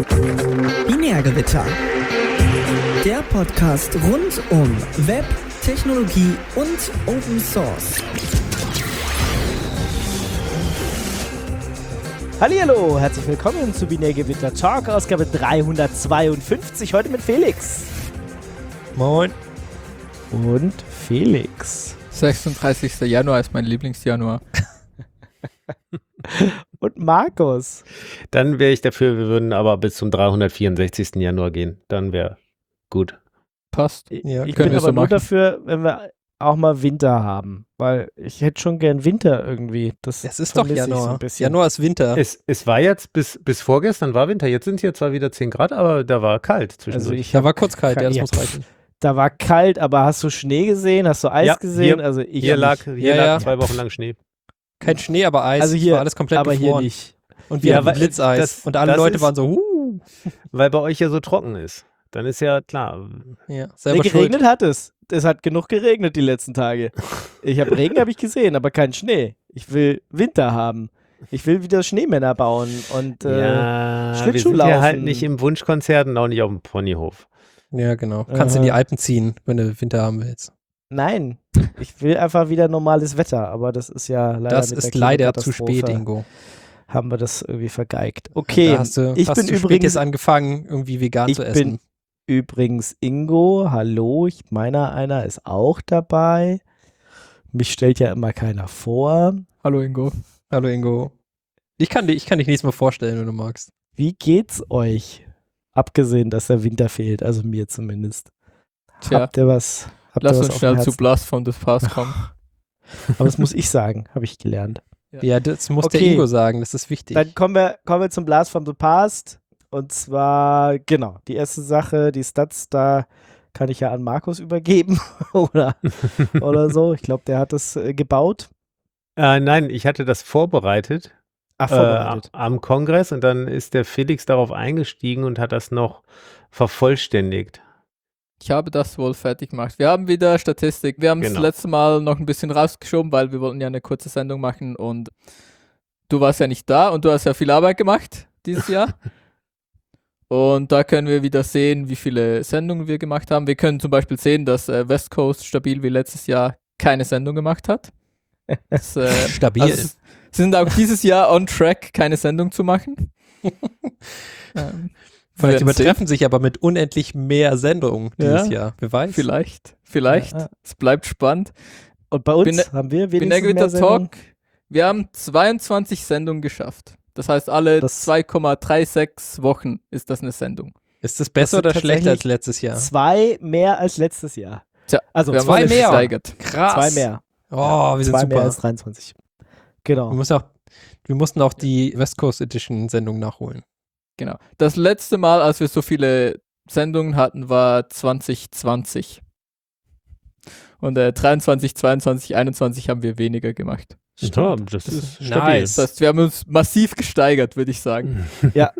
Binärgewitter. Der Podcast rund um Web, Technologie und Open Source. Hallihallo, herzlich willkommen zu Binärgewitter Talk, Ausgabe 352, heute mit Felix. Moin. Und Felix. 36. Januar ist mein Lieblingsjanuar. Und Markus. Dann wäre ich dafür, wir würden aber bis zum 364. Januar gehen. Dann wäre gut. Passt. Ja, ich können bin wir aber so nur machen. dafür, wenn wir auch mal Winter haben, weil ich hätte schon gern Winter irgendwie. Es ist doch vermisse ich so Januar. ein bisschen. Januar ist Winter. Es war jetzt bis vorgestern war Winter. Jetzt sind hier zwar wieder 10 Grad, aber da war kalt Also zwischendurch. Da war kurz kalt, ja, das Ja. muss reichen. Da war kalt, aber hast du Schnee gesehen? Hast du Eis Ja, gesehen? hier- Also ich hier lag Ja. 2 Wochen lang Schnee. Kein Schnee, aber Eis. Also Es hier, war alles komplett aber hier gefroren. nicht. Und wir Ja, hatten weil Blitzeis. Und alle das Leute ist- waren so, Weil bei euch ja so trocken ist. Dann ist ja klar. Ja, Nee, selber geregnet schuld. hat es. Es hat genug geregnet die letzten Tage. Regen habe ich gesehen, aber keinen Schnee. Ich will Winter haben. Ich will wieder Schneemänner bauen und Ja, wir Schlittschuh sind ja halt laufen. nicht im Wunschkonzert und auch nicht auf dem Ponyhof. Ja, genau. Kannst in die Alpen ziehen, wenn du Winter haben willst. nein, ich will einfach wieder normales Wetter, aber das ist ja leider Das mit der ist leider zu Klimakatastrophe spät, Ingo. haben wir das irgendwie vergeigt. Okay, Da hast du ich fast bin zu spät übrigens jetzt angefangen, irgendwie vegan ich zu bin essen. übrigens Ingo. Hallo, ich meine, einer ist auch dabei. Mich stellt ja immer keiner vor. Hallo Ingo. Hallo Ingo. Ich kann dich nächstes Mal vorstellen, wenn du magst. Wie geht's euch? Abgesehen, dass der Winter fehlt, also mir zumindest. Tja, Habt ihr was? lass auf uns dem schnell zu Herzen? Blast from the Past kommen. Aber das muss ich sagen, habe ich gelernt. Ja, das muss der Okay. Ingo sagen, das ist wichtig. Dann kommen wir zum Blast from the Past. Und zwar, genau, die erste Sache, die Stats, da kann ich ja an Markus übergeben oder so. Ich glaube, der hat das gebaut. Nein, ich hatte das vorbereitet. Ach, vorbereitet. Am Kongress und dann ist der Felix darauf eingestiegen und hat das noch vervollständigt. Ich habe das wohl fertig gemacht. Wir haben wieder Statistik. Wir haben das Genau. letzte Mal noch ein bisschen rausgeschoben, weil wir wollten ja eine kurze Sendung machen und du warst ja nicht da und du hast ja viel Arbeit gemacht dieses Jahr. Und da können wir wieder sehen, wie viele Sendungen wir gemacht haben. Wir können zum Beispiel sehen, dass West Coast stabil wie letztes Jahr keine Sendung gemacht hat. Das, Stabil. also sie sind auch dieses Jahr on track, keine Sendung zu machen. Vielleicht werden sehen. übertreffen sich aber mit unendlich mehr Sendungen dieses Jahr. Wer weiß. Vielleicht. Ja. Es bleibt spannend. Und bei uns Bine- haben wir wenigstens Binärgewitter mehr Sendungen. Talk, wir haben 22 Sendungen geschafft. Das heißt, alle Das- 2,36 Wochen ist das eine Sendung. Ist das besser sind oder schlechter als tatsächlich letztes Jahr? 2 mehr als letztes Jahr. Tja, Also wir haben 2 uns mehr. gesteigert. Krass. 2 mehr. Oh, wir sind 2 mehr super. als 23. Genau. Wir mussten auch die West Coast Edition Sendung nachholen. Genau. Das letzte Mal, als wir so viele Sendungen hatten, war 2020. Und 23, 22, 21 haben wir weniger gemacht. Ja, das ist Nice. stabil. Das heißt, wir haben uns massiv gesteigert, würde ich sagen. Ja.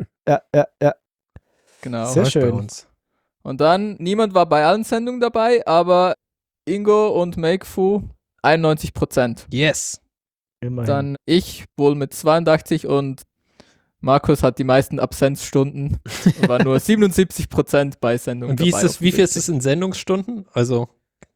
Genau. Sehr Läuft bei schön. uns. Und dann, niemand war bei allen Sendungen dabei, aber Ingo und Makefu 91%. Yes. Immerhin. Dann ich wohl mit 82 und Markus hat die meisten Absenzstunden und war nur 77% bei Sendungen Und wie dabei. viel ist es in Sendungsstunden? Also,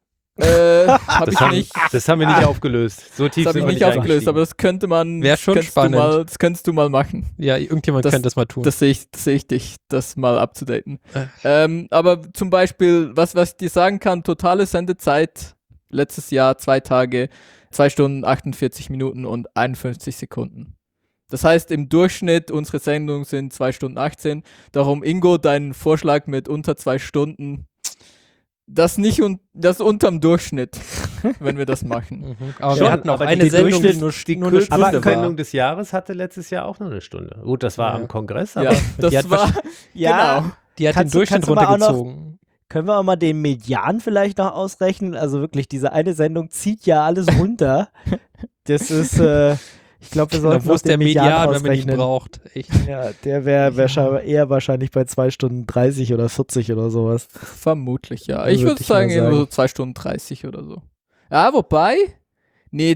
Hab ich nicht. Das haben wir nicht aufgelöst. So tief Das habe sind ich wir nicht nicht aufgelöst, aber das könnte man. Wär schon könntest spannend. Das könntest du mal machen. ja, irgendjemand Das- könnte das mal tun. Das sehe ich dich, das mal abzudaten. Aber zum Beispiel, was ich dir sagen kann, totale Sendezeit letztes Jahr 2 Tage, 2 Stunden, 48 Minuten und 51 Sekunden. Das heißt, im Durchschnitt, unsere Sendungen sind 2 Stunden 18. Darum, Ingo, dein Vorschlag mit unter 2 Stunden, das ist unterm Durchschnitt, wenn wir das machen. Aber Schon, wir hatten auch aber eine die Sendung, die Durchschnitt- nur eine Stunde war. Aberkennung des Jahres hatte letztes Jahr auch nur eine Stunde. Gut, das war Ja. am Kongress, aber Ja, das die hat war, Ja, genau. Die hat Kannst den du- Durchschnitt kannst du mal auch noch- runtergezogen. können wir auch mal den Median vielleicht noch ausrechnen? Also wirklich, diese eine Sendung zieht ja alles runter. Das ist, ich glaube, wir sollten Wo noch ist der den Median, wenn man ihn ausrechnen. braucht? Echt. Ja, der wäre eher wahrscheinlich bei 2 Stunden 30 oder 40 oder sowas. Vermutlich, ja. Würde Ich würde ich mal sagen, irgendwo so sagen. 2 Stunden 30 oder so. Ja, wobei, nee,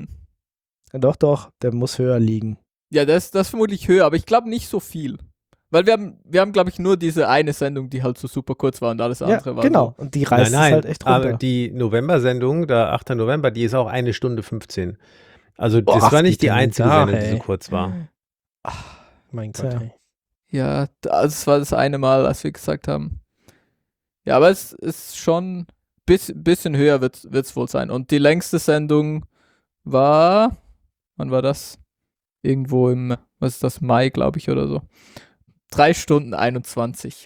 Doch, der muss höher liegen. ja, das ist vermutlich höher, aber ich glaube nicht so viel. Weil wir haben, glaube ich, nur diese eine Sendung, die halt so super kurz war und alles andere war genau. so. Und die reißt es halt echt runter. aber die November-Sendung, der 8. November, die ist auch 1 Stunde 15. Also das Ach, war nicht geht die ja einzige da, Sendung, die so ey. kurz war. Mein Gott, Tja. ey. Ja, das war das eine Mal, als wir gesagt haben. Ja, aber es ist schon bisschen höher wird's wohl sein. Und die längste Sendung war, wann war das? Irgendwo im, was ist das, Mai, glaube ich, oder so. 3 Stunden 21.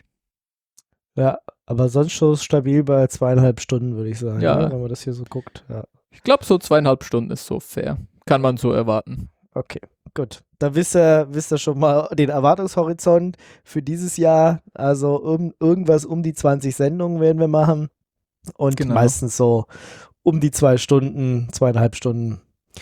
Ja, aber sonst schon stabil bei 2,5 Stunden, würde ich sagen, Ja. ne, wenn man das hier so guckt. Ja. Ich glaube, so 2,5 Stunden ist so fair. Kann man so erwarten. Okay, gut. Da wisst ihr schon mal den Erwartungshorizont für dieses Jahr. Also irgendwas um die 20 Sendungen werden wir machen. Und Genau. meistens so um die 2 Stunden, 2,5 Stunden.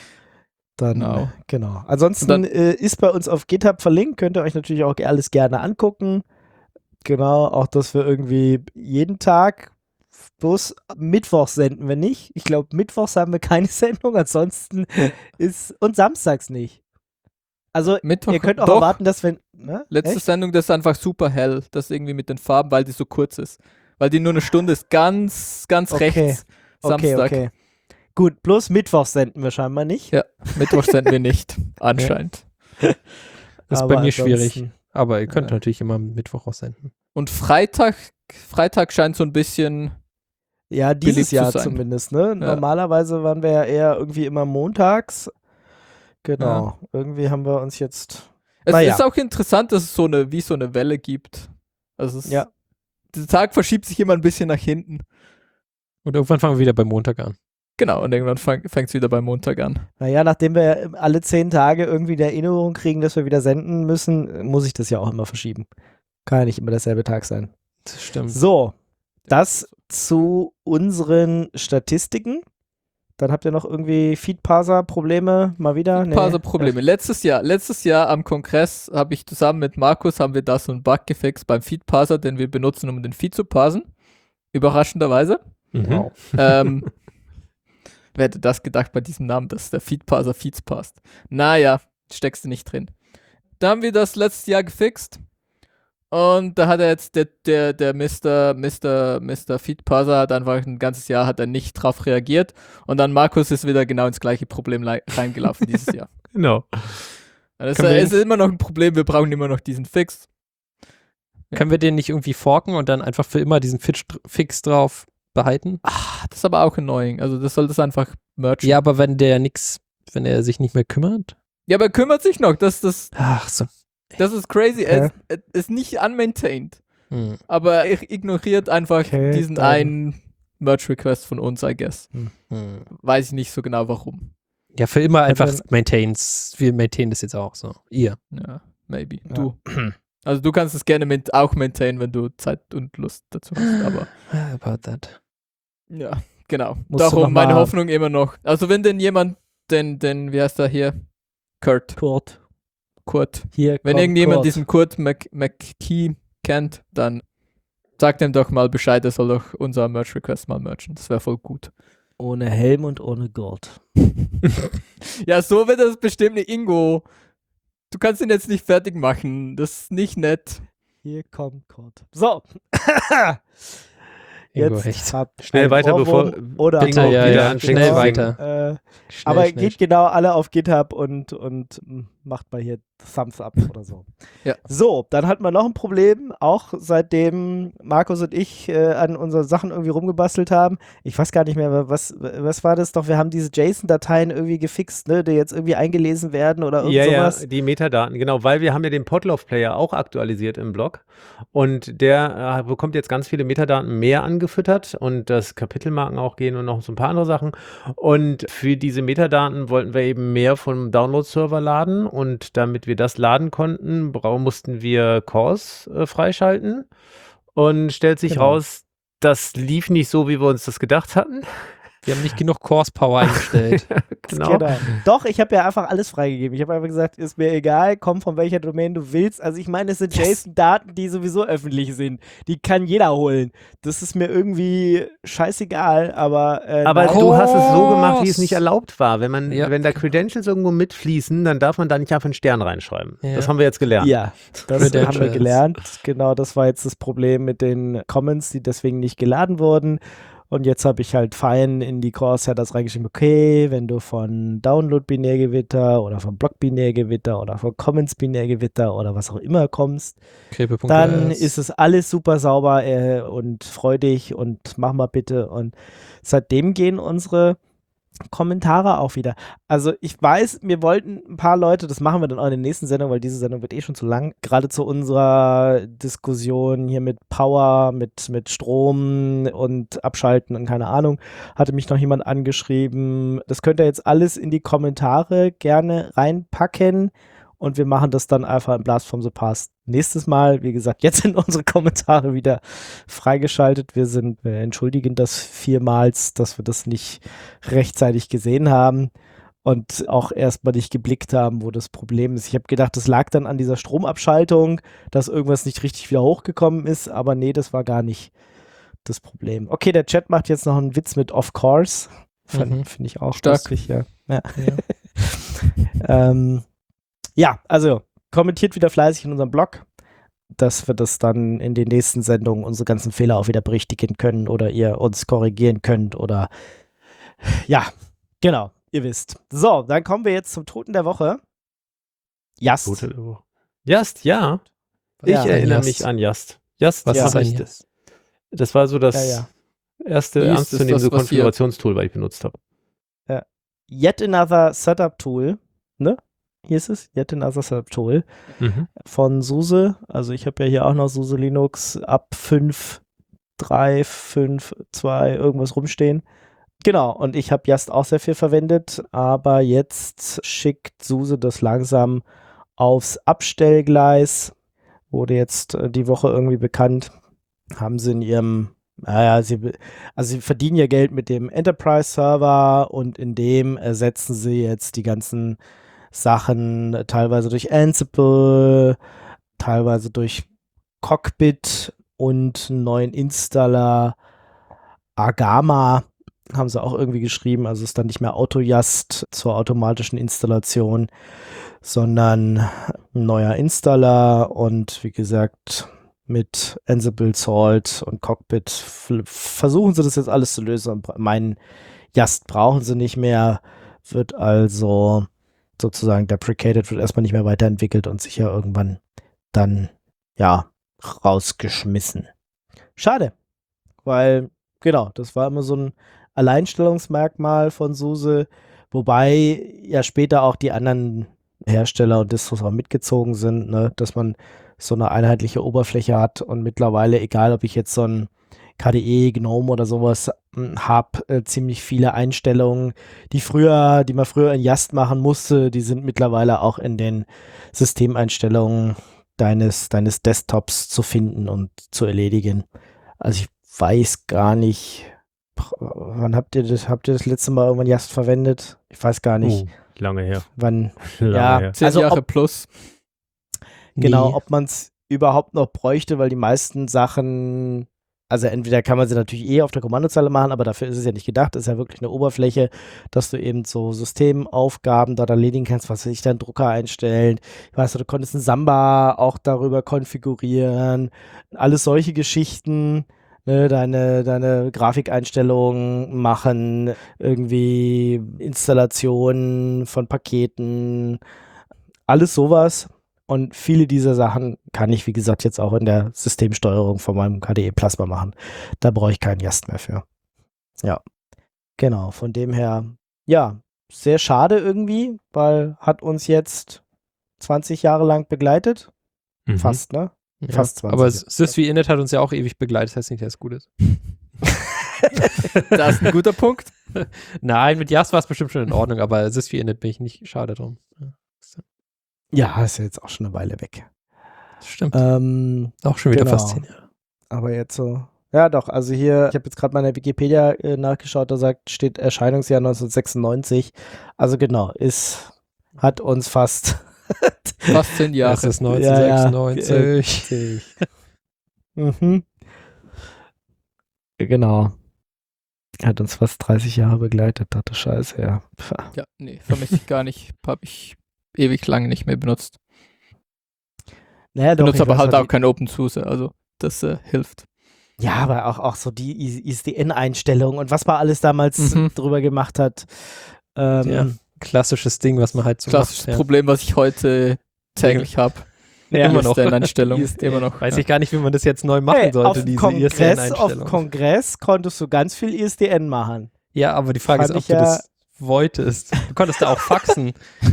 Dann, genau. Ansonsten Und dann- ist bei uns auf GitHub verlinkt. Könnt ihr euch natürlich auch alles gerne angucken. Genau, auch dass wir irgendwie jeden Tag, bloß Mittwochs senden wir nicht. Ich glaube, Mittwochs haben wir keine Sendung, ansonsten und samstags nicht. Also, Mittwoch, ihr könnt auch doch, erwarten, dass wir, ne? letzte Echt? Sendung, das ist einfach super hell. Das irgendwie mit den Farben, weil die so kurz ist. Weil die nur eine Stunde ist, ganz Okay. rechts. Samstag. Okay. Gut, bloß Mittwochs senden wir scheinbar nicht. Ja, Mittwoch senden wir nicht, anscheinend. Das ist Aber bei mir schwierig. ansonsten- Aber ihr könnt Ja. natürlich immer am Mittwoch aussenden. Und Freitag scheint so ein bisschen, Ja, dieses beliebt zu Jahr sein. zumindest, ne? Ja. Normalerweise waren wir ja eher irgendwie immer montags. Genau. Irgendwie haben wir uns jetzt. es Naja. ist auch interessant, dass es so eine Welle gibt. Also Ja. der Tag verschiebt sich immer ein bisschen nach hinten. Und irgendwann fangen wir wieder beim Montag an. Genau, und irgendwann fängt es wieder beim Montag an. Naja, nachdem wir ja alle 10 Tage irgendwie die Erinnerung kriegen, dass wir wieder senden müssen, muss ich das ja auch immer verschieben. Kann ja nicht immer derselbe Tag sein. Das stimmt. So, das zu unseren Statistiken. Dann habt ihr noch irgendwie Feedparser-Probleme mal wieder? Ein paar so Probleme. Letztes Jahr am Kongress habe ich zusammen mit Markus haben wir da so einen Bug gefixt beim Feedparser, den wir benutzen, um den Feed zu parsen. Überraschenderweise. Wow. Wer hätte das gedacht bei diesem Namen, dass der Feedparser Feeds passt? Naja, steckst du nicht drin. Da haben wir das letztes Jahr gefixt. Und da hat er jetzt der Mr. Feedparser hat einfach ein ganzes Jahr hat er nicht drauf reagiert. Und dann Markus ist wieder genau ins gleiche Problem reingelaufen dieses Jahr. Genau. Es Können wir ist immer noch ein Problem, wir brauchen immer noch diesen Fix. Ja. Können wir den nicht irgendwie forken und dann einfach für immer diesen Fix drauf behalten? Das ist aber auch annoying. Also das soll das einfach merchen. Ja, aber wenn er sich nicht mehr kümmert? Ja, aber er kümmert sich noch. Das Ach so. ist crazy. Er ist nicht unmaintained. Hm. Aber er ignoriert einfach Okay, diesen dann- einen Merge-Request von uns, I guess. Hm. Weiß ich nicht so genau warum. Ja, für immer einfach dann- maintains. Wir maintainen das jetzt auch so. Ihr. Ja, maybe. Ja. Du. Also du kannst es gerne auch maintainen, wenn du Zeit und Lust dazu hast. Aber About that. ja, genau. Musst du noch Darum meine mal- Hoffnung immer noch. Also wenn denn jemand, wie heißt er hier? Kurt. Hier Wenn kommt irgendjemand Kurt. diesen Kurt McKee kennt, dann sagt ihm doch mal Bescheid, er soll doch unser Merge-Request mal merchen. Das wäre voll gut. Ohne Helm und ohne Gurt. Ja, so wird das bestimmt nicht. Ingo, du kannst ihn jetzt nicht fertig machen. Das ist nicht nett. Hier kommt Kurt. So. Ingo, Jetzt echt. habt Schnell ein weiter, Ohrwurm bevor oder Bitte, Ingo ja, wieder ja, anfängt schnell zu singen. weiter. Aber Schnell. geht genau alle auf GitHub und macht mal hier Thumbs up oder so. Ja. So, dann hatten wir noch ein Problem, auch seitdem Markus und ich an unseren Sachen irgendwie rumgebastelt haben. Ich weiß gar nicht mehr, was war das doch? Wir haben diese JSON-Dateien irgendwie gefixt, ne, die jetzt irgendwie eingelesen werden oder irgend sowas. Ja, die Metadaten, genau, weil wir haben ja den Podlove-Player auch aktualisiert im Blog und der bekommt jetzt ganz viele Metadaten mehr angefüttert und das Kapitelmarken auch gehen und noch so ein paar andere Sachen und für diese Metadaten wollten wir eben mehr vom Download-Server laden und damit wir das laden konnten, mussten wir CORS freischalten und stellt sich Genau. raus, das lief nicht so, wie wir uns das gedacht hatten. Wir haben nicht genug Horsepower eingestellt. Genau. Doch, ich habe ja einfach alles freigegeben. Ich habe einfach gesagt, ist mir egal, komm von welcher Domain du willst. Also ich meine, es sind JSON-Daten, die sowieso öffentlich sind. Die kann jeder holen. Das ist mir irgendwie scheißegal, aber Aber nein. du hast es so gemacht, wie es nicht erlaubt war. Wenn Ja. da Credentials irgendwo mitfließen, dann darf man da nicht einfach einen Stern reinschreiben. Ja. Das haben wir jetzt gelernt. Ja, das haben wir Credentials. gelernt. Genau, das war jetzt das Problem mit den Comments, die deswegen nicht geladen wurden. Und jetzt habe ich halt fein in die Core-Setters reingeschrieben, okay, wenn du von Download-Binärgewitter oder von Block-Binärgewitter oder von Comments-Binärgewitter oder was auch immer kommst, dann ist es alles super sauber und freudig und mach mal bitte. Und seitdem gehen unsere Kommentare auch wieder. Also ich weiß, wir wollten ein paar Leute, das machen wir dann auch in der nächsten Sendung, weil diese Sendung wird eh schon zu lang, gerade zu unserer Diskussion hier mit Power, mit Strom und Abschalten und keine Ahnung, hatte mich noch jemand angeschrieben. Das könnt ihr jetzt alles in die Kommentare gerne reinpacken und wir machen das dann einfach im Blast from the Past nächstes Mal. Wie gesagt, jetzt sind unsere Kommentare wieder freigeschaltet. Wir entschuldigen das vielmals, dass wir das nicht rechtzeitig gesehen haben und auch erstmal nicht geblickt haben, wo das Problem ist. Ich habe gedacht, das lag dann an dieser Stromabschaltung, dass irgendwas nicht richtig wieder hochgekommen ist, aber nee, das war gar nicht das Problem. Okay, der Chat macht jetzt noch einen Witz mit Of Course. Finde ich auch Stark. lustig, ja. Ja, also kommentiert wieder fleißig in unserem Blog, dass wir das dann in den nächsten Sendungen unsere ganzen Fehler auch wieder berichtigen können oder ihr uns korrigieren könnt oder ja, genau, ihr wisst. So, dann kommen wir jetzt zum Toten der Woche. Jast. Jast, ja. Ich Ja, erinnere Jast. mich an Jast. Jast, Was Ja. ist ein Jast? das war so das Ja. erste Wie ist ernstzunehmende das, was wir- Konfigurationstool, was ich benutzt habe. Yet another Setup Tool, ne? Hier ist es, Yet another Setup Tool von SUSE. Also ich habe ja hier auch noch SUSE Linux ab 5.3, 5.2 irgendwas rumstehen. Genau, und ich habe Jast auch sehr viel verwendet, aber jetzt schickt SUSE das langsam aufs Abstellgleis. Wurde jetzt die Woche irgendwie bekannt. Haben sie in ihrem, sie verdienen ja Geld mit dem Enterprise-Server und in dem ersetzen sie jetzt die ganzen Sachen teilweise durch Ansible, teilweise durch Cockpit und einen neuen Installer Agama haben sie auch irgendwie geschrieben. Also ist dann nicht mehr AutoJast zur automatischen Installation, sondern ein neuer Installer und wie gesagt mit Ansible, Salt und Cockpit versuchen sie das jetzt alles zu lösen. Und meinen Jast brauchen sie nicht mehr, wird also sozusagen deprecated, wird erstmal nicht mehr weiterentwickelt und sicher irgendwann dann, ja, rausgeschmissen. Schade, weil, genau, das war immer so ein Alleinstellungsmerkmal von SUSE, wobei ja später auch die anderen Hersteller und Distros auch mitgezogen sind, ne, dass man so eine einheitliche Oberfläche hat und mittlerweile, egal ob ich jetzt so ein KDE, GNOME oder sowas habe, ziemlich viele Einstellungen, die man früher in Jast machen musste, die sind mittlerweile auch in den Systemeinstellungen deines Desktops zu finden und zu erledigen. Also ich weiß gar nicht, wann habt ihr das letzte Mal irgendwann Jast verwendet? Ich weiß gar nicht. Lange her. Wann? Lange her. 10 Also Jahre ob- plus. Genau, Nie. ob man es überhaupt noch bräuchte, weil die meisten Sachen, also entweder kann man sie natürlich auf der Kommandozeile machen, aber dafür ist es ja nicht gedacht, ist ja wirklich eine Oberfläche, dass du eben so Systemaufgaben dort erledigen kannst, was weiß ich, deinen Drucker einstellen. Ich weiß, du konntest einen Samba auch darüber konfigurieren, alles solche Geschichten. Ne, deine Grafikeinstellungen machen, irgendwie Installationen von Paketen, alles sowas. Und viele dieser Sachen kann ich, wie gesagt, jetzt auch in der Systemsteuerung von meinem KDE Plasma machen. Da brauche ich keinen Jast mehr für. Ja, genau. Von dem her, ja, sehr schade irgendwie, weil hat uns jetzt 20 Jahre lang begleitet. Mhm. Fast, ne? Ja. Fast 20. Aber SysVinit hat uns ja auch ewig begleitet, das heißt nicht, dass es gut ist. Das ist ein guter Punkt. Nein, mit Jast war es bestimmt schon in Ordnung, aber SysVinit bin ich nicht schade drum. Ja, Ja, ist ja jetzt auch schon eine Weile weg. das stimmt. Ähm, Auch schon wieder genau. fast 10 Jahre. aber jetzt so, Ja, doch. Also hier, ich habe jetzt gerade mal in der Wikipedia nachgeschaut, da steht Erscheinungsjahr 1996. Also genau, hat uns fast 10 Jahre. Das ist 1996. richtig. Mhm. Genau. Hat uns fast 30 Jahre begleitet, dachte Scheiße, ja. Pah. Ja, nee, vermisse ich gar nicht. Habe ich ewig lange nicht mehr benutzt. Naja, doch, Benutze ich aber weiß halt noch, auch kein OpenSUSE, also das hilft. Ja, aber auch so die ISDN-Einstellung und was man alles damals drüber gemacht hat. Ja, klassisches Ding, was man halt so Klassisches macht. Problem, was ich heute täglich habe. Ja, immer noch. ISDN-Einstellung. Immer noch. Weiß ich gar nicht, wie man das jetzt neu machen Hey, sollte, auf diese Auf ISDN-Einstellung. Kongress konntest du ganz viel ISDN machen. Ja, aber die Frage ist, Fand ob ich du ja- das wolltest. Du konntest da auch faxen.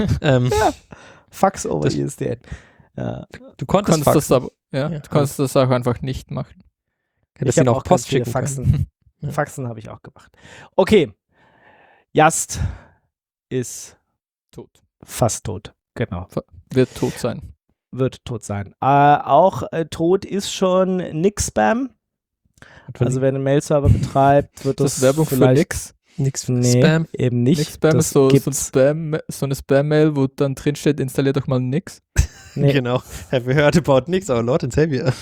Fax over Das- ISDN. Ja. Du konntest Du konntest faxen. das Ja. du konntest das auch einfach nicht machen. Hättest Ich habe ihnen auch ganz viele Post schicken können. Faxen. Ja. Faxen habe ich auch gemacht. Okay. Jast ist Tot. fast tot. Genau. Wird tot sein. Wird tot sein. Auch tot ist schon Nix-Spam. Also wer einen Mail-Server betreibt, wird Das das ist Werbung für vielleicht nix. Nix für Nee, Spam. eben nicht. Nix-Spam Das ist so gibt's. eine Spam-Mail, wo dann drin steht, installier doch mal nix. Nee. Genau. Have heard about nix, our Lord and Savior.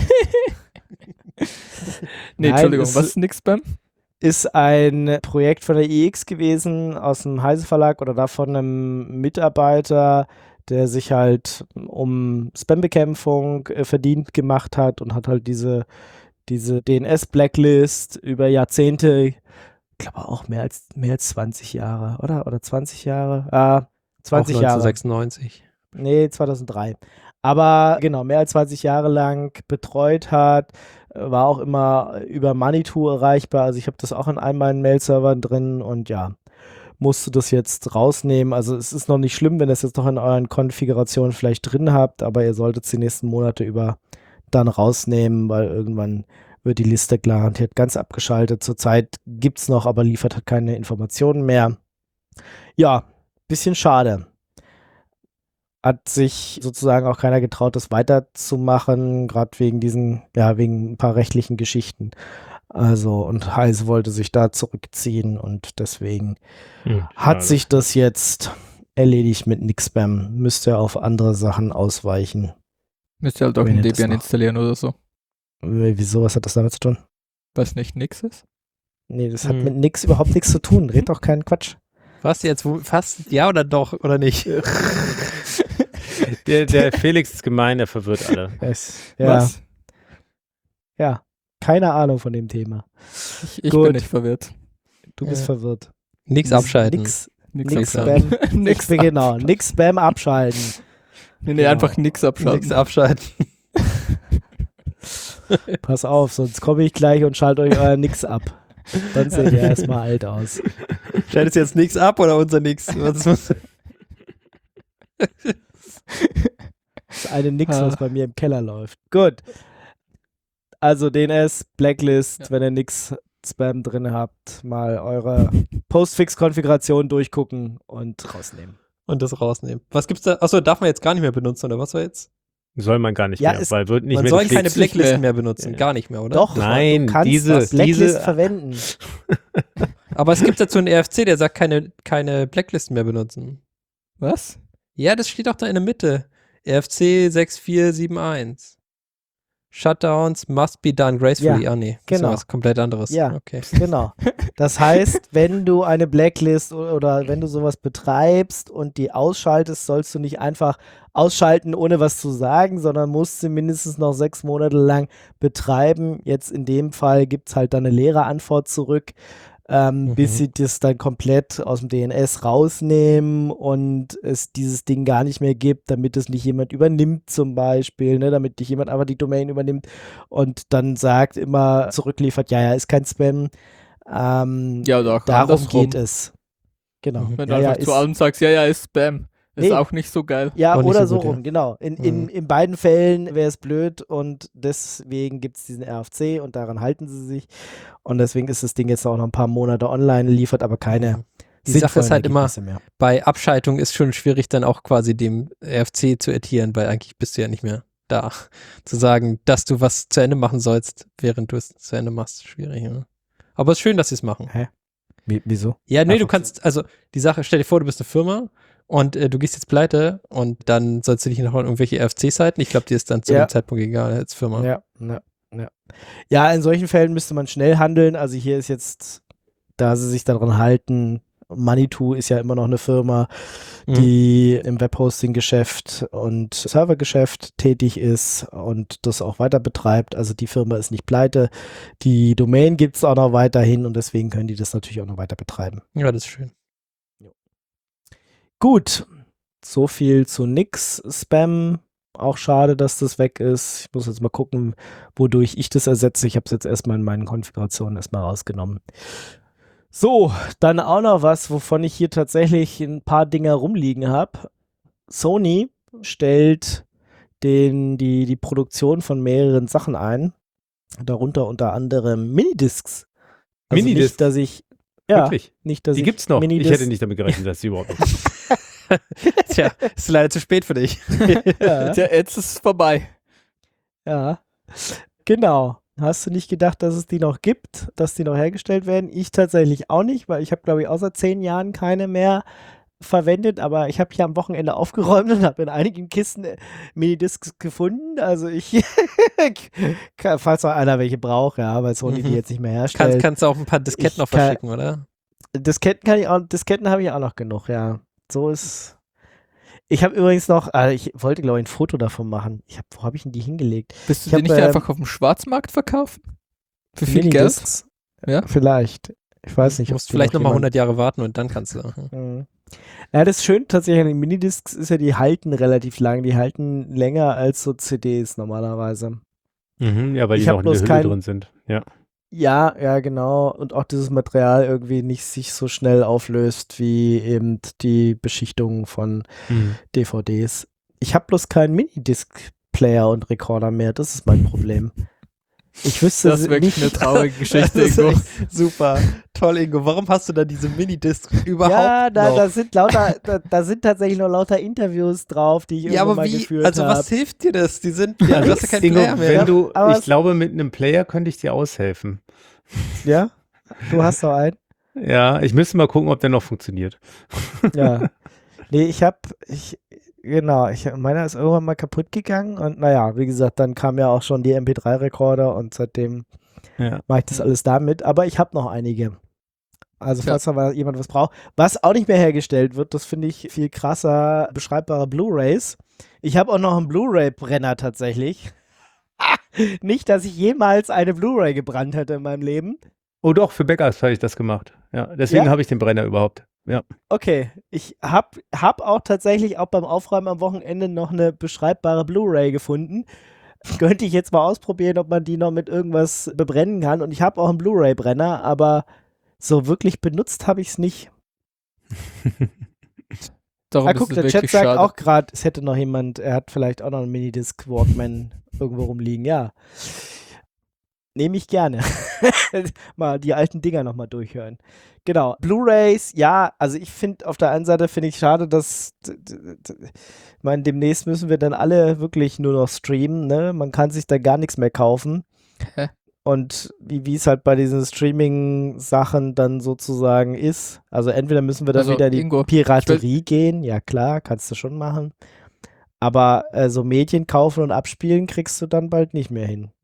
Nee, Nein, Entschuldigung, es- was ist Nix-Spam? Ist ein Projekt von der iX gewesen, aus dem Heise Verlag oder da von einem Mitarbeiter, der sich halt um Spambekämpfung verdient gemacht hat und hat halt diese DNS-Blacklist über Jahrzehnte, ich glaube auch mehr als 20 Jahre, oder 20 Jahre? 20 auch Jahre. 1996. Nee, 2003. Aber genau, mehr als 20 Jahre lang betreut hat, war auch immer über Manitou erreichbar. Also ich habe das auch in all meinen Mail-Servern drin und ja, musste das jetzt rausnehmen. Also es ist noch nicht schlimm, wenn ihr es jetzt noch in euren Konfigurationen vielleicht drin habt, aber ihr solltet es die nächsten Monate über dann rausnehmen, weil irgendwann wird die Liste garantiert ganz abgeschaltet. Zurzeit gibt es noch, aber liefert halt keine Informationen mehr. Ja, bisschen schade. Hat sich sozusagen auch keiner getraut, das weiterzumachen, gerade wegen wegen ein paar rechtlichen Geschichten. Also, und Heise wollte sich da zurückziehen und deswegen hat sich das jetzt erledigt mit Nix-Spam. Müsst ihr auf andere Sachen ausweichen. Müsst ihr halt auch Wenn ein ihr das Debian macht. installieren oder so. Wieso, was hat das damit zu tun? Was nicht nix ist? Nee, das hat mit Nix überhaupt nichts zu tun. Red doch keinen Quatsch. Was jetzt? Fast ja oder doch oder nicht? Der Felix ist gemein, der verwirrt alle. Ja, Was? ja, keine Ahnung von dem Thema. Ich Gut. bin nicht verwirrt. Du bist verwirrt. Nix abschalten. Nix Nix Spam. Nix Genau, nix Spam abschalten. Nee, Genau. einfach nix abschalten. Nix abschalten. Pass auf, sonst komme ich gleich und schalte euch euer Nix ab. Dann seht ihr erstmal alt aus. Schaltest jetzt nix ab oder unser Nix? Was? Das eine Nix, was bei mir im Keller läuft. Gut. Also DNS, Blacklist, wenn ihr nix Spam drin habt, mal eure Postfix-Konfiguration durchgucken und rausnehmen. Und das rausnehmen. Was gibt's da? Achso, darf man jetzt gar nicht mehr benutzen, oder was war jetzt? Soll man gar nicht Ja, mehr, weil wird nicht Man mehr soll gepflegt. keine Blacklisten mehr. mehr benutzen, Ja. gar nicht mehr, oder? Doch, Nein, du kannst diese- das Blacklist diese- verwenden. Aber es gibt dazu einen RFC, der sagt, keine Blacklisten mehr benutzen. Was? Ja, das steht auch da in der Mitte. RFC 6471. Shutdowns must be done gracefully. Ja, Nee, das genau. ist was komplett anderes. Ja. Okay. Genau. Das heißt, wenn du eine Blacklist oder wenn du sowas betreibst und die ausschaltest, sollst du nicht einfach ausschalten, ohne was zu sagen, sondern musst sie mindestens noch 6 Monate lang betreiben. Jetzt in dem Fall gibt es halt dann eine leere Antwort zurück, bis sie das dann komplett aus dem DNS rausnehmen und es dieses Ding gar nicht mehr gibt, damit es nicht jemand übernimmt zum Beispiel, ne, damit nicht jemand einfach die Domain übernimmt und dann sagt, immer zurückliefert, ja, ist kein Spam. Ja, oder auch Darum andersrum. geht es. Genau. Wenn du Ja, einfach ist, zu allem sagst, ja, ist Spam. Ist Nee. auch nicht so geil. ja, Auch nicht oder so so gut, ja. rum, genau. In beiden Fällen wäre es blöd und deswegen gibt es diesen RFC und daran halten sie sich. Und deswegen ist das Ding jetzt auch noch ein paar Monate online, liefert aber keine Die Sache ist sinnvollen halt immer, Ergebnisse mehr. bei Abschaltung ist schon schwierig, dann auch quasi dem RFC zu adhieren, weil eigentlich bist du ja nicht mehr da. Zu sagen, dass du was zu Ende machen sollst, während du es zu Ende machst, schwierig. Ne? Aber es ist schön, dass sie es machen. Hä? Wieso? Ja, nee, Ach, du kannst, also die Sache, stell dir vor, du bist eine Firma und du gehst jetzt pleite und dann sollst du dich noch an irgendwelche RFC-Seiten, ich glaube, dir ist dann zu dem Zeitpunkt egal als Firma. Ja. Ja, in solchen Fällen müsste man schnell handeln. Also hier ist jetzt, da sie sich daran halten, Manitou ist ja immer noch eine Firma, die im Webhosting-Geschäft und Servergeschäft tätig ist und das auch weiter betreibt. Also die Firma ist nicht pleite. Die Domain gibt es auch noch weiterhin und deswegen können die das natürlich auch noch weiter betreiben. Ja, das ist schön. Gut, so viel zu nix Spam. Auch schade, dass das weg ist. Ich muss jetzt mal gucken, wodurch ich das ersetze. Ich habe es jetzt erstmal in meinen Konfigurationen erstmal rausgenommen. So, dann auch noch was, wovon ich hier tatsächlich ein paar Dinger rumliegen habe. Sony stellt die Produktion von mehreren Sachen ein. Darunter unter anderem Minidiscs. Also Minidiscs? Nicht, dass ich... Wirklich? Nicht, dass Die ich gibt's noch. Minidiscs- Ich hätte nicht damit gerechnet, dass die überhaupt nicht. Tja, ist leider zu spät für dich. Ja. Tja, jetzt ist es vorbei. Ja, genau. Hast du nicht gedacht, dass es die noch gibt, dass die noch hergestellt werden? Ich tatsächlich auch nicht, weil ich habe, glaube ich, außer 10 Jahren keine mehr verwendet, aber ich habe hier am Wochenende aufgeräumt und habe in einigen Kisten Minidiscs gefunden. Also ich, falls noch einer welche braucht, ja, weil Sony die jetzt nicht mehr herstellt. Kannst du auch ein paar Disketten noch verschicken, oder? Disketten habe ich auch noch genug, ja. So ist. Ich habe übrigens noch, ich wollte, glaube ich, ein Foto davon machen. Wo habe ich denn die hingelegt? Willst du Ich die nicht hab, einfach auf dem Schwarzmarkt verkaufen? Für viel Geld? Minidiscs? Ja. Vielleicht. Ich weiß nicht. Du musst vielleicht nochmal 100 Jahre warten und dann kannst du. Mhm. Ja, das Schöne tatsächlich an den Minidiscs ist ja, die halten relativ lang. Die halten länger als so CDs normalerweise. Ja, weil Ich die hab noch in der bloß Hülle kein- drin sind. Ja. Ja, genau. Und auch dieses Material irgendwie nicht sich so schnell auflöst wie eben die Beschichtung von DVDs. Ich habe bloß keinen Minidisc-Player und Rekorder mehr. Das ist mein Problem. Ich wüsste Das ist wirklich nicht. eine traurige Geschichte, Das ist Ingo. echt super. Toll, Ingo. Warum hast du da diese Minidiscs überhaupt Ja, noch? da sind lauter, da sind tatsächlich noch lauter Interviews drauf, die ich Ja, irgendwann aber mal wie? geführt Also habe. was hilft dir das? Die sind, ja, du hast ja keinen Ingo, Player mehr. wenn du, aber ich es- glaube, mit einem Player könnte ich dir aushelfen. Ja? Du hast noch einen? Ja, ich müsste mal gucken, ob der noch funktioniert. Ja. Nee, meiner ist irgendwann mal kaputt gegangen und naja, wie gesagt, dann kam ja auch schon die MP3-Rekorder und seitdem Ja. mache ich das alles damit, aber ich habe noch einige. Also Tja. falls da mal jemand was braucht. Was auch nicht mehr hergestellt wird, das finde ich viel krasser, beschreibbare Blu-Rays. Ich habe auch noch einen Blu-Ray-Brenner tatsächlich. Nicht, dass ich jemals eine Blu-Ray gebrannt hätte in meinem Leben. Oh doch, für Backups habe ich das gemacht. Ja, deswegen Ja? habe ich den Brenner überhaupt. Ja. Okay, ich hab auch tatsächlich auch beim Aufräumen am Wochenende noch eine beschreibbare Blu-Ray gefunden. Könnte ich jetzt mal ausprobieren, ob man die noch mit irgendwas bebrennen kann. Und ich habe auch einen Blu-Ray-Brenner, aber so wirklich benutzt habe ich es nicht. Darum ist Guck, es der Chat wirklich sagt schade. auch gerade, es hätte noch jemand, er hat vielleicht auch noch einen Minidisc Walkman irgendwo rumliegen. Ja, nehme ich gerne. Mal die alten Dinger nochmal durchhören. Genau, Blu-Rays, ja, also ich finde, auf der einen Seite finde ich schade, dass, ich meine, demnächst müssen wir dann alle wirklich nur noch streamen, ne? Man kann sich da gar nichts mehr kaufen. Hä? Und wie es halt bei diesen Streaming-Sachen dann sozusagen ist, also entweder müssen wir dann Also, wieder in die Ingo, Piraterie gehen, ja klar, kannst du schon machen. Aber so Medien kaufen und abspielen kriegst du dann bald nicht mehr hin.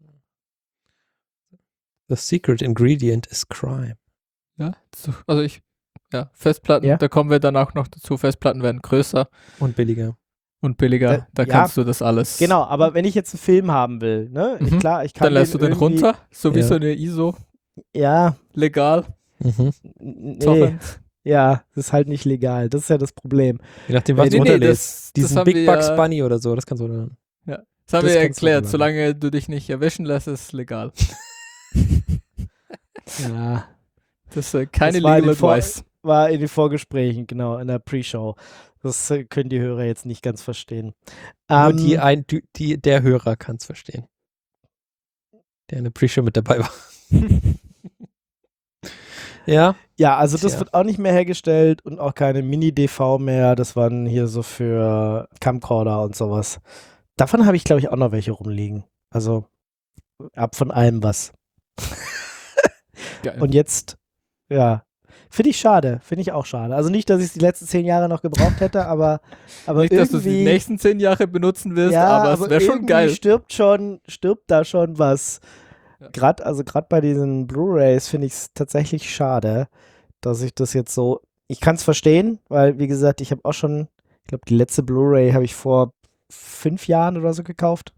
The secret ingredient is crime. Ja, Festplatten, Ja. da kommen wir dann auch noch dazu. Festplatten werden größer Und billiger. und billiger. Da ja. kannst du das alles. Genau, aber wenn ich jetzt einen Film haben will, ne, Mhm. klar, ich kann Dann lässt du den irgendwie- runter, so wie Ja. so eine ISO, Ja, legal. Mhm. nee, Torrent. ja, das ist halt nicht legal. Das ist ja das Problem. Je nachdem, was Nee, du runterlädst. das Diesen haben Big wir Bugs ja, Bunny oder so, das kannst du runterladen. das haben das wir ja kannst du erklärt. runterladen. Solange du dich nicht erwischen lässt, ist es legal. Ja, Das ist keine Das war Legal in den Vor- Advice. war in den Vorgesprächen, genau, in der Pre-Show. Das können die Hörer jetzt nicht ganz verstehen. Nur der Hörer kann es verstehen. Der in der Pre-Show mit dabei war. Ja, Ja, also das Tja. wird auch nicht mehr hergestellt und auch keine Mini-DV mehr. Das waren hier so für Camcorder und sowas. Davon habe ich, glaube ich, auch noch welche rumliegen. Also ab von allem was. Geil. Und jetzt, ja, finde ich schade. Finde ich auch schade. Also nicht, dass ich es die letzten 10 Jahre noch gebraucht hätte, aber Nicht, dass du es die irgendwie, nächsten 10 Jahre benutzen wirst, ja, aber es wäre schon irgendwie geil. stirbt da schon was. Ja. Gerade bei diesen Blu-Rays finde ich es tatsächlich schade, dass ich das jetzt so, ich kann es verstehen, weil, wie gesagt, ich habe auch schon, ich glaube, die letzte Blu-Ray habe ich vor 5 Jahren oder so gekauft.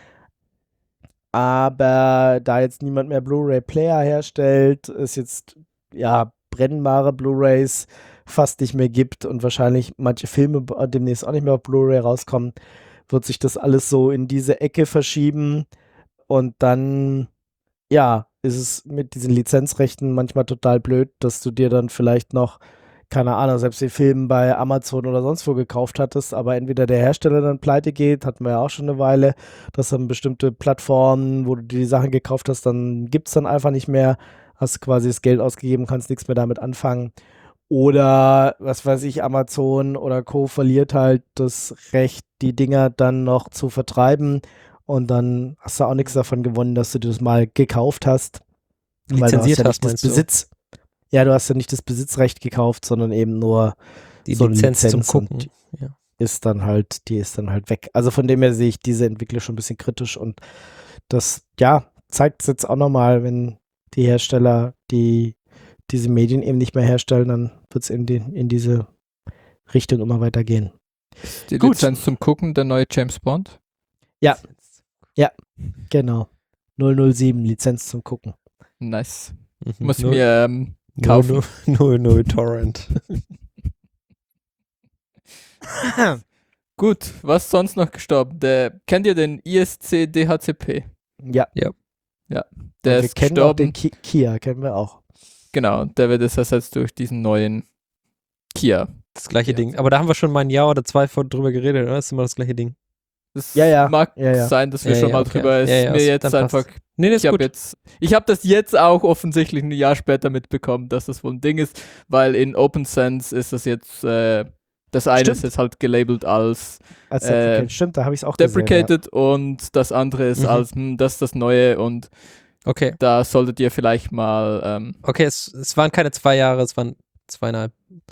Aber da jetzt niemand mehr Blu-ray-Player herstellt, es jetzt, ja, brennbare Blu-rays fast nicht mehr gibt und wahrscheinlich manche Filme demnächst auch nicht mehr auf Blu-ray rauskommen, wird sich das alles so in diese Ecke verschieben und dann, ja, ist es mit diesen Lizenzrechten manchmal total blöd, dass du dir dann vielleicht noch, keine Ahnung, selbst den Film bei Amazon oder sonst wo gekauft hattest, aber entweder der Hersteller dann pleite geht, hatten wir ja auch schon eine Weile, dass dann bestimmte Plattformen, wo du dir die Sachen gekauft hast, dann gibt es dann einfach nicht mehr, hast quasi das Geld ausgegeben, kannst nichts mehr damit anfangen. Oder, was weiß ich, Amazon oder Co. verliert halt das Recht, die Dinger dann noch zu vertreiben und dann hast du auch nichts davon gewonnen, dass du das mal gekauft hast. Weil du Lizenziert ja hast, nicht das meinst du? Besitz. Ja, du hast ja nicht das Besitzrecht gekauft, sondern eben nur Die so eine Lizenz zum Lizenz und Gucken. Ja. die ist dann halt weg. Also von dem her sehe ich diese Entwickler schon ein bisschen kritisch und das, ja, zeigt es jetzt auch nochmal, wenn die Hersteller diese Medien eben nicht mehr herstellen, dann wird es in diese Richtung immer weiter gehen. Die Gut. Lizenz zum Gucken, der neue James Bond. Genau. 007, Lizenz zum Gucken. Nice. Ich Mhm. muss mir kaufen. 00 Torrent. Gut, was sonst noch gestorben? Kennt ihr den ISC DHCP? Ja. Der wir ist kennen auch gestorben. den Kia, kennen wir auch. Genau, der wird jetzt ersetzt durch diesen neuen Kia. Das gleiche Ja. Ding. Aber da haben wir schon mal ein Jahr oder zwei drüber geredet, oder? Das ist immer das gleiche Ding. Das Ja. mag Ja. sein, dass wir Ja, schon ja, mal okay. drüber ist. Ja, ja, Mir jetzt dann passt. einfach. Nee, das Ich ist gut. habe das jetzt auch offensichtlich ein Jahr später mitbekommen, dass das wohl ein Ding ist, weil in OpenSense ist das jetzt, das eine Stimmt. ist jetzt halt gelabelt als Als Deprecate. Stimmt, da habe ich es auch gesehen. deprecated und das andere ist Mhm. als, das ist das Neue und Okay. da solltet ihr vielleicht mal, Okay, es waren keine 2 Jahre, es waren 2,5.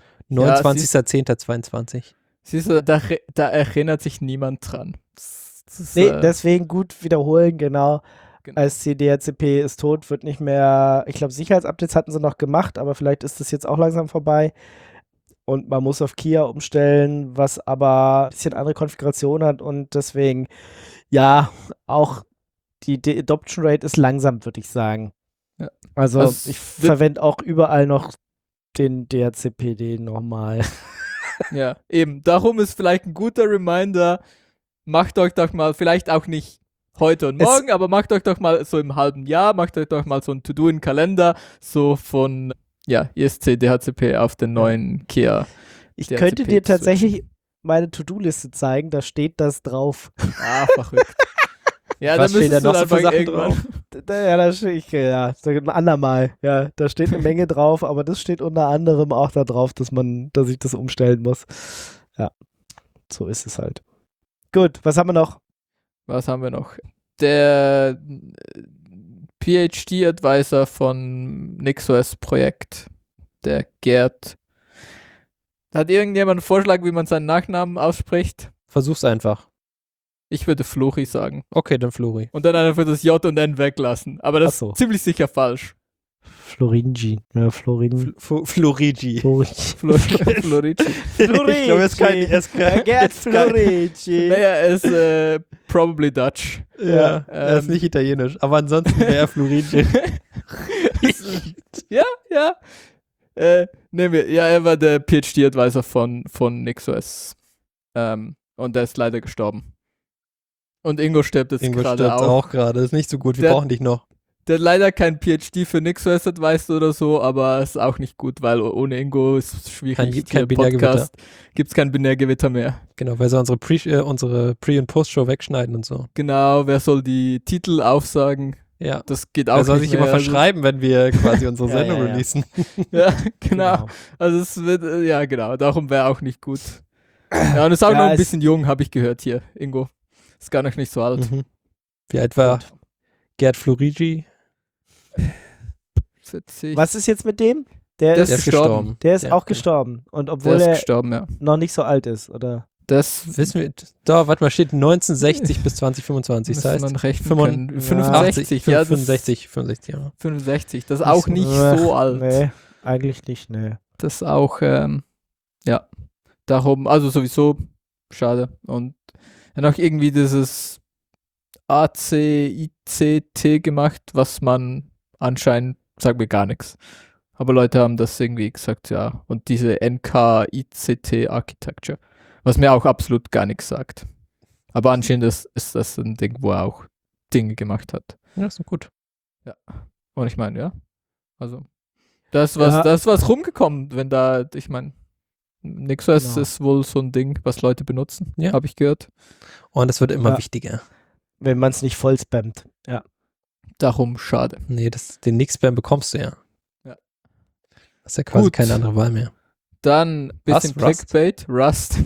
29.10.22. siehst du, da erinnert sich niemand dran. Das ist, Nee, deswegen gut wiederholen, genau. Genau. Als DHCP ist tot, wird nicht mehr, ich glaube, Sicherheitsupdates hatten sie noch gemacht, aber vielleicht ist das jetzt auch langsam vorbei. Und man muss auf Kia umstellen, was aber ein bisschen andere Konfiguration hat und deswegen, ja, auch die Adoption Rate ist langsam, würde ich sagen. Ja. Also Also ich verwende auch überall noch den DHCPD nochmal. Ja, eben. Darum ist vielleicht ein guter Reminder, macht euch doch mal, vielleicht auch nicht heute und morgen, aber macht euch doch mal so im halben Jahr, macht euch doch mal so ein To-Do im Kalender, so von, ISC DHCP auf den neuen Kia. Ich DHCP könnte dir switchen. tatsächlich meine To-Do-Liste zeigen, da steht das drauf. Ah, verrückt. Ja, Was dann stehen da müsstest du noch so für einfach Sachen irgendwann. Ja, da steht ein andermal. Ja, da steht eine Menge drauf, aber das steht unter anderem auch da drauf, dass ich das umstellen muss. Ja, so ist es halt. Gut, was haben wir noch? Was haben wir noch? Der PhD-Advisor von NixOS Projekt, der Gerd. Hat irgendjemand einen Vorschlag, wie man seinen Nachnamen ausspricht? Versuch's einfach. Ich würde Flori sagen. Okay, dann Flori. Und dann einfach das J und N weglassen. Aber das Ach so. ist ziemlich sicher falsch. Floringi. Ja, Florigi. Florigi. Florici. Ich glaube, es kann Gerd Florigi. Naja, er ist probably Dutch. Ja, er ist Ähm. nicht italienisch. Aber ansonsten wäre er Florigi. Ja. Er war der PhD-Advisor von NixOS. Und der ist leider gestorben. Und Ingo stirbt jetzt Ingo gerade stirbt auch. auch gerade. Ist nicht so gut. Wir Der- brauchen dich noch. Der hat leider kein PhD für NixOS Advisor oder so, aber ist auch nicht gut, weil ohne Ingo ist es schwierig. Kein Hier Binärgewitter. Gibt es kein Binärgewitter mehr. Genau, weil sie unsere Pre- und Post-Show wegschneiden und so. Genau, wer soll die Titel aufsagen? Ja. Das geht auch Er soll nicht sich immer mehr. verschreiben, wenn wir quasi unsere Ja, Sendung ja, ja. releasen. Ja, genau. Also es wird, genau, darum wäre auch nicht gut. Ja, und ist auch Ja, noch ein es- bisschen jung, habe ich gehört hier, Ingo. Ist gar noch nicht so alt. Mhm. Wie alt war Gerd Florigi? 40. Was ist jetzt mit dem? Der Das ist, ist gestorben. der ist Ja, auch genau. gestorben. Und Der obwohl ist er gestorben, ja. noch nicht so alt ist, oder? Das Wissen wir, da, warte mal, steht 1960 bis 2025. Das müsste heißt, man rechnen 85, können. 65, ja. Das 65 Jahre. 65, das ist auch nicht so alt. Nee, eigentlich nicht, nee. Das ist auch, ja, darum, also sowieso schade. Und dann auch irgendwie dieses ACICT gemacht, was man anscheinend, sagt mir gar nichts. Aber Leute haben das irgendwie gesagt, ja. Und diese NKICT Architecture, was mir auch absolut gar nichts sagt. Aber anscheinend ist das ein Ding, wo er auch Dinge gemacht hat. Ja, ist doch gut. Und ich meine, ja, also da ist was rumgekommen, wenn da, ich meine, NixOS Genau. ist wohl so ein Ding, was Leute benutzen, Ja. habe ich gehört. Und es wird immer Ja. wichtiger. Wenn man es nicht voll spammt. Ja. Darum schade. Nee, den Nix-Spam bekommst du ja. Ja. Das ist ja quasi Gut. keine andere Wahl mehr. Dann bisschen Rust? Clickbait, Rust.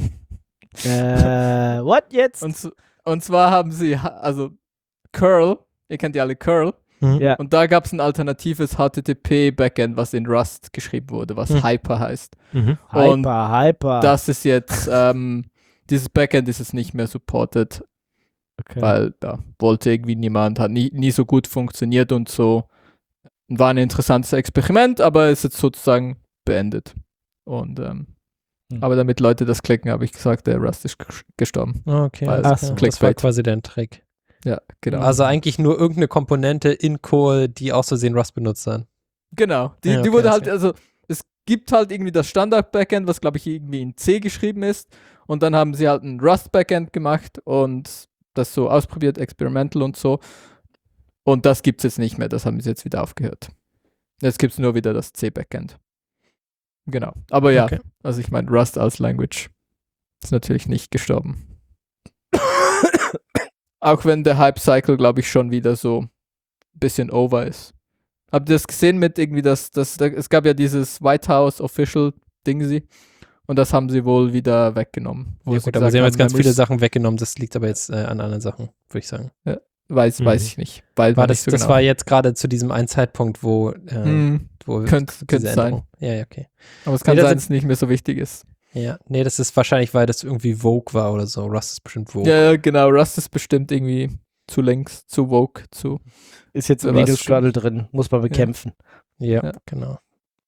What jetzt? Und zwar haben sie, also Curl, ihr kennt ja alle Curl, Mhm. Ja. und da gab es ein alternatives HTTP-Backend, was in Rust geschrieben wurde, was Hyper heißt. Und Hyper. das ist jetzt, dieses Backend ist jetzt nicht mehr supported, Okay. weil da wollte irgendwie niemand, hat nie so gut funktioniert und so. War ein interessantes Experiment, aber ist jetzt sozusagen beendet. Und aber damit Leute das klicken, habe ich gesagt, der Rust ist gestorben. Okay, Weil alles es klar. Das war Clickbait. quasi dein Trick. Ja, genau. Also eigentlich nur irgendeine Komponente in Core, die aus Versehen Rust benutzt hat. Genau. Die Ja, okay, wurde alles halt, also es gibt halt irgendwie das Standard-Backend, was glaube ich irgendwie in C geschrieben ist. Und dann haben sie halt ein Rust-Backend gemacht und das so ausprobiert, experimental und so. Und das gibt es jetzt nicht mehr, das haben sie jetzt wieder aufgehört. Jetzt gibt es nur wieder das C-Backend. Genau. Aber ja, Okay. also ich meine, Rust als Language ist natürlich nicht gestorben. Auch wenn der Hype-Cycle, glaube ich, schon wieder so ein bisschen over ist. Habt ihr das gesehen mit irgendwie es gab ja dieses White House Official Ding und das haben sie wohl wieder weggenommen. Wo Ja sie gut, aber gesagt sie haben haben, jetzt ganz man viele muss- Sachen weggenommen. Das liegt aber jetzt an anderen Sachen, würde ich sagen. Weiß ich nicht. Weil War man das, nicht so das genau. war jetzt gerade zu diesem einen Zeitpunkt, wo Könnte diese sein. Änderung- Ja, okay. Aber es kann Nee, das sein, ist- dass es nicht mehr so wichtig ist. Ja, nee, das ist wahrscheinlich, weil das irgendwie Vogue war oder so. Rust ist bestimmt Vogue. Ja, genau. Rust ist bestimmt irgendwie zu links, zu woke, zu. Ist jetzt im Wer weiß Linux-Kernel drin. Muss man bekämpfen. Ja, Ja. genau.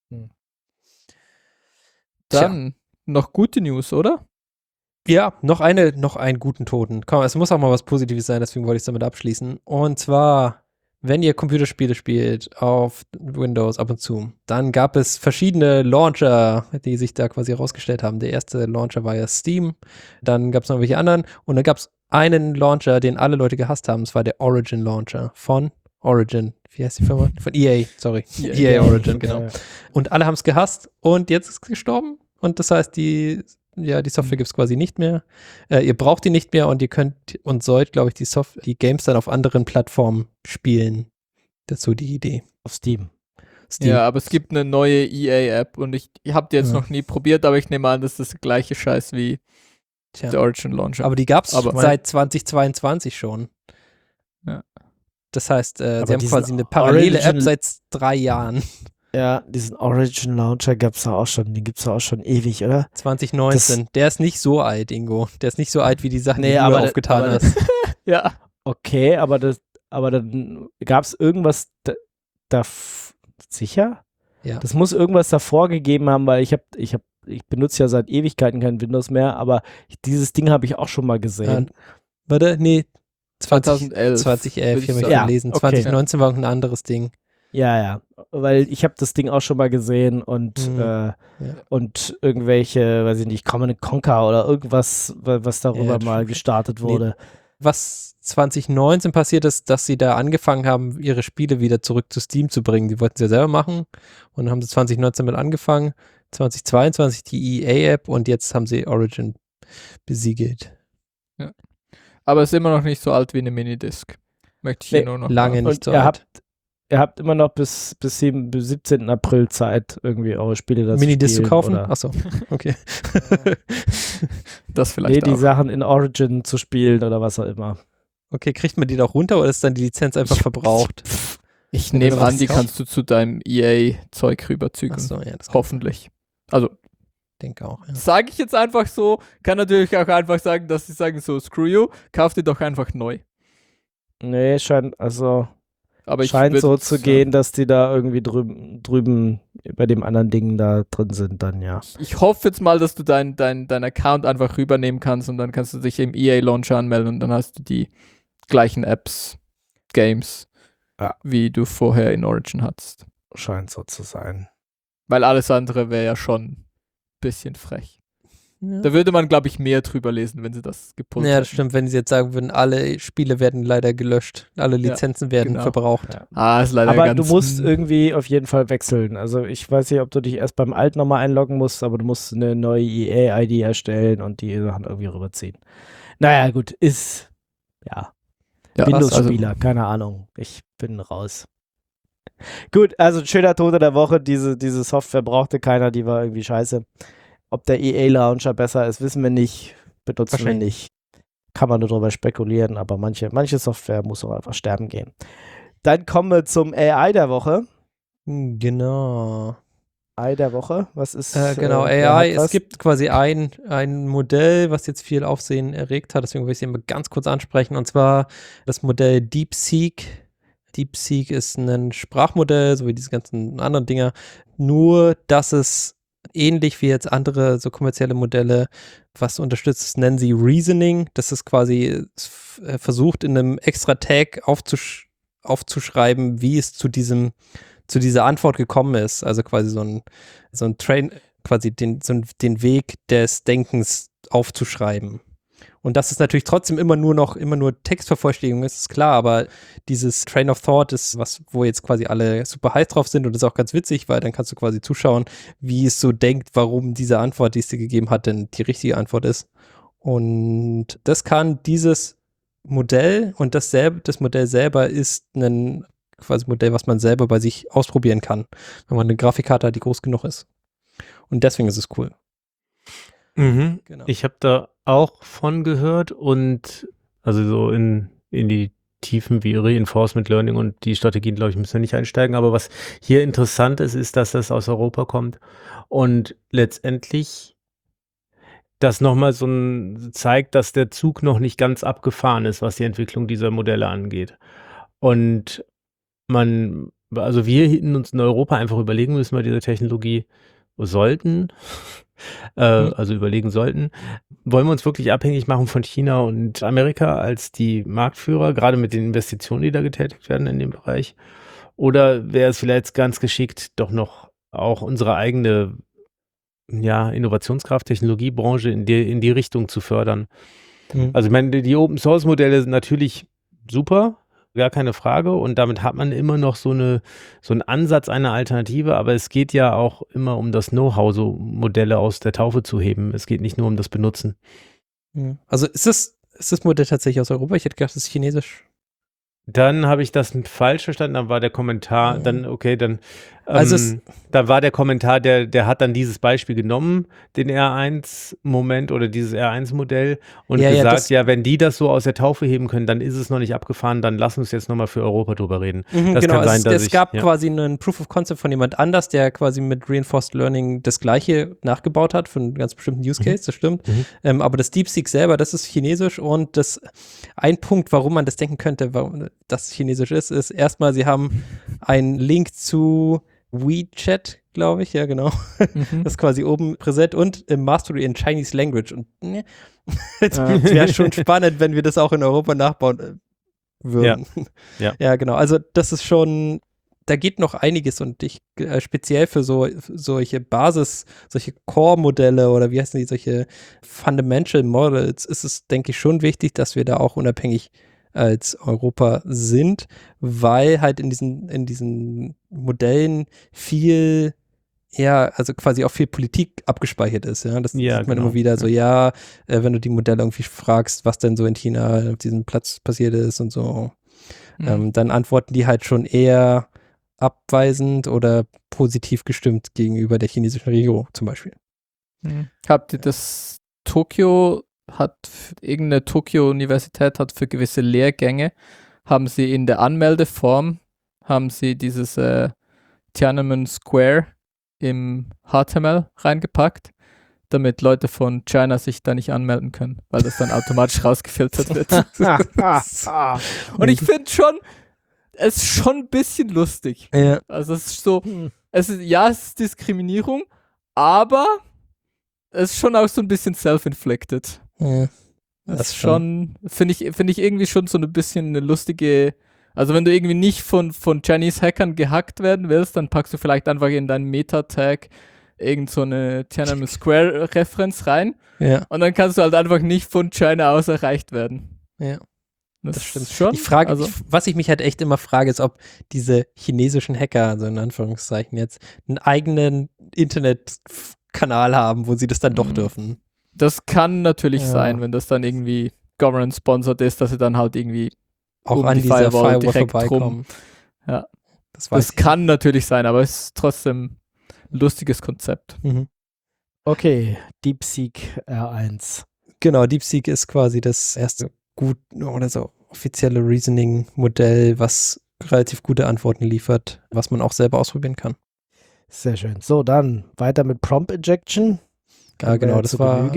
Dann noch gute News, oder? Ja, noch einen guten Toten. Komm, es muss auch mal was Positives sein, deswegen wollte ich es damit abschließen. Und zwar, wenn ihr Computerspiele spielt auf Windows ab und zu, dann gab es verschiedene Launcher, die sich da quasi herausgestellt haben. Der erste Launcher war ja Steam, dann gab es noch welche anderen und dann gab es einen Launcher, den alle Leute gehasst haben. Es war der Origin Launcher von Origin. Wie heißt die Firma? Von EA, sorry. EA Origin, genau. Und alle haben es gehasst und jetzt ist es gestorben. Und das heißt, die Software gibt es quasi nicht mehr. Ihr braucht die nicht mehr und ihr könnt und sollt, glaube ich, die Games dann auf anderen Plattformen spielen. Dazu die Idee. Auf Steam. Ja, aber es gibt eine neue EA-App und ich habe die jetzt Ja. noch nie probiert, aber ich nehme an, das ist der gleiche Scheiß wie Tja. der Origin Launcher. Aber die gab es Aber- seit 2022 schon. Ja. Das heißt, sie haben diesen quasi eine parallele Origin- App seit 3 Jahren. Ja, diesen Origin Launcher gab's da auch schon. Den gibt's da auch schon ewig, oder? 2019. Der ist nicht so alt, Ingo. Der ist nicht so alt wie die Sachen, Nee, die du aber- aufgetan aber- hast. ja. Okay, aber dann gab's irgendwas sicher? Ja. Das muss irgendwas davor gegeben haben, weil ich benutze ja seit Ewigkeiten kein Windows mehr, aber dieses Ding habe ich auch schon mal gesehen. Warte, nee. 2011. 2011, hier würde ich habe ich sagen. gelesen. Ja, okay. 2019 war ein anderes Ding. Ja, weil ich habe das Ding auch schon mal gesehen und und irgendwelche, weiß ich nicht, Command & Conquer oder irgendwas, was darüber Ja, mal gestartet wurde. Was 2019 passiert ist, dass sie da angefangen haben, ihre Spiele wieder zurück zu Steam zu bringen. Die wollten sie ja selber machen und dann haben sie 2019 mit angefangen, 2022 die EA-App und jetzt haben sie Origin besiegelt. Aber es ist immer noch nicht so alt wie eine Minidisc. Möchte ich hier Nee, nur noch lange sagen. nicht Und so ihr alt. habt immer noch bis 17. April Zeit, irgendwie eure Spiele dazu Minidisc zu spielen, kaufen? oder? Achso, okay. Das vielleicht die auch. Sachen in Origin zu spielen oder was auch immer. Okay, kriegt man die doch runter oder ist dann die Lizenz einfach verbraucht? Ich Wenn du nehme was an, die kaufst. kannst du zu deinem EA-Zeug rüberzügeln. Achso, ja, das Hoffentlich. Also, denke auch, ja. sage ich jetzt einfach so, kann natürlich auch einfach sagen, dass sie sagen so, screw you, kauf dir doch einfach neu. Nee, scheint Aber so zu gehen, dass die da irgendwie drüben bei dem anderen Ding da drin sind, dann ja. Ich hoffe jetzt mal, dass du dein Account einfach rübernehmen kannst und dann kannst du dich im EA-Launcher anmelden und dann hast du die gleichen Apps, Games, Ja. wie du vorher in Origin hattest. Scheint so zu sein. Weil alles andere wäre ja schon ein bisschen frech. Da würde man, glaube ich, mehr drüber lesen, wenn sie das gepullt Ja, das hätten. stimmt, wenn sie jetzt sagen würden, alle Spiele werden leider gelöscht, alle Lizenzen werden genau. verbraucht. Ja. Ist leider Aber ganz... du musst irgendwie auf jeden Fall wechseln. Also ich weiß nicht, ob du dich erst beim Alt nochmal einloggen musst, aber du musst eine neue EA-ID erstellen und die Sachen irgendwie rüberziehen. Naja, gut, ist ja, Windows-Spieler, keine Ahnung. Ich bin raus. Gut, also ein schöner Tote der Woche. Diese Software brauchte keiner, die war irgendwie scheiße. Ob der EA-Launcher besser ist, wissen wir nicht. Benutzen wir Wahrscheinlich. nicht. Kann man nur darüber spekulieren, aber manche Software muss auch einfach sterben gehen. Dann kommen wir zum AI der Woche. Genau. AI der Woche, was ist Genau, wer AI, hat was? es gibt quasi ein Modell, was jetzt viel Aufsehen erregt hat, deswegen will ich es eben ganz kurz ansprechen, und zwar das Modell DeepSeek. DeepSeek ist ein Sprachmodell, so wie diese ganzen anderen Dinger, nur dass es ähnlich wie jetzt andere so kommerzielle Modelle, was unterstützt, das nennen sie Reasoning. Das ist quasi versucht, in einem extra Tag aufzuschreiben, wie es zu dieser Antwort gekommen ist. Also quasi so ein Train, quasi den Weg des Denkens aufzuschreiben. Und dass es natürlich trotzdem immer nur Textvervollständigung ist klar, aber dieses Train of Thought ist was, wo jetzt quasi alle super heiß drauf sind, und das ist auch ganz witzig, weil dann kannst du quasi zuschauen, wie es so denkt, warum diese Antwort, die es dir gegeben hat, denn die richtige Antwort ist. Und das kann dieses Modell, und das Modell selber ist ein quasi Modell, was man selber bei sich ausprobieren kann, wenn man eine Grafikkarte hat, die groß genug ist. Und deswegen ist es cool. Mhm. Genau. Ich habe da auch von gehört, und also so in die Tiefen wie Reinforcement Learning und die Strategien, glaube ich, müssen wir nicht einsteigen. Aber was hier interessant ist, dass das aus Europa kommt und letztendlich das nochmal zeigt, dass der Zug noch nicht ganz abgefahren ist, was die Entwicklung dieser Modelle angeht. Und also wir uns in Europa einfach überlegen müssen, bei dieser Technologie überlegen sollten, wollen wir uns wirklich abhängig machen von China und Amerika als die Marktführer, gerade mit den Investitionen, die da getätigt werden in dem Bereich? Oder wäre es vielleicht ganz geschickt, doch noch auch unsere eigene Innovationskraft, Technologiebranche in die Richtung zu fördern? Mhm. Also ich meine, die Open-Source-Modelle sind natürlich super, gar keine Frage, und damit hat man immer noch so einen Ansatz einer Alternative, aber es geht ja auch immer um das Know-how, so Modelle aus der Taufe zu heben. Es geht nicht nur um das Benutzen. Also ist das Modell tatsächlich aus Europa? Ich hätte gedacht, das ist chinesisch. Dann habe ich das falsch verstanden, dann war der Kommentar, Also da war der Kommentar, der hat dann dieses Beispiel genommen, den R1-Moment oder dieses R1-Modell, und gesagt, wenn die das so aus der Taufe heben können, dann ist es noch nicht abgefahren, dann lass uns jetzt nochmal für Europa drüber reden. Das genau, kann sein, dass es gab quasi einen Proof of Concept von jemand anders, der quasi mit Reinforced Learning das Gleiche nachgebaut hat für einen ganz bestimmten Use Case, das stimmt. Aber das DeepSeek selber, das ist chinesisch, und ein Punkt, warum man das denken könnte, warum das chinesisch ist erstmal, sie haben einen Link zu WeChat, glaube ich, ja genau. Das ist quasi oben präsent, und Mastery in Chinese Language. Und es wäre schon spannend, wenn wir das auch in Europa nachbauen würden. Ja, genau. Also das ist schon, da geht noch einiges, und ich speziell für solche solche Core-Modelle oder wie heißen die, solche Fundamental Models, ist es, denke ich, schon wichtig, dass wir da auch unabhängig als Europa sind, weil halt in diesen Modellen viel, also quasi auch viel Politik abgespeichert ist, das sieht man immer wieder so, wenn du die Modelle irgendwie fragst, was denn so in China auf diesem Platz passiert ist und so, dann antworten die halt schon eher abweisend oder positiv gestimmt gegenüber der chinesischen Regierung zum Beispiel. Habt ihr das Tokyo irgendeine Tokio-Universität hat für gewisse Lehrgänge, haben sie in der Anmeldeform, haben sie dieses Tiananmen Square im HTML reingepackt, damit Leute von China sich da nicht anmelden können, weil das dann automatisch rausgefiltert wird. Und ich finde es ist schon ein bisschen lustig. Ja. Also es ist so, es ist Diskriminierung, aber es ist schon auch so ein bisschen self-inflicted. Ja. Das ist schon, finde ich irgendwie schon so ein bisschen eine lustige, also wenn du irgendwie nicht von Chinese Hackern gehackt werden willst, dann packst du vielleicht einfach in deinen Meta-Tag irgend so eine Tiananmen Square-Referenz rein Ja. und dann kannst du halt einfach nicht von China aus erreicht werden. Ja. Das stimmt schon. Die Frage, also, was ich mich halt echt immer frage, ist, ob diese chinesischen Hacker, also in Anführungszeichen jetzt, einen eigenen Internetkanal haben, wo sie das dann doch dürfen. das kann natürlich Ja. sein, wenn das dann irgendwie government-sponsored ist, dass sie dann halt irgendwie Auch um an die dieser Firewall Firewall direkt vorbeikommen. Ja. Das weiß Das kann natürlich sein, aber es ist trotzdem ein lustiges Konzept. ich. Mhm. Okay, DeepSeek R1. Genau, DeepSeek ist quasi das erste gut oder so offizielle Reasoning-Modell, was relativ gute Antworten liefert, was man auch selber ausprobieren kann. Sehr schön. So, dann weiter mit Prompt Injection. Ja, genau, das war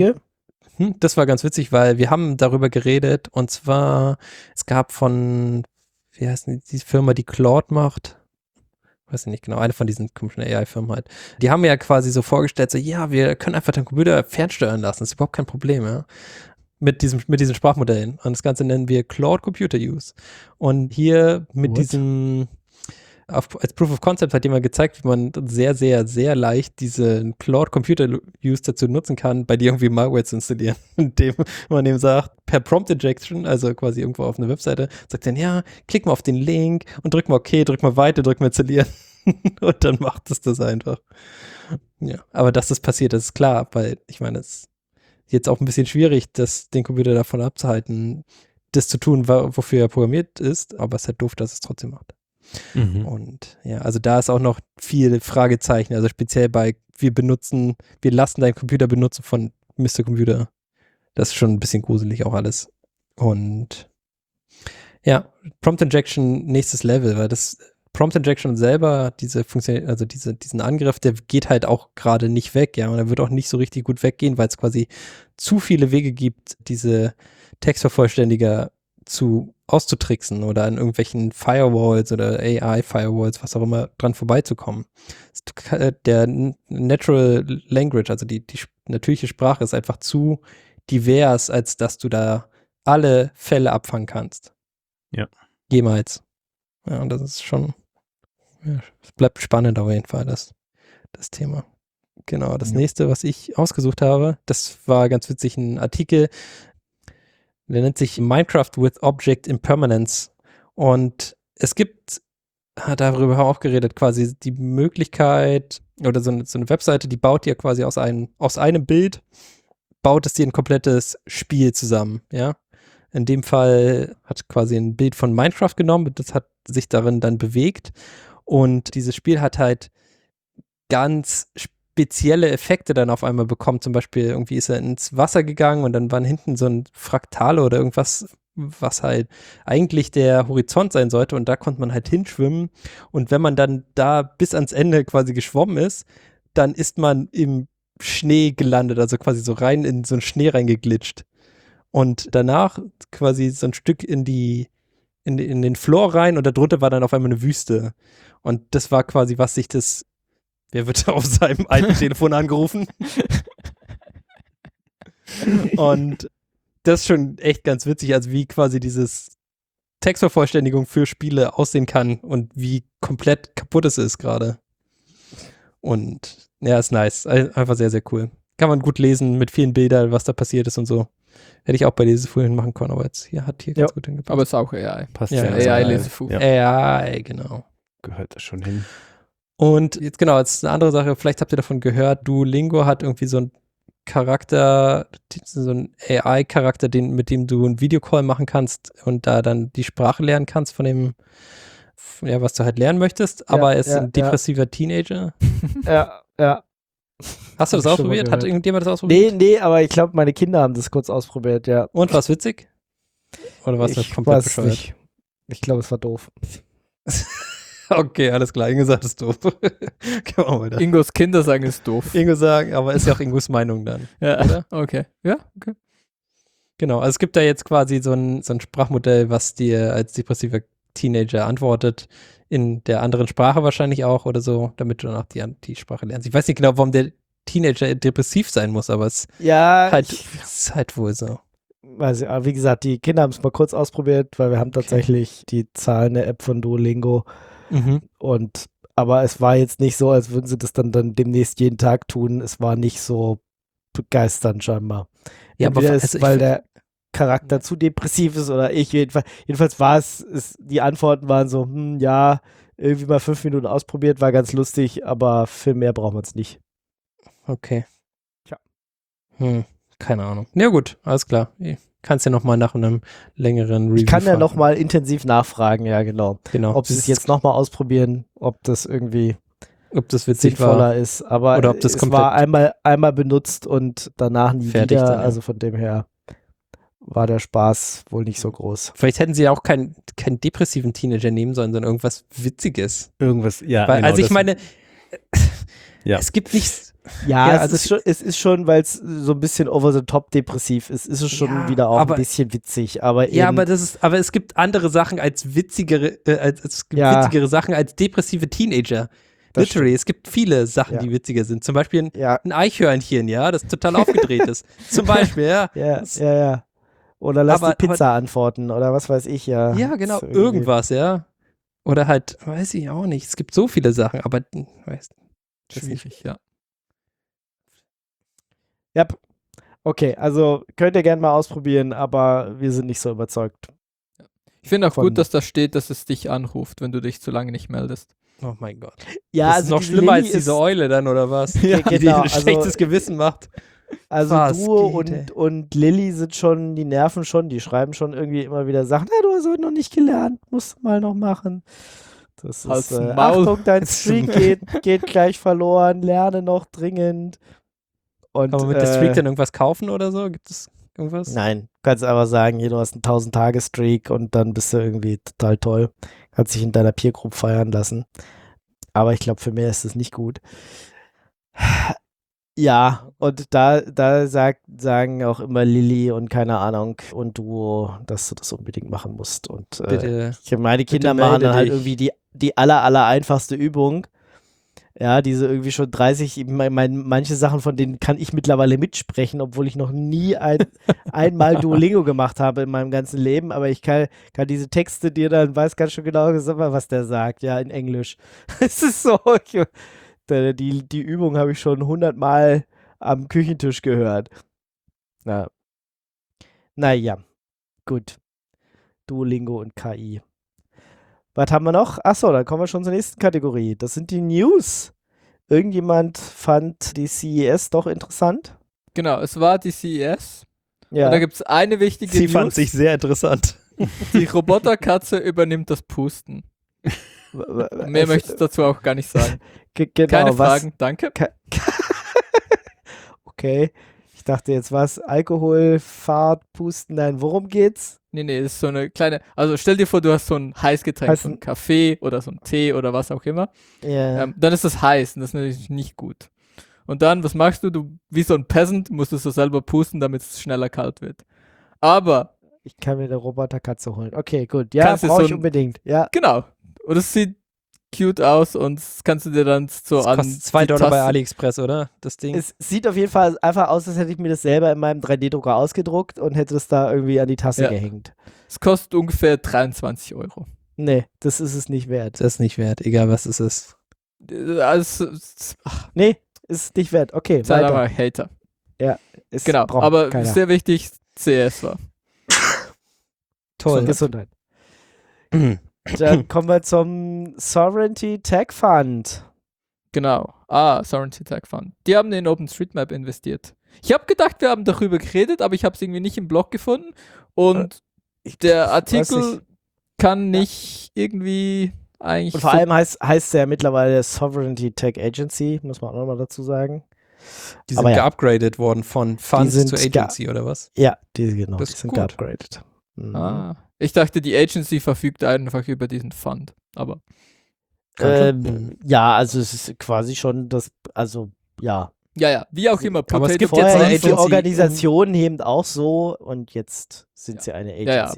ganz witzig, weil wir haben darüber geredet und zwar, es gab von, wie heißt denn die Firma, die Claude macht? Weiß ich nicht genau, eine von diesen komischen AI-Firmen halt. Die haben ja quasi so vorgestellt, so, ja, wir können einfach den Computer fernsteuern lassen, das ist überhaupt kein Problem, ja. Mit diesen Sprachmodellen. Und das Ganze nennen wir Claude Computer Use. Und hier mit diesem, als Proof of Concept hat jemand gezeigt, wie man sehr, sehr, sehr leicht diese Claude Computer Use dazu nutzen kann, bei dir irgendwie Malware zu installieren. Indem man eben sagt, per Prompt Injection, also quasi irgendwo auf einer Webseite, sagt dann, ja, klick mal auf den Link und drück mal OK, drück mal weiter, drück mal installieren. Und dann macht es das einfach. Ja, aber dass das passiert, das ist klar, weil ich meine, es ist jetzt auch ein bisschen schwierig, den Computer davon abzuhalten, das zu tun, wofür er programmiert ist, aber es ist halt doof, dass es trotzdem macht. Und ja, also da ist auch noch viel Fragezeichen, also speziell bei wir lassen deinen Computer benutzen von Mr. Computer. Das ist schon ein bisschen gruselig auch alles. Und ja, Prompt Injection nächstes Level, weil das Prompt Injection selber, diese Funktion, also diesen Angriff, der geht halt auch gerade nicht weg, ja, und er wird auch nicht so richtig gut weggehen, weil es quasi zu viele Wege gibt, diese Textvervollständiger auszutricksen oder an irgendwelchen Firewalls oder AI-Firewalls, was auch immer, dran vorbeizukommen. Der Natural Language, also die natürliche Sprache ist einfach zu divers, als dass du da alle Fälle abfangen kannst. Ja. Jemals. Ja, und das ist schon, ja, es bleibt spannend auf jeden Fall, das Thema. Genau, das nächste, was ich ausgesucht habe, das war ganz witzig, ein Artikel, der nennt sich Minecraft with Object Impermanence. Und es gibt, darüber haben wir auch geredet, quasi die Möglichkeit, oder so eine Webseite, die baut dir quasi aus einem Bild, baut es dir ein komplettes Spiel zusammen, ja. In dem Fall hat quasi ein Bild von Minecraft genommen, das hat sich darin dann bewegt. Und dieses Spiel hat halt ganz spezielle Effekte dann auf einmal bekommen. Zum Beispiel irgendwie ist er ins Wasser gegangen und dann waren hinten so ein Fraktale oder irgendwas, was halt eigentlich der Horizont sein sollte. Und da konnte man halt hinschwimmen. Und wenn man dann da bis ans Ende quasi geschwommen ist, dann ist man im Schnee gelandet, also quasi so rein in so einen Schnee reingeglitscht. Und danach quasi so ein Stück in den Floor rein und darunter war dann auf einmal eine Wüste. Und das war quasi, wer wird auf seinem alten Telefon angerufen? Und das ist schon echt ganz witzig, also wie quasi dieses Textvervollständigung für Spiele aussehen kann und wie komplett kaputt es ist gerade. Und ja, ist nice. Einfach sehr, sehr cool. Kann man gut lesen mit vielen Bildern, was da passiert ist und so. Hätte ich auch bei Lesefolien machen können, aber jetzt hat hier ganz gut hingepasst. Aber es ist auch AI. Passt ja. AI-Lesefuch. Ja. AI, genau. Gehört das schon hin. Und jetzt genau, jetzt eine andere Sache, vielleicht habt ihr davon gehört, Duolingo hat irgendwie so einen Charakter, so einen AI-Charakter, mit dem du einen Videocall machen kannst und da dann die Sprache lernen kannst von dem, ja, was du halt lernen möchtest, aber er ist ein depressiver Teenager. Ja. Hast du das Hab ich schon mal ausprobiert? Hat gehört. irgendjemand das ausprobiert? Nee, aber ich glaube, meine Kinder haben das kurz ausprobiert, ja. Und war's witzig? Oder war's Ich komplett weiß bescheuert? nicht. Ich glaube, es war doof. Okay, alles klar. Ingo sagt, es ist doof. Gehen wir weiter. Ingos Kinder sagen, ist doof. Ingo sagen, aber ist ja auch Ingos Meinung dann. Ja, Oder? okay. Ja, okay. Genau, also es gibt da jetzt quasi so ein Sprachmodell, was dir als depressiver Teenager antwortet, in der anderen Sprache wahrscheinlich auch oder so, damit du dann auch die Sprache lernst. Ich weiß nicht genau, warum der Teenager depressiv sein muss, aber es Ja, ist halt wohl so. weiß ich, aber wie gesagt, die Kinder haben es mal kurz ausprobiert, weil wir haben tatsächlich die zahlende App von Duolingo aber es war jetzt nicht so, als würden sie das dann demnächst jeden Tag tun. Es war nicht so begeisternd scheinbar. Ja, aber Entweder also ist, weil der Charakter zu depressiv ist oder ich jedenfalls war die Antworten waren so, ja, irgendwie mal 5 Minuten ausprobiert, war ganz lustig, aber für mehr brauchen wir es nicht. Okay. Tja. Keine Ahnung. Ja gut, alles klar. Kannst ja nochmal nach einem längeren Review Ich kann ja fragen. nochmal intensiv nachfragen, ja genau. Genau. Ob sie es jetzt nochmal ausprobieren, ob das irgendwie ob das witzig sinnvoller war. ist, aber Oder ob das es komplett war einmal benutzt und danach nie fertig wieder, dann, ja. also von dem her war der Spaß wohl nicht so groß. Vielleicht hätten sie ja auch keinen depressiven Teenager nehmen sollen, sondern irgendwas Witziges. Irgendwas, ja. Weil, genau, also ich das- meine, Ja. es gibt nichts. Ja, Ja, es, also ist schon, weil es so ein bisschen over the top depressiv ist es schon Ja, wieder auch aber- ein bisschen witzig, aber Ja, eben, aber es gibt andere Sachen als witzigere, es gibt Ja. witzigere Sachen als depressive Teenager. Das Literally, es gibt viele Sachen, Ja. die witziger sind. Zum Beispiel ja, ein Eichhörnchen, ja, das total aufgedreht ist. Zum Beispiel, ja. ja. Oder lass Aber- die Pizza antworten oder was weiß ich, ja. Ja, genau, Das ist irgendwie- irgendwas, ja. Oder halt, weiß ich auch nicht. Es gibt so viele Sachen, aber weiß Schwierig, ja. Ja, okay, also könnt ihr gerne mal ausprobieren, aber wir sind nicht so überzeugt. Ich finde auch Von- gut, dass da steht, dass es dich anruft, wenn du dich zu lange nicht meldest. Oh mein Gott. Ja, das also ist noch diese schlimmer Lilly als diese Eule dann, oder was? Ja, Die genau, ein also- schlechtes Gewissen macht. Also Was Duo geht, und Lilly sind schon, die nerven schon, die schreiben schon irgendwie immer wieder Sachen, du hast heute noch nicht gelernt, musst du mal noch machen. Das Halt's ist, Maul. Achtung, dein Streak geht gleich verloren, lerne noch dringend. Und, Kann man mit der Streak dann irgendwas kaufen oder so? Gibt es irgendwas? Nein, kannst einfach sagen, hier, du hast einen 1000-Tage-Streak und dann bist du irgendwie total toll. Kannst dich in deiner Peer Group feiern lassen. Aber ich glaube, für mehr ist es nicht gut. Ja, und da sagen auch immer Lilly und keine Ahnung und Duo, dass du das unbedingt machen musst. Und Bitte. meine Kinder bitte machen dann melde halt dich. irgendwie die aller einfachste Übung. Ja, diese irgendwie schon 30, manche Sachen von denen kann ich mittlerweile mitsprechen, obwohl ich noch nie einmal Duolingo gemacht habe in meinem ganzen Leben, aber ich kann diese Texte dir dann, weiß ganz schön genau, was der sagt, ja, in Englisch. Es ist so, die Übung habe ich schon 100 Mal am Küchentisch gehört. Naja, gut. Duolingo und KI. Was haben wir noch? Achso, dann kommen wir schon zur nächsten Kategorie. Das sind die News. Irgendjemand fand die CES doch interessant? Genau, es war die CES. Ja. Und da gibt es eine wichtige Sie News. fand sich sehr interessant. Die Roboterkatze übernimmt das Pusten. Mehr möchte ich dazu auch gar nicht sagen. Genau, Keine Fragen, danke. Okay. Ich dachte jetzt was? Alkohol, Fahrt, Pusten, nein, worum geht's? Nee, das ist so eine kleine, also stell dir vor, du hast so ein Heißgetränk, so einen Kaffee oder so einen Tee oder was auch immer. Ja. Dann ist das heiß und das ist natürlich nicht gut. Und dann, was machst du? Du, wie so ein Peasant, musst du so selber pusten, damit es schneller kalt wird. Aber, Ich kann mir eine Roboterkatze holen. Okay, gut. Ja, Kannst du brauche so ich ein- unbedingt. Ja. genau. Und es sieht cute aus und das kannst du dir dann so Das an kostet $2 die bei Taste- AliExpress, oder? Das Ding. Es sieht auf jeden Fall einfach aus, als hätte ich mir das selber in meinem 3D-Drucker ausgedruckt und hätte es da irgendwie an die Tasse Ja. gehängt. Es kostet ungefähr 23 €. Nee, das ist es nicht wert. Das ist nicht wert, egal was es ist. Also, Nee, ist nicht wert. Okay, sei weiter. aber Hater. Es Genau, braucht aber keiner. sehr wichtig, CS war. Toll. Gesundheit. Dann kommen wir zum Sovereignty Tech Fund. Genau. Sovereignty Tech Fund. Die haben in OpenStreetMap investiert. Ich habe gedacht, wir haben darüber geredet, aber ich habe es irgendwie nicht im Blog gefunden. Und der weiß Artikel nicht. kann nicht irgendwie eigentlich. Und vor allem heißt es ja mittlerweile Sovereignty Tech Agency, muss man auch nochmal dazu sagen. Die sind Aber ja. geupgradet worden von Funds sind zu Agency, oder was? Ja, genau, Das die ist sind gut. geupgradet. Mhm. Ich dachte, die Agency verfügt einfach über diesen Fund, aber Ja, also es ist quasi schon das, also ja. ja, wie auch immer. Aber es gibt Potato- jetzt Vorher eine hieß die Agency, Organisation eben auch so und jetzt sind sie eine Agency. Ja,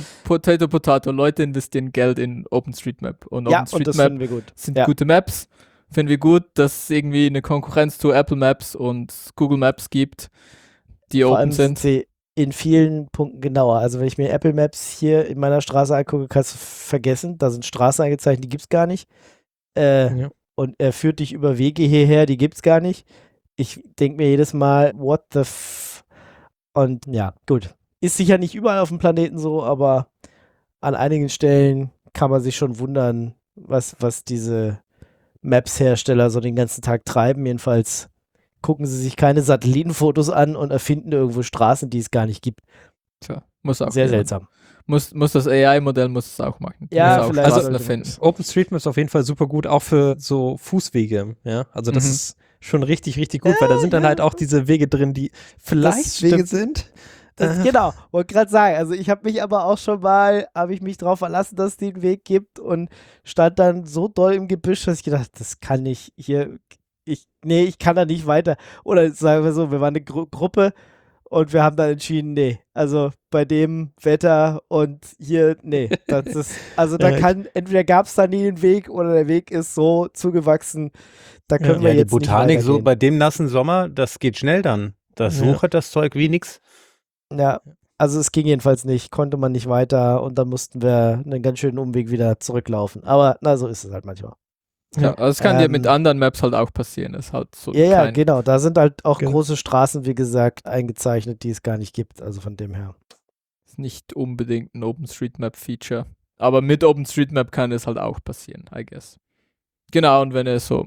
Potato. Leute investieren Geld in OpenStreetMap. Und Ja, und das OpenStreetMap finden wir gut. sind Ja. gute Maps. Finden wir gut, dass es irgendwie eine Konkurrenz zu Apple Maps und Google Maps gibt, die Vor open allem sind sind. sie in vielen Punkten genauer. Also wenn ich mir Apple Maps hier in meiner Straße angucke, kannst du vergessen, da sind Straßen eingezeichnet, die gibt's gar nicht. Ja. Und er führt dich über Wege hierher, die gibt's gar nicht. Ich denke mir jedes Mal, what the f... Und ja, gut. Ist sicher nicht überall auf dem Planeten so, aber an einigen Stellen kann man sich schon wundern, was diese Maps-Hersteller so den ganzen Tag treiben. Jedenfalls gucken sie sich keine Satellitenfotos an und erfinden irgendwo Straßen, die es gar nicht gibt. Tja, muss auch Sehr jemand. seltsam. Muss das AI-Modell muss es auch machen. Ja, muss auch vielleicht Straßen sollte erfinden. das. OpenStreetMap ist auf jeden Fall super gut, auch für so Fußwege. Ja, also das Mhm. ist schon richtig, richtig gut, weil da sind dann halt auch diese Wege drin, die vielleicht stimmt. Wege sind. Genau, wollte gerade sagen, also ich habe mich aber auch schon mal, habe ich mich drauf verlassen, dass es den Weg gibt und stand dann so doll im Gebüsch, dass ich gedacht, das kann nicht hier, ich kann da nicht weiter. Oder sagen wir so, wir waren eine Gruppe und wir haben dann entschieden, nee, also bei dem Wetter und hier, nee, das ist, also da entweder gab es da nie den Weg oder der Weg ist so zugewachsen, da können wir Ja, die jetzt Botanik nicht so weitergehen. bei dem nassen Sommer, das geht schnell dann. Das Ja. wuchert das Zeug wie nix. Ja, also es ging jedenfalls nicht, konnte man nicht weiter und dann mussten wir einen ganz schönen Umweg wieder zurücklaufen. Aber na, so ist es halt manchmal. Ja, also es kann dir mit Ähm, anderen Maps halt auch passieren. Ist halt so Ja, klein. genau. Da sind halt auch Genau. große Straßen, wie gesagt, eingezeichnet, die es gar nicht gibt. Also von dem her. Ist nicht unbedingt ein OpenStreetMap-Feature. Aber mit OpenStreetMap kann es halt auch passieren, I guess. Genau, und wenn ihr so,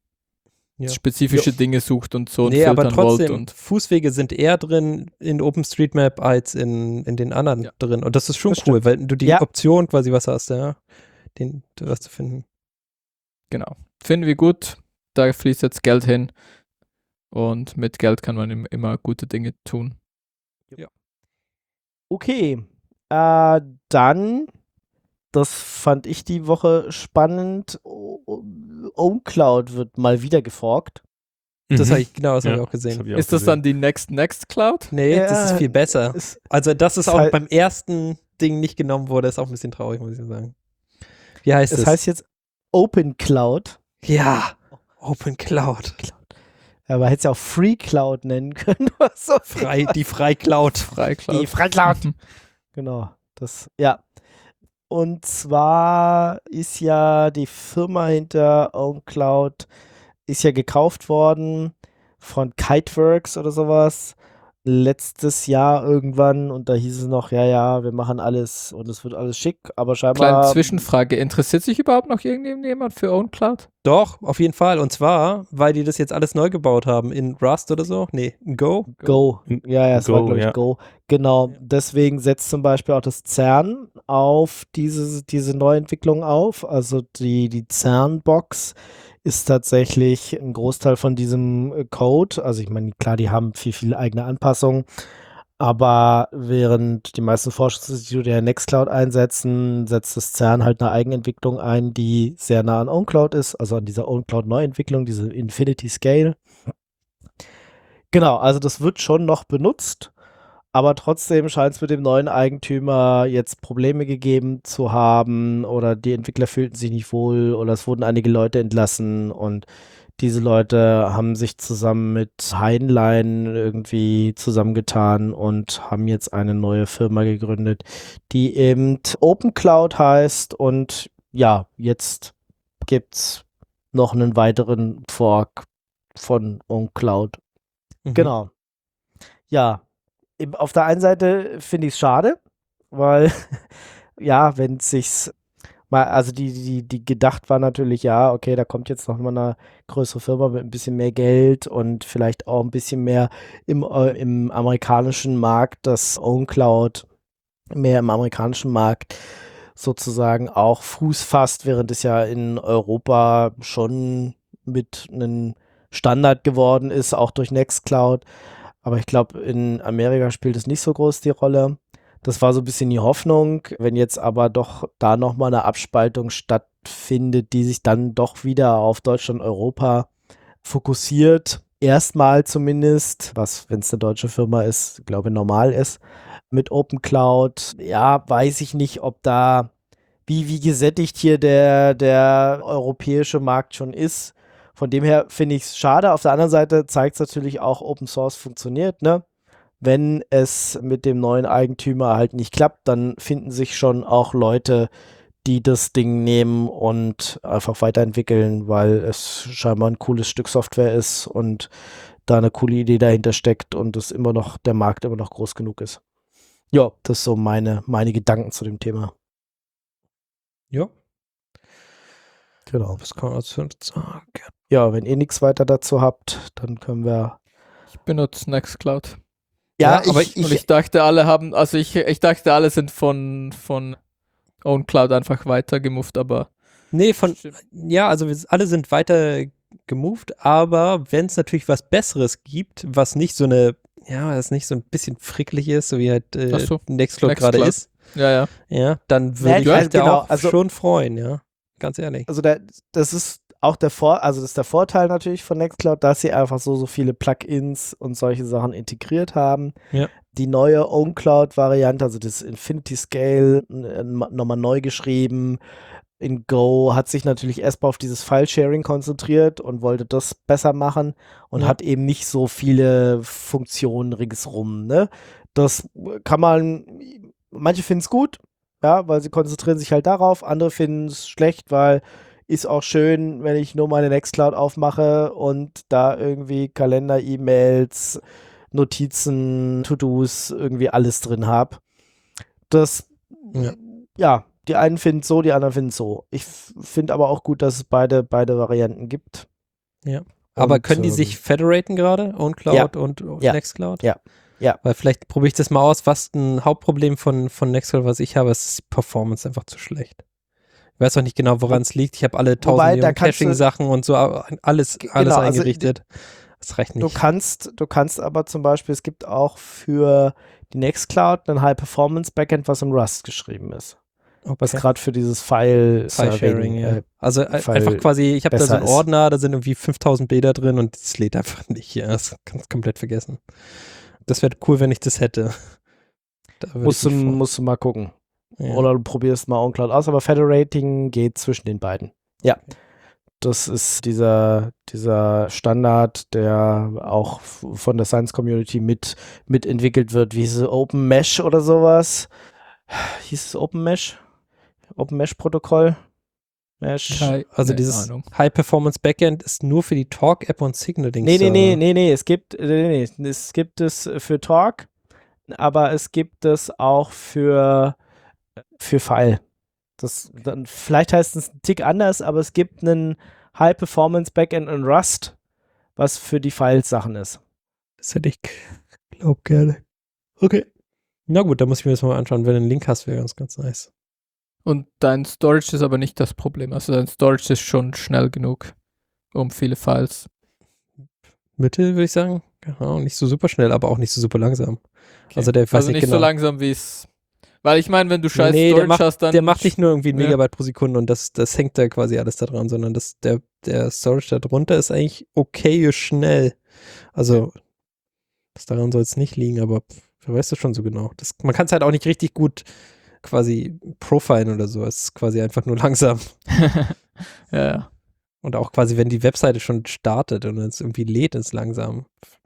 Ja. spezifische Dinge sucht und so und Nee, aber filtern wollt trotzdem, und Fußwege sind eher drin in OpenStreetMap als in den anderen Ja. drin. Und das ist schon Das cool, weil du die Ja. Option quasi was hast, ja, was zu finden. genau. Finden wir gut. Da fließt jetzt Geld hin. Und mit Geld kann man immer gute Dinge tun. Okay. Dann, das fand ich die Woche spannend. OwnCloud wird mal wieder geforkt. Das Mhm. habe ich, genau, das habe Ja, ich auch gesehen. hab ich auch Ist das gesehen. dann die Next Cloud? Nee, das Ja, ist viel besser. Also, dass es es auch halt- beim ersten Ding nicht genommen wurde, ist auch ein bisschen traurig, muss ich sagen. Wie heißt Es es? heißt jetzt OpenCloud. ja, Open Cloud. Aber hätte es ja auch Free Cloud nennen können. oder so. Die Freicloud. FreiCloud. Die FreiCloud. Genau, ja. Und zwar ist ja die Firma hinter OwnCloud ist ja gekauft worden von Kiteworks oder sowas letztes Jahr irgendwann und da hieß es noch, ja, wir machen alles und es wird alles schick, aber Kleine scheinbar Zwischenfrage. Interessiert sich überhaupt noch irgendjemand für OwnCloud? Doch, auf jeden Fall. Und zwar, weil die das jetzt alles neu gebaut haben in Rust oder so. Nee, in Go. Go. Ja, es war, Go, glaube ich, ja. Go. Genau, deswegen setzt zum Beispiel auch das CERN auf diese Neuentwicklung auf. Also die CERN-Box ist tatsächlich ein Großteil von diesem Code. Also ich meine, klar, die haben viel eigene Anpassungen, aber während die meisten Forschungsinstitute ja Nextcloud einsetzen, setzt das CERN halt eine Eigenentwicklung ein, die sehr nah an OwnCloud ist, also an dieser OwnCloud-Neuentwicklung, diese Infinity Scale. Genau, also das wird schon noch benutzt, aber trotzdem scheint es mit dem neuen Eigentümer jetzt Probleme gegeben zu haben oder die Entwickler fühlten sich nicht wohl oder es wurden einige Leute entlassen und diese Leute haben sich zusammen mit Heinlein irgendwie zusammengetan und haben jetzt eine neue Firma gegründet, die eben OpenCloud heißt und ja, jetzt gibt's noch einen weiteren Fork von OwnCloud. Mhm. Genau. Ja, auf der einen Seite finde ich es schade, weil ja, wenn es sich mal, also die gedacht war natürlich, ja, okay, da kommt jetzt noch mal eine größere Firma mit ein bisschen mehr Geld und vielleicht auch ein bisschen mehr im amerikanischen Markt, dass OwnCloud mehr im amerikanischen Markt sozusagen auch Fuß fasst, während es ja in Europa schon mit einem Standard geworden ist, auch durch Nextcloud. Aber ich glaube, in Amerika spielt es nicht so groß die Rolle. Das war so ein bisschen die Hoffnung. Wenn jetzt aber doch da nochmal eine Abspaltung stattfindet, die sich dann doch wieder auf Deutschland, Europa fokussiert, erstmal zumindest, was, wenn es eine deutsche Firma ist, glaube ich, normal ist, mit Open Cloud, ja, weiß ich nicht, ob da, wie gesättigt hier der europäische Markt schon ist. Von dem her finde ich es schade. Auf der anderen Seite zeigt es natürlich auch, Open Source funktioniert, ne? Wenn es mit dem neuen Eigentümer halt nicht klappt, dann finden sich schon auch Leute, die das Ding nehmen und einfach weiterentwickeln, weil es scheinbar ein cooles Stück Software ist und da eine coole Idee dahinter steckt und es immer noch, der Markt immer noch groß genug ist. Ja, das ist so meine Gedanken zu dem Thema. Ja. Genau. Was kann man dazu sagen? Ja, wenn ihr nichts weiter dazu habt, dann können wir. Ich benutze Nextcloud. Ja, aber Und ich dachte, alle haben, also ich dachte, alle sind von OwnCloud einfach weiter gemoved, aber. Nee, also alle sind weiter gemoved, aber wenn es natürlich was Besseres gibt, was nicht so das nicht so ein bisschen frickelig ist, so wie halt Nextcloud gerade ist, Ja. ja, dann würde ich mich da auch schon freuen, ja, ganz ehrlich. Also das ist auch das ist der Vorteil natürlich von Nextcloud, dass sie einfach so viele Plugins und solche Sachen integriert haben. Ja. Die neue OwnCloud-Variante, also das Infinity Scale, nochmal neu geschrieben. In Go hat sich natürlich erstmal auf dieses File-Sharing konzentriert und wollte das besser machen und hat eben nicht so viele Funktionen ringsrum. Ne? Das kann manche finden es gut, ja, weil sie konzentrieren sich halt darauf, andere finden es schlecht, weil ist auch schön, wenn ich nur meine Nextcloud aufmache und da irgendwie Kalender, E-Mails, Notizen, To-Dos, irgendwie alles drin habe. Das, ja, die einen finden es so, die anderen finden es so. Ich finde aber auch gut, dass es beide Varianten gibt. Ja. Aber Und, können die sich federaten gerade? OwnCloud und Nextcloud? Ja. Weil vielleicht probiere ich das mal aus, was ein Hauptproblem von Nextcloud, was ich habe, ist die Performance einfach zu schlecht. Ich weiß auch nicht genau, woran es liegt. Ich habe alle 1000 Caching-Sachen und so, alles eingerichtet. Das reicht nicht. Du kannst aber zum Beispiel, es gibt auch für die Nextcloud ein High-Performance-Backend, was in Rust geschrieben ist. Okay. Was gerade für dieses File-Sharing, ja. Also einfach quasi, ich habe da so einen Ordner, da sind irgendwie 5000 Bilder drin und das lädt einfach nicht. Ja, das kannst du komplett vergessen. Das wäre cool, wenn ich das hätte. Musst du mal gucken. Ja. Oder du probierst mal OwnCloud aus, aber Federating geht zwischen den beiden. Ja. Das ist dieser Standard, der auch von der Science-Community mit entwickelt wird, wie so Open Mesh oder sowas. Hieß es Open Mesh? Open Mesh-Protokoll? Mesh? Also dieses High-Performance Backend ist nur für die Talk-App und Signal-Dings. Nee. Es gibt es für Talk, aber es gibt es auch für File. Vielleicht heißt es ein Tick anders, aber es gibt einen High-Performance-Backend in Rust, was für die Files-Sachen ist. Das hätte ich, glaub, gerne. Okay. Na gut, da muss ich mir das mal anschauen. Wenn du einen Link hast, wäre ganz nice. Und dein Storage ist aber nicht das Problem. Also dein Storage ist schon schnell genug, um viele Files. Mittel, würde ich sagen. Genau, nicht so super schnell, aber auch nicht so super langsam. Okay. Also der weiß nicht genau. So langsam, wie es. Weil ich meine, wenn du scheiß Storage hast, dann. Der macht nicht nur irgendwie 1 Megabyte pro Sekunde und das hängt da quasi alles da dran, sondern der Storage da drunter ist eigentlich okay schnell. Also, das daran soll es nicht liegen, aber wer weiß das schon so genau. Man kann es halt auch nicht richtig gut quasi profilen oder so. Es ist quasi einfach nur langsam. Ja. Und auch quasi, wenn die Webseite schon startet und es irgendwie lädt, ist es langsam.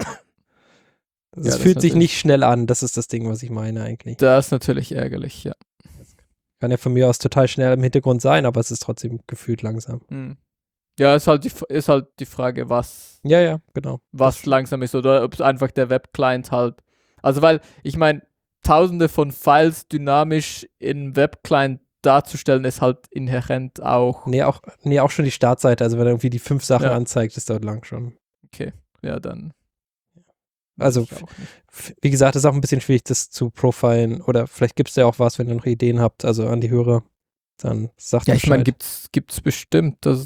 Es fühlt sich nicht schnell an. Das ist das Ding, was ich meine eigentlich. Das ist natürlich ärgerlich, ja. Kann ja von mir aus total schnell im Hintergrund sein, aber es ist trotzdem gefühlt langsam. Ja, ist halt die Frage, was. Ja, genau. Was langsam ist oder ob es einfach der Webclient halt. Also, weil, ich meine, tausende von Files dynamisch in Webclient darzustellen, ist halt inhärent auch. Nee, auch schon die Startseite. Also, wenn er irgendwie die 5 Sachen anzeigt, das dauert lang schon. Okay, ja, dann. Also, wie gesagt, ist auch ein bisschen schwierig, das zu profilen. Oder vielleicht gibt es ja auch was, wenn ihr noch Ideen habt, also an die Hörer, dann sagt ja, ich meine, gibt's bestimmt.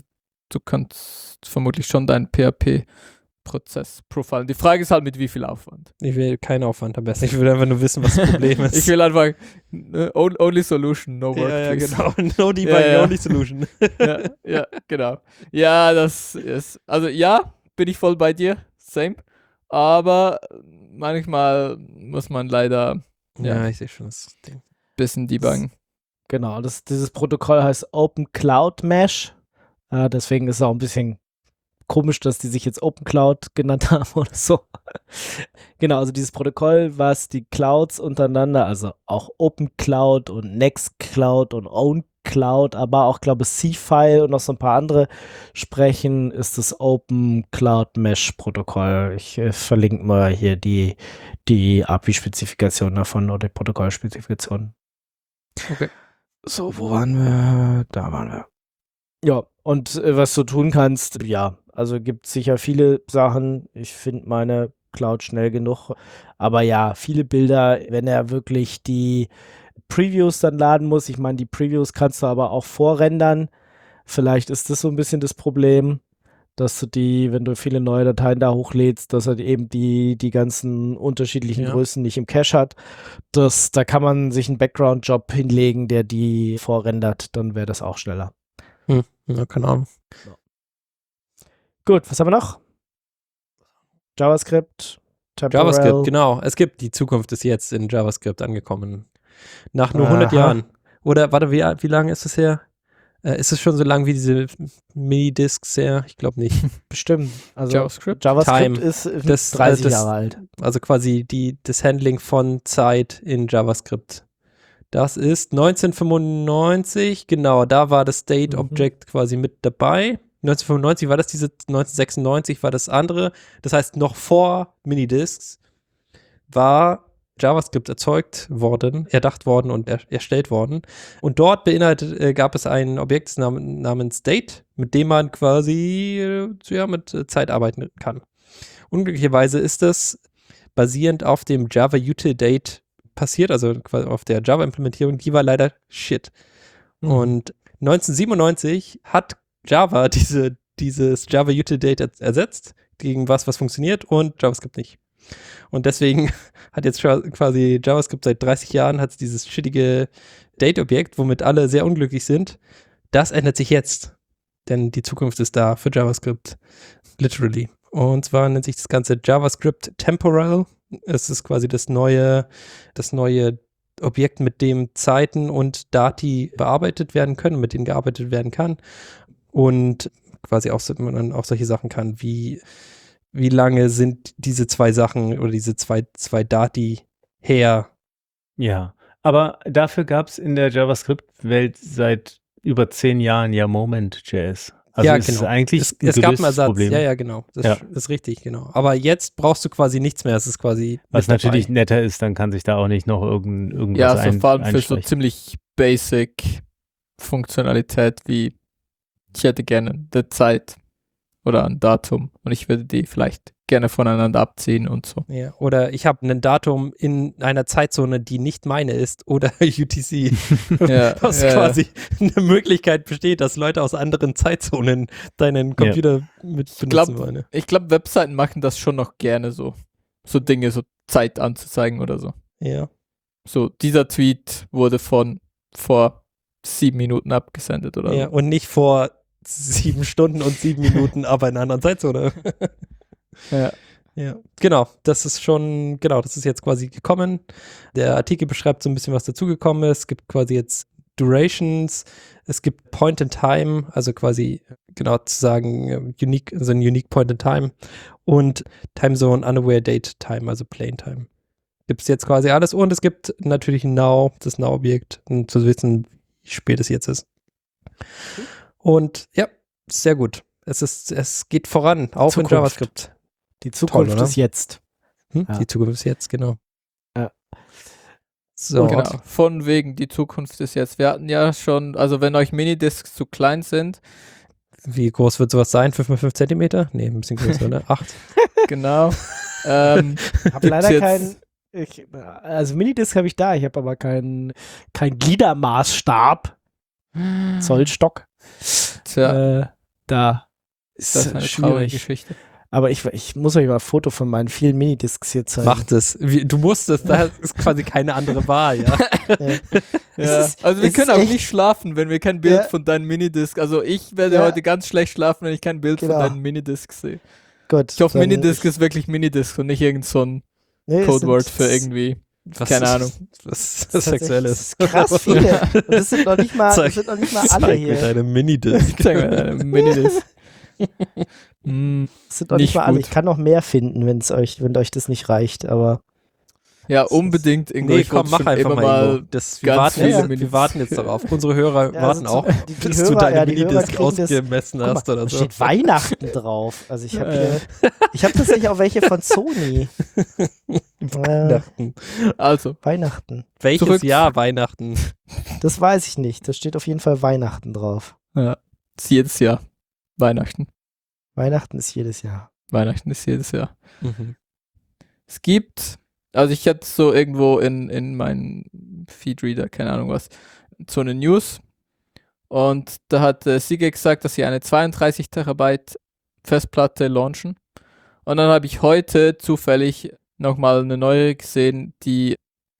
du kannst vermutlich schon deinen PHP-Prozess profilen. Die Frage ist halt, mit wie viel Aufwand. Ich will keinen Aufwand am besten. Ich will einfach nur wissen, was das Problem ist. Ich will einfach only solution, no work, ja, please. genau. No debug, only solution. ja, genau. Ja, das ist, also ja, bin ich voll bei dir, same. Aber manchmal muss man leider Ja, ich sehe schon das Ding. bisschen debuggen. Genau, dieses Protokoll heißt Open Cloud Mesh. Deswegen ist es auch ein bisschen komisch, dass die sich jetzt Open Cloud genannt haben oder so. Genau, also dieses Protokoll, was die Clouds untereinander, also auch Open Cloud und Nextcloud und Own Cloud, aber auch, glaube ich, C-File und noch so ein paar andere sprechen, ist das Open Cloud Mesh Protokoll. Ich verlinke mal hier die API-Spezifikation davon oder die Protokollspezifikation. Okay. So, wo waren wir? Da waren wir. Ja, und was du tun kannst, ja, also gibt sicher viele Sachen. Ich finde meine Cloud schnell genug. Aber ja, viele Bilder, wenn er wirklich die Previews dann laden muss. Ich meine, die Previews kannst du aber auch vorrendern. Vielleicht ist das so ein bisschen das Problem, dass du die, wenn du viele neue Dateien da hochlädst, dass er eben die ganzen unterschiedlichen Größen nicht im Cache hat. Da kann man sich einen Background-Job hinlegen, der die vorrendert, dann wäre das auch schneller. Ja, keine Ahnung. So. Gut, was haben wir noch? JavaScript, Temporal. JavaScript, genau. Es gibt die Zukunft ist jetzt in JavaScript angekommen. Nach nur 100 Jahren. Oder, warte, wie lange ist es her? Ist es schon so lang wie diese Minidiscs her? Ich glaube nicht. Bestimmt. Also JavaScript? JavaScript Time. ist Das- 30 das- Jahre alt. Also quasi das Handling von Zeit in JavaScript. Das ist 1995, genau, da war das State Object quasi mit dabei. 1995 war das 1996 war das andere. Das heißt, noch vor Minidiscs war JavaScript erdacht worden und erstellt worden. Und dort gab es ein Objekt namens State, mit dem man quasi mit Zeit arbeiten kann. Unglücklicherweise ist das basierend auf dem Java Util-Date passiert, also quasi auf der Java-Implementierung, die war leider shit. Und 1997 hat Java dieses Java Util-Date ersetzt gegen was funktioniert und JavaScript nicht. Und deswegen hat jetzt quasi JavaScript seit 30 Jahren hat dieses shittige Date-Objekt, womit alle sehr unglücklich sind. Das ändert sich jetzt, denn die Zukunft ist da für JavaScript, literally. Und zwar nennt sich das Ganze JavaScript Temporal. Es ist quasi das neue Objekt, mit dem Zeiten und Dati bearbeitet werden können, mit denen gearbeitet werden kann. Und quasi auch, man dann auch solche Sachen kann, wie lange sind diese zwei Sachen oder diese zwei Dati her? Ja, aber dafür gab es in der JavaScript-Welt seit über 10 Jahren ja Moment.js. Also ja, es genau. ist eigentlich Es gab einen gelöstes Ersatz. Problem. Ja, genau. Das ist richtig, genau. Aber jetzt brauchst du quasi nichts mehr. Es ist quasi Was mit natürlich dabei. netter ist, dann kann sich da auch nicht noch irgendwas Ja, so vor allem für so einschleichen. ziemlich basic Funktionalität wie ich hätte gerne eine Zeit oder ein Datum und ich würde die vielleicht gerne voneinander abziehen und so. Ja, oder ich habe ein Datum in einer Zeitzone, die nicht meine ist, oder UTC. Ja, Was quasi eine Möglichkeit besteht, dass Leute aus anderen Zeitzonen deinen Computer mit benutzen wollen. Ich glaube, Webseiten machen das schon noch gerne so so Dinge, so Zeit anzuzeigen oder so. Ja. So, dieser Tweet wurde vor 7 Minuten abgesendet oder Ja, so. und nicht vor 7 Stunden und 7 Minuten, aber in einer anderen Zeitzone. Ja. Ja, genau, das ist jetzt quasi gekommen. Der Artikel beschreibt so ein bisschen, was dazugekommen ist. Es gibt quasi jetzt Durations, es gibt Point in Time, also quasi genau zu sagen, unique Point in Time und Time Zone Unaware Date Time, also Plain Time. Gibt es jetzt quasi alles und es gibt natürlich das Now-Objekt, um zu wissen, wie spät es jetzt ist. Und ja, sehr gut. Es geht voran, auch Zukunft. in JavaScript. Die Zukunft oder? ist jetzt. Ja. Die Zukunft ist jetzt, genau. Ja. So, Genau, von wegen, die Zukunft ist jetzt. Wir hatten ja schon, also wenn euch Minidiscs zu klein sind, wie groß wird sowas sein? 5x5 Zentimeter? Nee, ein bisschen größer, ne? 8. genau. Hab leider jetzt- also Minidisc habe ich da, ich habe aber kein Gliedermaßstab, Zollstock. Tja, da. Das ist eine traurige schwierig. Geschichte. Aber ich muss euch mal ein Foto von meinen vielen Minidiscs hier zeigen. Mach das. Du musst es, da ist quasi keine andere Wahl, ja. Ja. ist- Also wir es können ist auch echt- nicht schlafen, wenn wir kein Bild Ja. von deinen Minidiscs. Also ich werde Ja. heute ganz schlecht schlafen, wenn ich kein Bild Genau. von deinen Minidiscs sehe. Gut. Ich hoffe, dann- Minidisc ist wirklich Minidisc und nicht irgend so ein Nee, es Codewort sind- für irgendwie. Was Keine ist- Ahnung. Was das ist Sexuelles. Krass viele. Und das sind noch nicht mal, Zeig- das sind noch nicht mal alle Zeig mir hier. deine Minidisc. Sag mal, eine Minidisc. Das sind noch nicht Nicht mal alle. gut. Ich kann noch mehr finden, wenn euch das nicht reicht, aber Ja, unbedingt. Ingo, Nee, ich komm, wollte mach schon einfach immer mal. Ingo. Wir ganz warten, viele jetzt, Minidiscs. wir warten jetzt darauf. Unsere Hörer Ja, warten also auch, die bis Hörer- du deine ja, die Hörer Minidisc kriegen das- ausgemessen guck hast mal, oder da so. steht Weihnachten drauf. Also ich habe Ja. ich habe tatsächlich auch welche von Sony. Weihnachten. Also, Weihnachten. Welches Zurück- Jahr Weihnachten? Das weiß ich nicht. Da steht auf jeden Fall Weihnachten drauf. ist jedes Jahr. Weihnachten. Weihnachten ist jedes Jahr. Weihnachten ist jedes Jahr. Mhm. Es gibt, also ich hatte so irgendwo in meinen Feedreader, keine Ahnung was, so eine News. Und da hat Seagate gesagt, dass sie eine 32 Terabyte Festplatte launchen. Und dann habe ich heute zufällig nochmal eine neue gesehen, die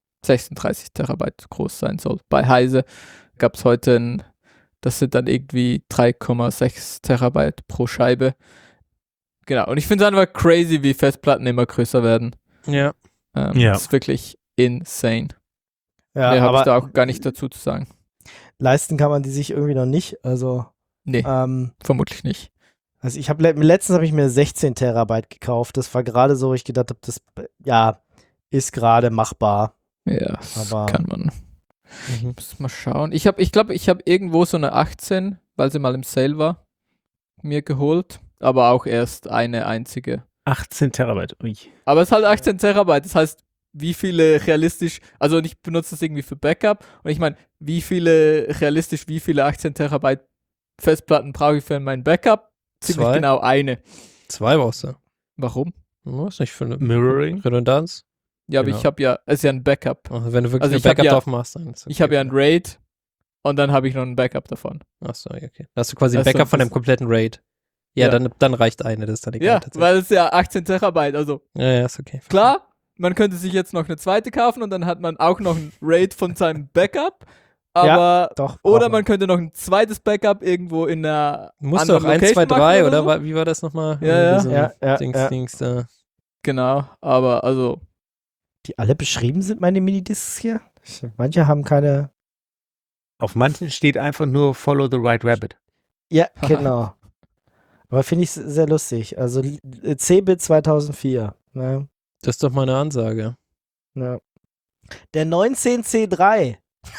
36 Terabyte groß sein soll. Bei Heise gab es heute das sind dann irgendwie 3,6 Terabyte pro Scheibe. Genau, und ich finde es einfach crazy, wie Festplatten immer größer werden. Ja. Ja. Das ist wirklich insane. Ja, Mehr habe ich aber da auch gar nicht dazu zu sagen. leisten kann man die sich irgendwie noch nicht. Also, Nee, vermutlich nicht. also ich habe letztens habe ich mir 16 Terabyte gekauft. Das war gerade so, wo ich gedacht habe, das ja ist gerade machbar. Ja, das Aber- kann man. Mhm. Muss mal schauen. Ich glaube, ich habe irgendwo so eine 18, weil sie mal im Sale war, mir geholt. Aber auch erst eine einzige. 18 Terabyte. Ui. Aber es ist halt 18 Terabyte. Das heißt, wie viele realistisch, also und ich benutze das irgendwie für Backup. Und ich meine, wie viele 18 Terabyte Festplatten brauche ich für mein Backup? Ziemlich 2? genau eine. 2 brauchst du. Warum? Was nicht für eine Mirroring. Redundanz? Ja, aber Genau. ich habe ja, es ist ja ein Backup. Also wenn du wirklich Also ein ich hab Backup ja- drauf machst, dann ist okay. Ich habe ja ein RAID und dann habe ich noch ein Backup davon. Achso, okay. Dann hast du quasi ein Also, Backup von das- deinem kompletten RAID. Ja, Ja. Dann reicht eine, das ist dann egal. Ja, tatsächlich. weil es ja 18 Terabyte, also Ja, ist okay. klar, man könnte sich jetzt noch eine zweite kaufen und dann hat man auch noch ein RAID von seinem Backup, aber Doch. oder braucht man könnte noch ein zweites Backup irgendwo in einer Musst du auch anderen 1, 2, Location 3 machen oder so. wie war das nochmal? Ja, ja. Diese Ja, Dings, ja. Dings da. Genau, aber also die alle beschrieben sind, meine Minidiscs hier? Manche haben keine. Auf manchen steht einfach nur Follow the Right Rabbit. Ja, genau. Aber finde ich sehr lustig. Also Cbit 2004. Ne? Das ist doch mal eine Ansage. Ja. Der 19C3.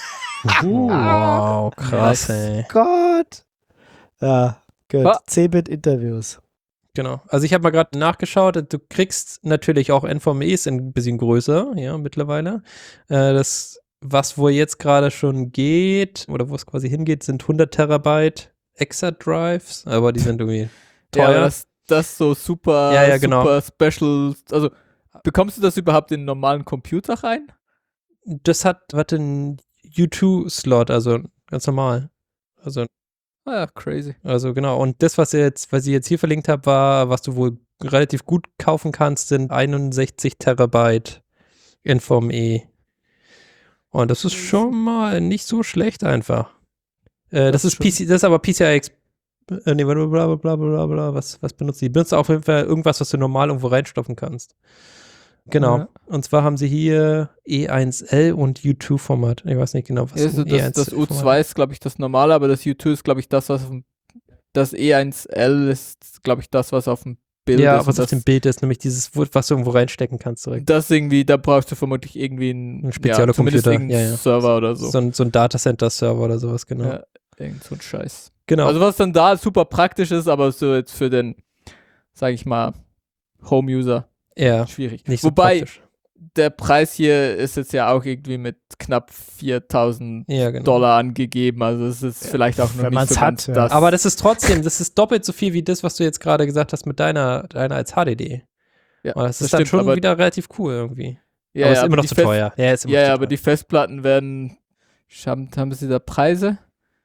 Wow, krass, Nice. ey. Gott. Ja, gut. Ah. Cbit Interviews. Genau. Also ich habe mal gerade nachgeschaut, du kriegst natürlich auch NVMEs ein bisschen größer, ja, mittlerweile. Das, was wohl jetzt gerade schon geht, oder wo es quasi hingeht, sind 100 Terabyte Exadrives, aber die sind irgendwie ja, teuer. aber das so super, Ja, genau. super special, also bekommst du das überhaupt in einen normalen Computer rein? Das hat, warte, einen U2-Slot, also ganz normal. Ah ja, crazy. Also genau. Und das, was ich jetzt hier verlinkt habe, war, was du wohl relativ gut kaufen kannst, sind 61 Terabyte NVMe. Und das ist schon mal nicht so schlecht einfach. Das ist schon- PC, das ist aber PCI-X. Nee, bla bla bla bla bla. Was benutzt die? Die benutzt auf jeden Fall irgendwas, was du normal irgendwo reinstopfen kannst. Genau. Ja. Und zwar haben sie hier E1L und U2-Format. Ich weiß nicht genau, was Also ein das E1L U2 ist, glaube ich, das normale, aber das U2 ist, glaube ich, das, was auf dem, das E1L ist, glaube ich, das, was auf dem Bild Ja, ist. was und auf dem Bild ist, nämlich dieses, was du irgendwo reinstecken kannst direkt. das irgendwie, da brauchst du vermutlich irgendwie Ein spezieller zumindest Computer, irgendeinen ja, ja. Server oder so. So ein Datacenter-Server oder sowas, genau. Ja, irgend so ein Scheiß. Genau. Also was dann da super praktisch ist, aber so jetzt für den, sag ich mal, Home-User ja, schwierig. nicht so Wobei, praktisch. der Preis hier ist jetzt ja auch irgendwie mit knapp 4.000 Ja, genau. Dollar angegeben, also es ist vielleicht auch noch wenn nicht man's so hat, ganz ja. das. Aber das ist trotzdem, das ist doppelt so viel wie das, was du jetzt gerade gesagt hast mit deiner als HDD. ja, Und das ist dann stimmt, schon aber, wieder relativ cool irgendwie. ja, aber ja, ist immer noch die zu Fest- teuer. Ja, ist immer Ja, noch ja, zu aber teuer. die Festplatten werden, haben sie da Preise?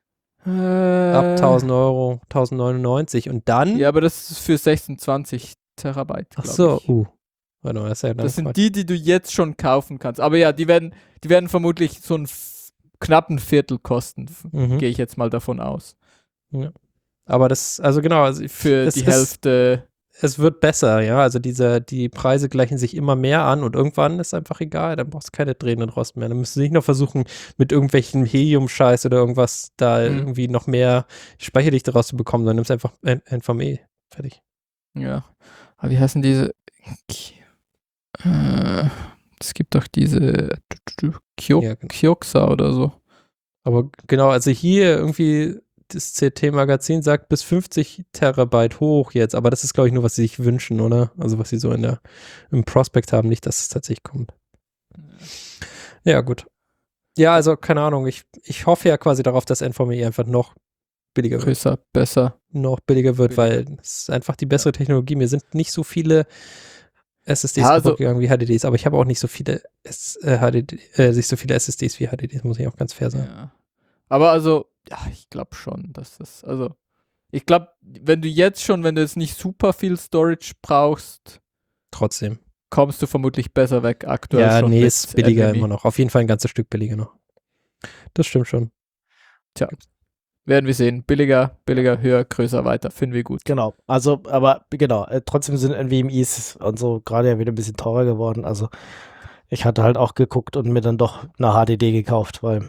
Ab 1.000 Euro, 1.099 und dann. Ja, aber das ist für 26 Terabyte, Ach glaub so, ich. Warte mal, das ist ja dann Das sind Quatsch. die du jetzt schon kaufen kannst. Aber ja, die werden vermutlich so einen knappen Viertel kosten, Mhm. gehe ich jetzt mal davon aus. Aber das, also genau, also Für es die ist- Hälfte. Es wird besser, ja. Also die Preise gleichen sich immer mehr an und irgendwann ist einfach egal, dann brauchst du keine drehenden Rost mehr. Dann müsst du nicht noch versuchen, mit irgendwelchen Helium-Scheiß oder irgendwas da irgendwie noch mehr Speicherdichte rauszubekommen, dann nimmst du einfach NVMe. Fertig. Ja. Aber wie heißen diese? Es gibt doch diese Ja, genau. Kioxa oder so. Aber genau, also hier irgendwie das CT-Magazin sagt bis 50 Terabyte hoch jetzt, aber das ist, glaube ich, nur, was sie sich wünschen, oder? Also was sie so im Prospekt haben, nicht, dass es tatsächlich kommt. Ja, gut. Ja, also keine Ahnung, ich hoffe ja quasi darauf, dass NVMe einfach noch billiger wird. Größer, besser. Noch billiger wird, weil es ist einfach die bessere Technologie. Mir sind nicht so viele SSDs Ja, also- kaputt gegangen wie HDDs, aber ich habe auch nicht so viele SSDs wie HDDs, muss ich auch ganz fair sagen. Ja. Aber also, ja, ich glaube schon, dass das, also, ich glaube, wenn du jetzt nicht super viel Storage brauchst, Trotzdem. kommst du vermutlich besser weg aktuell Ja, schon nee, mit ist billiger NVMe. immer noch. Auf jeden Fall ein ganzes Stück billiger noch. Das stimmt schon. Werden wir sehen. Billiger, höher, größer, weiter. Finden wir gut. Genau, also, aber genau, trotzdem sind NVMEs und so gerade ja wieder ein bisschen teurer geworden. Also, ich hatte halt auch geguckt und mir dann doch eine HDD gekauft, weil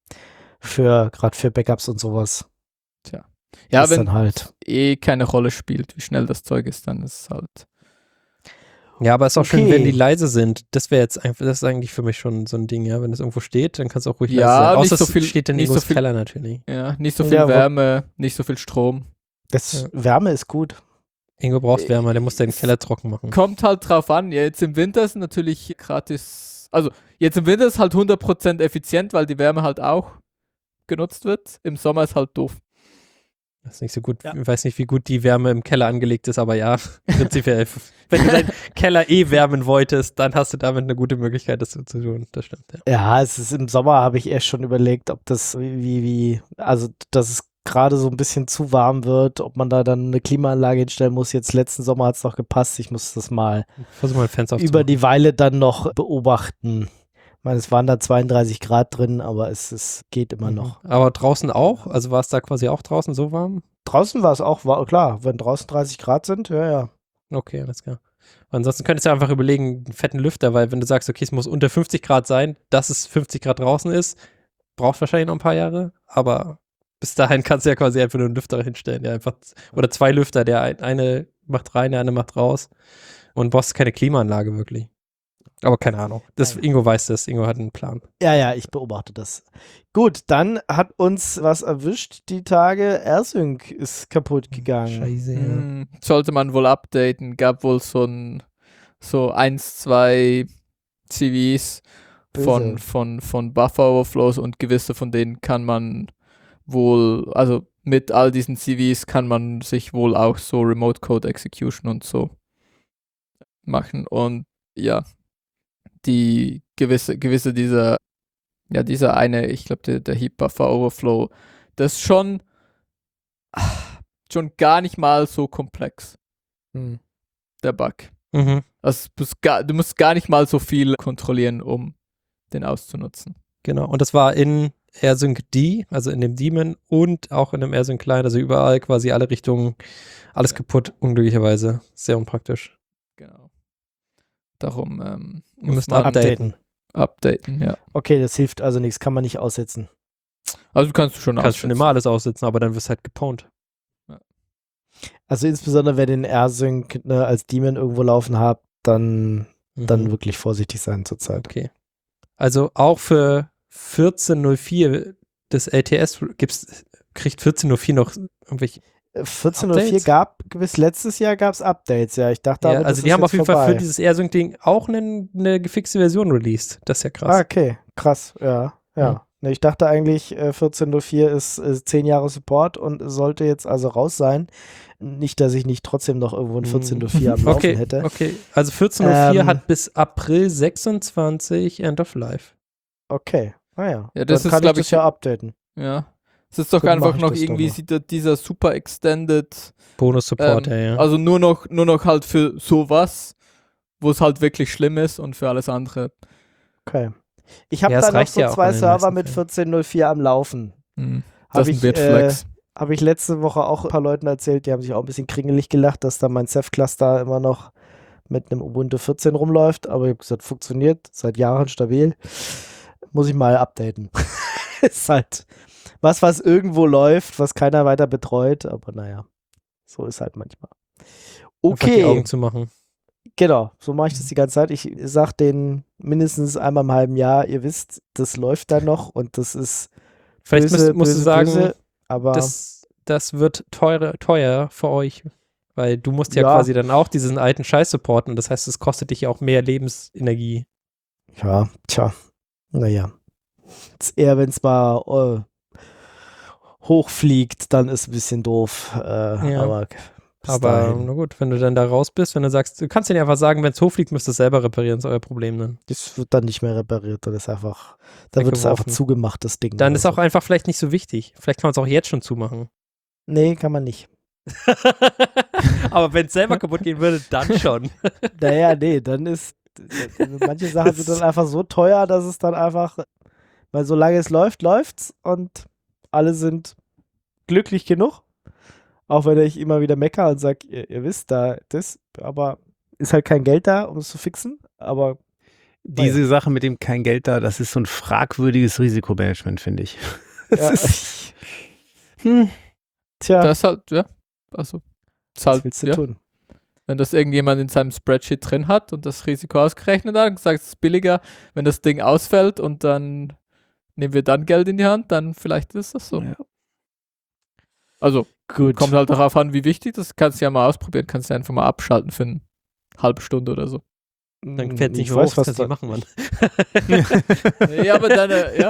gerade für Backups und sowas Ja, ist wenn dann halt. keine Rolle spielt, wie schnell das Zeug ist, dann ist es halt. Ja, aber ist auch schön, Okay. wenn die leise sind. Das wäre jetzt einfach, das ist eigentlich für mich schon so ein Ding, ja. Wenn es irgendwo steht, dann kann es auch ruhig Ja, leise sein. nicht Außer so viel- es steht in nicht so Ingos viel- Keller natürlich. Ja, nicht so viel Ja, Wärme, nicht so viel Strom. Das Wärme ist gut. Ingo braucht Wärme, der muss den Keller trocken machen. Kommt halt drauf an. Ja, jetzt im Winter ist natürlich gratis. Also, jetzt im Winter ist halt 100% effizient, weil die Wärme halt auch genutzt wird. Im Sommer ist halt doof. Das ist nicht so gut. Ja. Ich weiß nicht, wie gut die Wärme im Keller angelegt ist, aber ja, prinzipiell. Wenn du deinen Keller wärmen wolltest, dann hast du damit eine gute Möglichkeit, das so zu tun. Das stimmt, ja. Ja, es ist im Sommer, habe ich erst schon überlegt, ob das also, dass es gerade so ein bisschen zu warm wird, ob man da dann eine Klimaanlage hinstellen muss. Jetzt letzten Sommer hat es noch gepasst. Ich muss das mal Versuch mal ein Fenster über aufzumachen. die Weile dann noch beobachten. Ich meine, es waren da 32 Grad drin, aber es geht immer noch. Aber draußen auch? Also war es da quasi auch draußen so warm? Draußen war es auch, klar, wenn draußen 30 Grad sind, ja. Okay, alles klar. Ansonsten könntest du einfach überlegen, einen fetten Lüfter, weil wenn du sagst, okay, es muss unter 50 Grad sein, dass es 50 Grad draußen ist, braucht wahrscheinlich noch ein paar Jahre, aber bis dahin kannst du ja quasi einfach nur einen Lüfter hinstellen, der einfach, oder zwei Lüfter, der eine macht rein, der eine macht raus und brauchst keine Klimaanlage wirklich. Aber keine Ahnung. Ingo weiß das, Ingo hat einen Plan. Ja, ich beobachte das. Gut, dann hat uns was erwischt die Tage. AirSync ist kaputt gegangen. Scheiße, ja. Sollte man wohl updaten. Gab wohl so 1, 2 CVs Böse. von Buffer Overflows und gewisse von denen kann man wohl, also mit all diesen CVs kann man sich wohl auch so Remote Code Execution und so machen. Und ja, die gewisse dieser eine, ich glaube, der Heap Buffer Overflow, das ist schon gar nicht mal so komplex, der Bug. Mhm. Also du musst gar nicht mal so viel kontrollieren, um den auszunutzen. Genau. Und das war in AirSync D, also in dem Daemon und auch in dem AirSync Client, also überall quasi alle Richtungen, alles kaputt, unglücklicherweise. Sehr unpraktisch. Genau. Darum Ihr müsst man updaten. updaten, ja. Okay, das hilft also nichts, kann man nicht aussetzen. Also kannst du schon Du kannst schon aussetzen. immer alles aussitzen, aber dann wirst du halt gepwned. Also insbesondere, wenn den AirSync als Daemon irgendwo laufen habt, dann wirklich vorsichtig sein zurzeit. Okay. Also auch für 14.04 des LTS kriegt 14.04 noch irgendwelche. 14.04 bis letztes Jahr gab es Updates, ja. Ich dachte Ja, aber, also das die ist haben jetzt auf jeden Fall vorbei. für dieses AirSync-Ding auch eine gefixte Version released. Das ist ja krass. Ah, okay, krass, ja. Ne, ich dachte eigentlich, 14.04 ist 10 Jahre Support und sollte jetzt also raus sein. Nicht, dass ich nicht trotzdem noch irgendwo ein 14.04 am Laufen hätte. Okay, also 14.04 Ähm, hat bis April 26 End of Life. Okay, naja. Ja, das dann ist, kann glaub ich das ich, ja updaten. Ja. Es ist doch Dann mach einfach ich noch das irgendwie doch mal. dieser super extended, Bonus-Support, ja. also nur noch halt für sowas, wo es halt wirklich schlimm ist und für alles andere. Okay. Ich habe Ja, es da noch reicht so ja auch 2 in den Server meisten mit 14.04 am Laufen. Das ist ein Bitflex. Habe ich letzte Woche auch ein paar Leuten erzählt, die haben sich auch ein bisschen kringelig gelacht, dass da mein Ceph-Cluster immer noch mit einem Ubuntu 14 rumläuft, aber ich habe gesagt, funktioniert, seit Jahren stabil. Muss ich mal updaten. Ist halt was irgendwo läuft, was keiner weiter betreut, aber naja, so ist halt manchmal. Einfach die Augen Okay, zu machen. genau, so mache ich das die ganze Zeit. Ich sage denen mindestens einmal im halben Jahr, ihr wisst, das läuft da noch und das ist Vielleicht musst du sagen, aber das wird teuer für euch, weil du musst ja Ja. quasi dann auch diesen alten Scheiß supporten. Das heißt, es kostet dich ja auch mehr Lebensenergie. ja, tja, naja. Ist eher, wenn es mal hochfliegt, dann ist ein bisschen doof. Aber bis Aber dahin. na gut, wenn du dann da raus bist, wenn du sagst, du kannst denen einfach sagen, wenn es hochfliegt, müsst ihr es selber reparieren, ist euer Problem dann. Das wird dann nicht mehr repariert, dann ist einfach, dann wird es einfach Weggeworfen. zugemacht, das Ding. Dann oder ist auch einfach vielleicht nicht so wichtig. Vielleicht kann man es auch jetzt schon zumachen. Nee, kann man nicht. Aber wenn es selber kaputt gehen würde, dann schon. Naja, nee, dann ist, manche Sachen sind dann einfach so teuer, dass es dann einfach, weil solange es läuft, läuft's und alle sind glücklich genug. Auch wenn ich immer wieder meckere und sage, ihr wisst da das, aber ist halt kein Geld da, um es zu fixen, aber Diese Sache mit dem kein Geld da, das ist so ein fragwürdiges Risikomanagement, finde ich. ja, tja, Das ist halt, ja, also, ist was halt, willst du ja, tun? wenn das irgendjemand in seinem Spreadsheet drin hat und das Risiko ausgerechnet hat und gesagt, es ist billiger, wenn das Ding ausfällt und dann nehmen wir dann Geld in die Hand, dann vielleicht ist das so. Ja. Also, Gut. kommt halt darauf an, wie wichtig das ist. Kannst du ja mal ausprobieren, kannst du einfach mal abschalten für eine halbe Stunde oder so. Dann fährt nicht ich mehr weiß, hoch, was das kannst du da, nicht machen, Mann. Ja, aber dann, ja.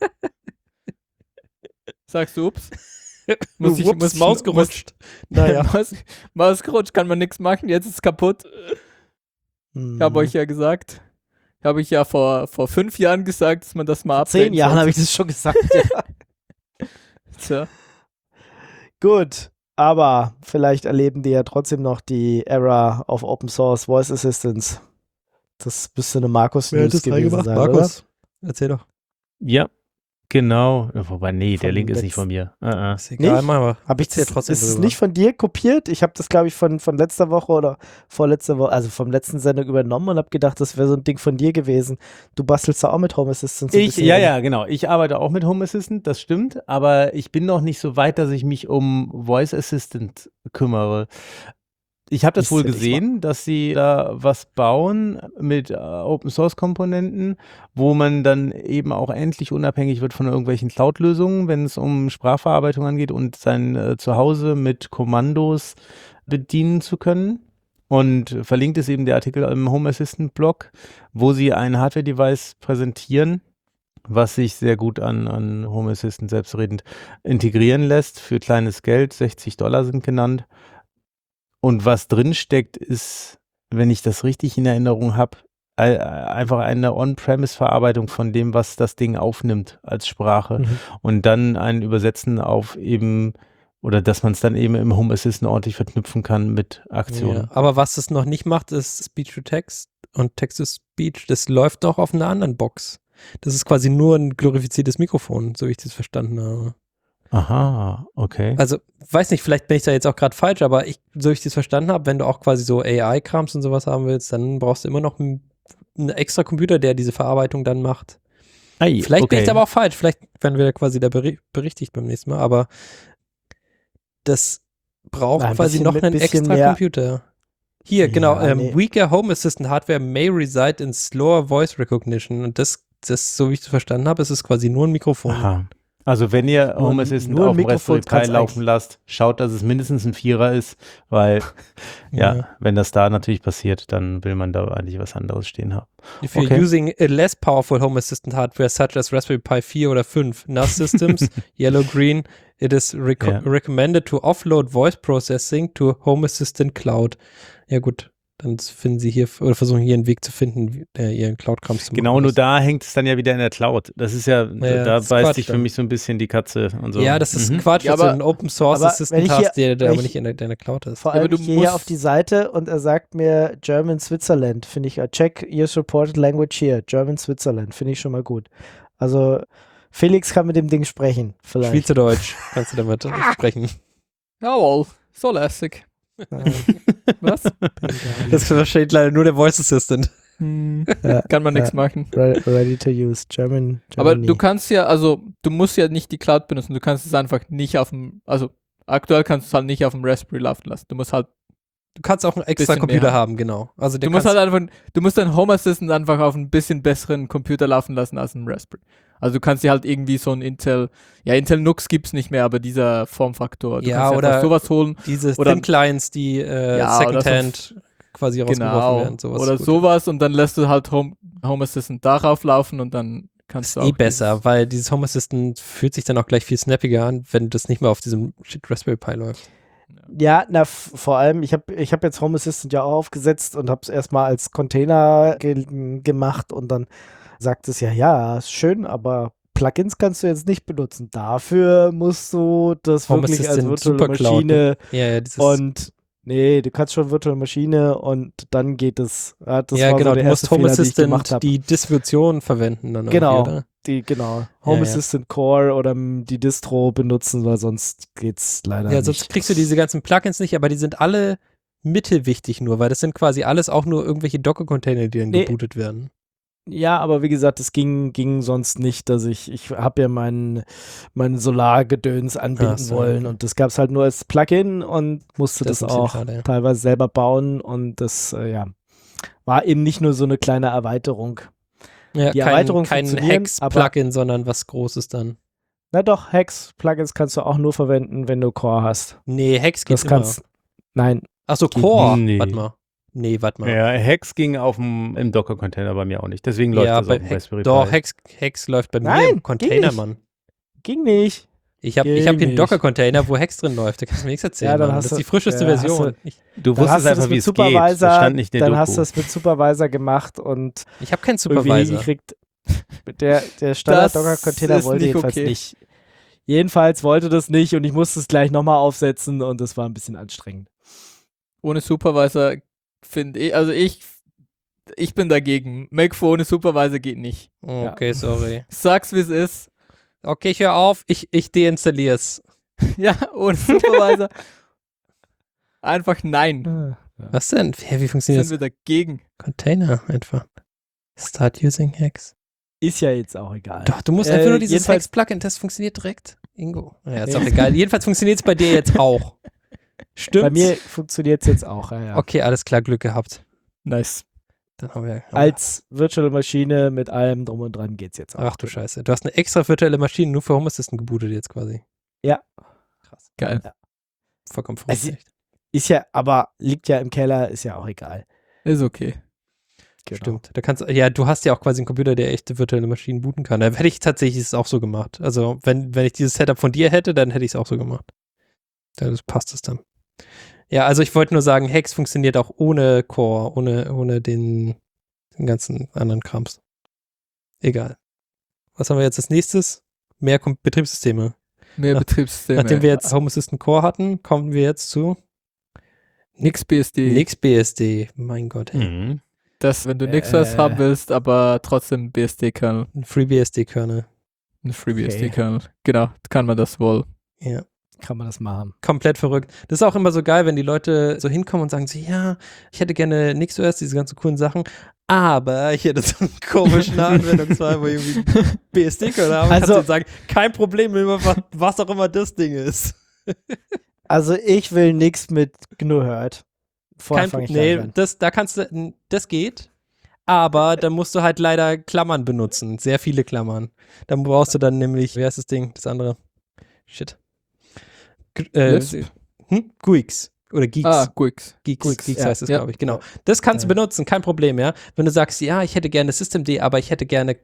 Sagst du, ups. Maus gerutscht. Naja. Maus gerutscht, kann man nichts machen, jetzt ist es kaputt. Ich habe euch ja gesagt, habe ich ja vor 5 Jahren gesagt, dass man das mal 10 Jahren habe ich das schon gesagt. Ja. Tja. Gut, aber vielleicht erleben die ja trotzdem noch die Era of Open Source Voice Assistance. Das müsste eine Markus-News gewesen sein, Markus, erzähl doch. Ja, genau. Wobei, nee, der Von Link ist nicht letzten- von mir. Ist egal, Nicht? mal. Habe ich Erzähl das, trotzdem ist es drüber. nicht von dir kopiert? Ich habe das, glaube ich, von letzter Woche oder vorletzter Woche, also vom letzten Sendung übernommen und habe gedacht, das wäre so ein Ding von dir gewesen. Du bastelst da auch mit Home Assistant so ein bisschen rum. Ja, genau. Ich arbeite auch mit Home Assistant, das stimmt, aber ich bin noch nicht so weit, dass ich mich um Voice Assistant kümmere. Ich habe das Ist wohl ja nicht gesehen, dass sie da was bauen mit Open Source Komponenten, wo man dann eben auch endlich unabhängig wird von irgendwelchen Cloud-Lösungen, wenn es um Sprachverarbeitung angeht und sein Zuhause mit Kommandos bedienen zu können. Und verlinkt ist eben der Artikel im Home Assistant Blog, wo sie ein Hardware-Device präsentieren, was sich sehr gut an Home Assistant selbstredend integrieren lässt für kleines Geld. $60 sind genannt. Und was drin steckt, ist, wenn ich das richtig in Erinnerung habe, einfach eine On-Premise-Verarbeitung von dem, was das Ding aufnimmt als Sprache. Und dann ein Übersetzen auf eben, oder dass man es dann eben im Home Assistant ordentlich verknüpfen kann mit Aktionen. Ja, aber was es noch nicht macht, ist Speech-to-Text und Text-to-Speech. Das läuft noch auf einer anderen Box. Das ist quasi nur ein glorifiziertes Mikrofon, so wie ich das verstanden habe. Aha, okay. Also, weiß nicht, vielleicht bin ich da jetzt auch gerade falsch, aber so wie ich das verstanden habe, wenn du auch quasi so AI-Krams und sowas haben willst, dann brauchst du immer noch einen extra Computer, der diese Verarbeitung dann macht. Vielleicht bin ich da aber auch falsch, vielleicht werden wir quasi da berichtigt beim nächsten Mal, aber das braucht Ein quasi bisschen noch mit- einen bisschen extra mehr- Computer. Hier, genau, nee. Weaker Home Assistant Hardware may reside in slower voice recognition und das, so wie ich es verstanden habe, ist es quasi nur ein Mikrofon. Aha. Also wenn ihr Nur- Home Assistant nur ein auf dem Mikrofon Raspberry Pi kann's laufen lasst, schaut, dass es mindestens ein 4er ist, weil ja, wenn das da natürlich passiert, dann will man da eigentlich was anderes stehen haben. If you're Okay. using a less powerful Home Assistant hardware such as Raspberry Pi 4 oder 5 NAS Systems, yellow, green, it is recommended to offload voice processing to Home Assistant Cloud. Ja gut, Dann finden sie hier oder versuchen hier einen Weg zu finden, ihren Cloud-Krams zu machen. Genau, nur da hängt es dann ja wieder in der Cloud. Das ist ja, da das ist beißt Quatsch sich für dann. mich so ein bisschen die Katze und so. Ja, das ist Quatsch, Ja, dass du aber- einen Open Source aber Assistant wenn ich hast, hier- der wenn aber ich- nicht in deiner Cloud ist. Vor Ja, allem, aber du ich gehe hier musst- auf die Seite und er sagt mir German Switzerland, finde ich, check your supported language here, German Switzerland, finde ich schon mal gut. Also, Felix kann mit dem Ding sprechen, vielleicht. Schweizerdeutsch kannst du damit sprechen. Jawohl, so lässig. Was? Das versteht leider nur der Voice Assistant. Ja, Kann man nichts ja. machen. Ready to use, German. Aber Germany. du kannst ja, also du musst ja nicht die Cloud benutzen, du kannst es einfach nicht auf dem, also aktuell kannst du es halt nicht auf dem Raspberry laufen lassen. Du musst halt, Du kannst auch einen extra Bisschen Computer mehr. haben, genau. Also du musst halt einfach, du musst deinen Home Assistant einfach auf einen bisschen besseren Computer laufen lassen als einen Raspberry. Also du kannst dir halt irgendwie so ein Intel Nux gibt's nicht mehr, aber dieser Formfaktor, du Ja, kannst dir oder- einfach sowas holen. diese oder- Thin Clients, die Ja, oder Secondhand quasi rausgeworfen Genau. werden. Sowas Oder ist gut. sowas und dann lässt du halt Home Assistant darauf laufen und dann kannst Ist du auch eh besser, weil dieses Home Assistant fühlt sich dann auch gleich viel snappiger an, wenn das nicht mehr auf diesem Raspberry Pi läuft. Ja, vor allem, ich hab jetzt Home Assistant ja auch aufgesetzt und habe es erstmal als Container gemacht und dann sagt es ja, ist schön, aber Plugins kannst du jetzt nicht benutzen. Dafür musst du das Home wirklich als Assistant virtuelle Supercloud, Maschine Ja, dieses und nee, du kannst schon virtuelle Maschine und dann geht es. Ja, das ja, war genau, so der du musst erste Home Fehler, den ich gemacht Assistant habe. die Distribution verwenden dann Genau. irgendwie, oder? Home Ja, ja. Assistant Core oder die Distro benutzen, weil sonst geht's leider Ja, nicht. sonst kriegst du diese ganzen Plugins nicht, aber die sind alle mittelwichtig nur, weil das sind quasi alles auch nur irgendwelche Docker-Container, die dann Nee. gebootet werden. Ja, aber wie gesagt, es ging sonst nicht, dass ich habe ja mein Solargedöns anbieten Ach so, wollen okay. und das gab es halt nur als Plugin und musste Das ist das ein bisschen auch schade, ja. teilweise selber bauen und das war eben nicht nur so eine kleine Erweiterung. Ja, Die Erweiterungen kein funktionieren, Hex-Plugin, sondern was Großes dann. Na doch, Hex-Plugins kannst du auch nur verwenden, wenn du Core hast. Nee, Hex geht Das kannst, nein, Achso, geht Core. nicht. Warte mal. Nee, warte mal. Ja, Hex ging im Docker-Container bei mir auch nicht. Deswegen läuft das bei auf dem Raspberry Doch, Pi. Hex läuft bei mir Nein, im Container, ging nicht. Mann. ging nicht. Ich hab Ging hier einen nicht. Docker-Container, wo Hex drin läuft. Da kannst du mir nichts erzählen. Ja, dann Mann. hast Das ist du- die frischeste ja, hast Version. Du Dann hast wusstest du das einfach, wie mit es geht. Das Supervisor, stand nicht in der dann hast Doku. du das mit Supervisor gemacht und Ich habe keinen irgendwie Supervisor. gekriegt. Der Standard-Docker-Container ist wollte nicht jedenfalls okay. nicht. Jedenfalls wollte das nicht und ich musste es gleich nochmal aufsetzen und das war ein bisschen anstrengend. Ohne Supervisor finde ich, also ich bin dagegen. Mac ohne Supervisor geht nicht. Okay, sorry. Sag's wie es ist. Okay, ich höre auf. Ich deinstalliere es. Ja, ohne Supervisor. Einfach nein. Was denn? Wie funktioniert Sind das? wir dagegen. Container einfach. Start using Hex. Ist ja jetzt auch egal. Doch, du musst einfach nur dieses jedenfalls- Hex-Plugin, das funktioniert direkt. Ingo. Ja, ist auch egal. Jedenfalls funktioniert es bei dir jetzt auch. Stimmt. Bei mir funktioniert es jetzt auch. Ja. Okay, alles klar, Glück gehabt. Nice. Dann haben wir. Als virtuelle Maschine mit allem drum und dran geht's jetzt auch. Ach du Scheiße. Du hast eine extra virtuelle Maschine nur für Home Assistant gebootet jetzt quasi. Ja. Krass. Geil. Vollkommen Also, verrückt. echt. Ist ja, aber liegt ja im Keller, ist ja auch egal. Ist okay. Genau. Stimmt. Da kannst, ja, du hast ja auch quasi einen Computer, der echte virtuelle Maschinen booten kann. Da hätte ich tatsächlich es auch so gemacht. Also, wenn ich dieses Setup von dir hätte, dann hätte ich es auch so gemacht. Dann passt es dann. Ja, also ich wollte nur sagen, Hex funktioniert auch ohne Core, ohne den ganzen anderen Krams. Egal. Was haben wir jetzt als nächstes? Mehr Betriebssysteme. Mehr Nach- Betriebssysteme. Nachdem wir jetzt Home Assistant Core hatten, kommen wir jetzt zu NixBSD. NixBSD. Mein Gott. Hey. Mhm. Das, wenn du NixOS haben willst, aber trotzdem BSD-Kernel. Ein FreeBSD-Kernel. Ein FreeBSD-Kernel. Genau, kann man das wohl. Ja. Kann man das machen. Komplett verrückt. Das ist auch immer so geil, wenn die Leute so hinkommen und sagen so, ja, ich hätte gerne NixOS, diese ganzen coolen Sachen, aber ich hätte so einen komischen Anwendungsfall, wo irgendwie BSD-Kernel haben. Also- Kannst du sagen, kein Problem, was auch immer das Ding ist. Also ich will nichts mit GNU Hurt. Vorher fange ich Nee, gleich an. das geht, aber dann musst du halt leider Klammern benutzen, sehr viele Klammern. Dann brauchst du dann nämlich, wie heißt das Ding, das andere? Shit. Lisp? GUIX oder Geeks. Guix. Geeks ja, heißt es, ja. glaube ich, genau. Das kannst du benutzen, kein Problem, ja. Wenn du sagst, ja, ich hätte gerne Systemd, aber ich hätte gerne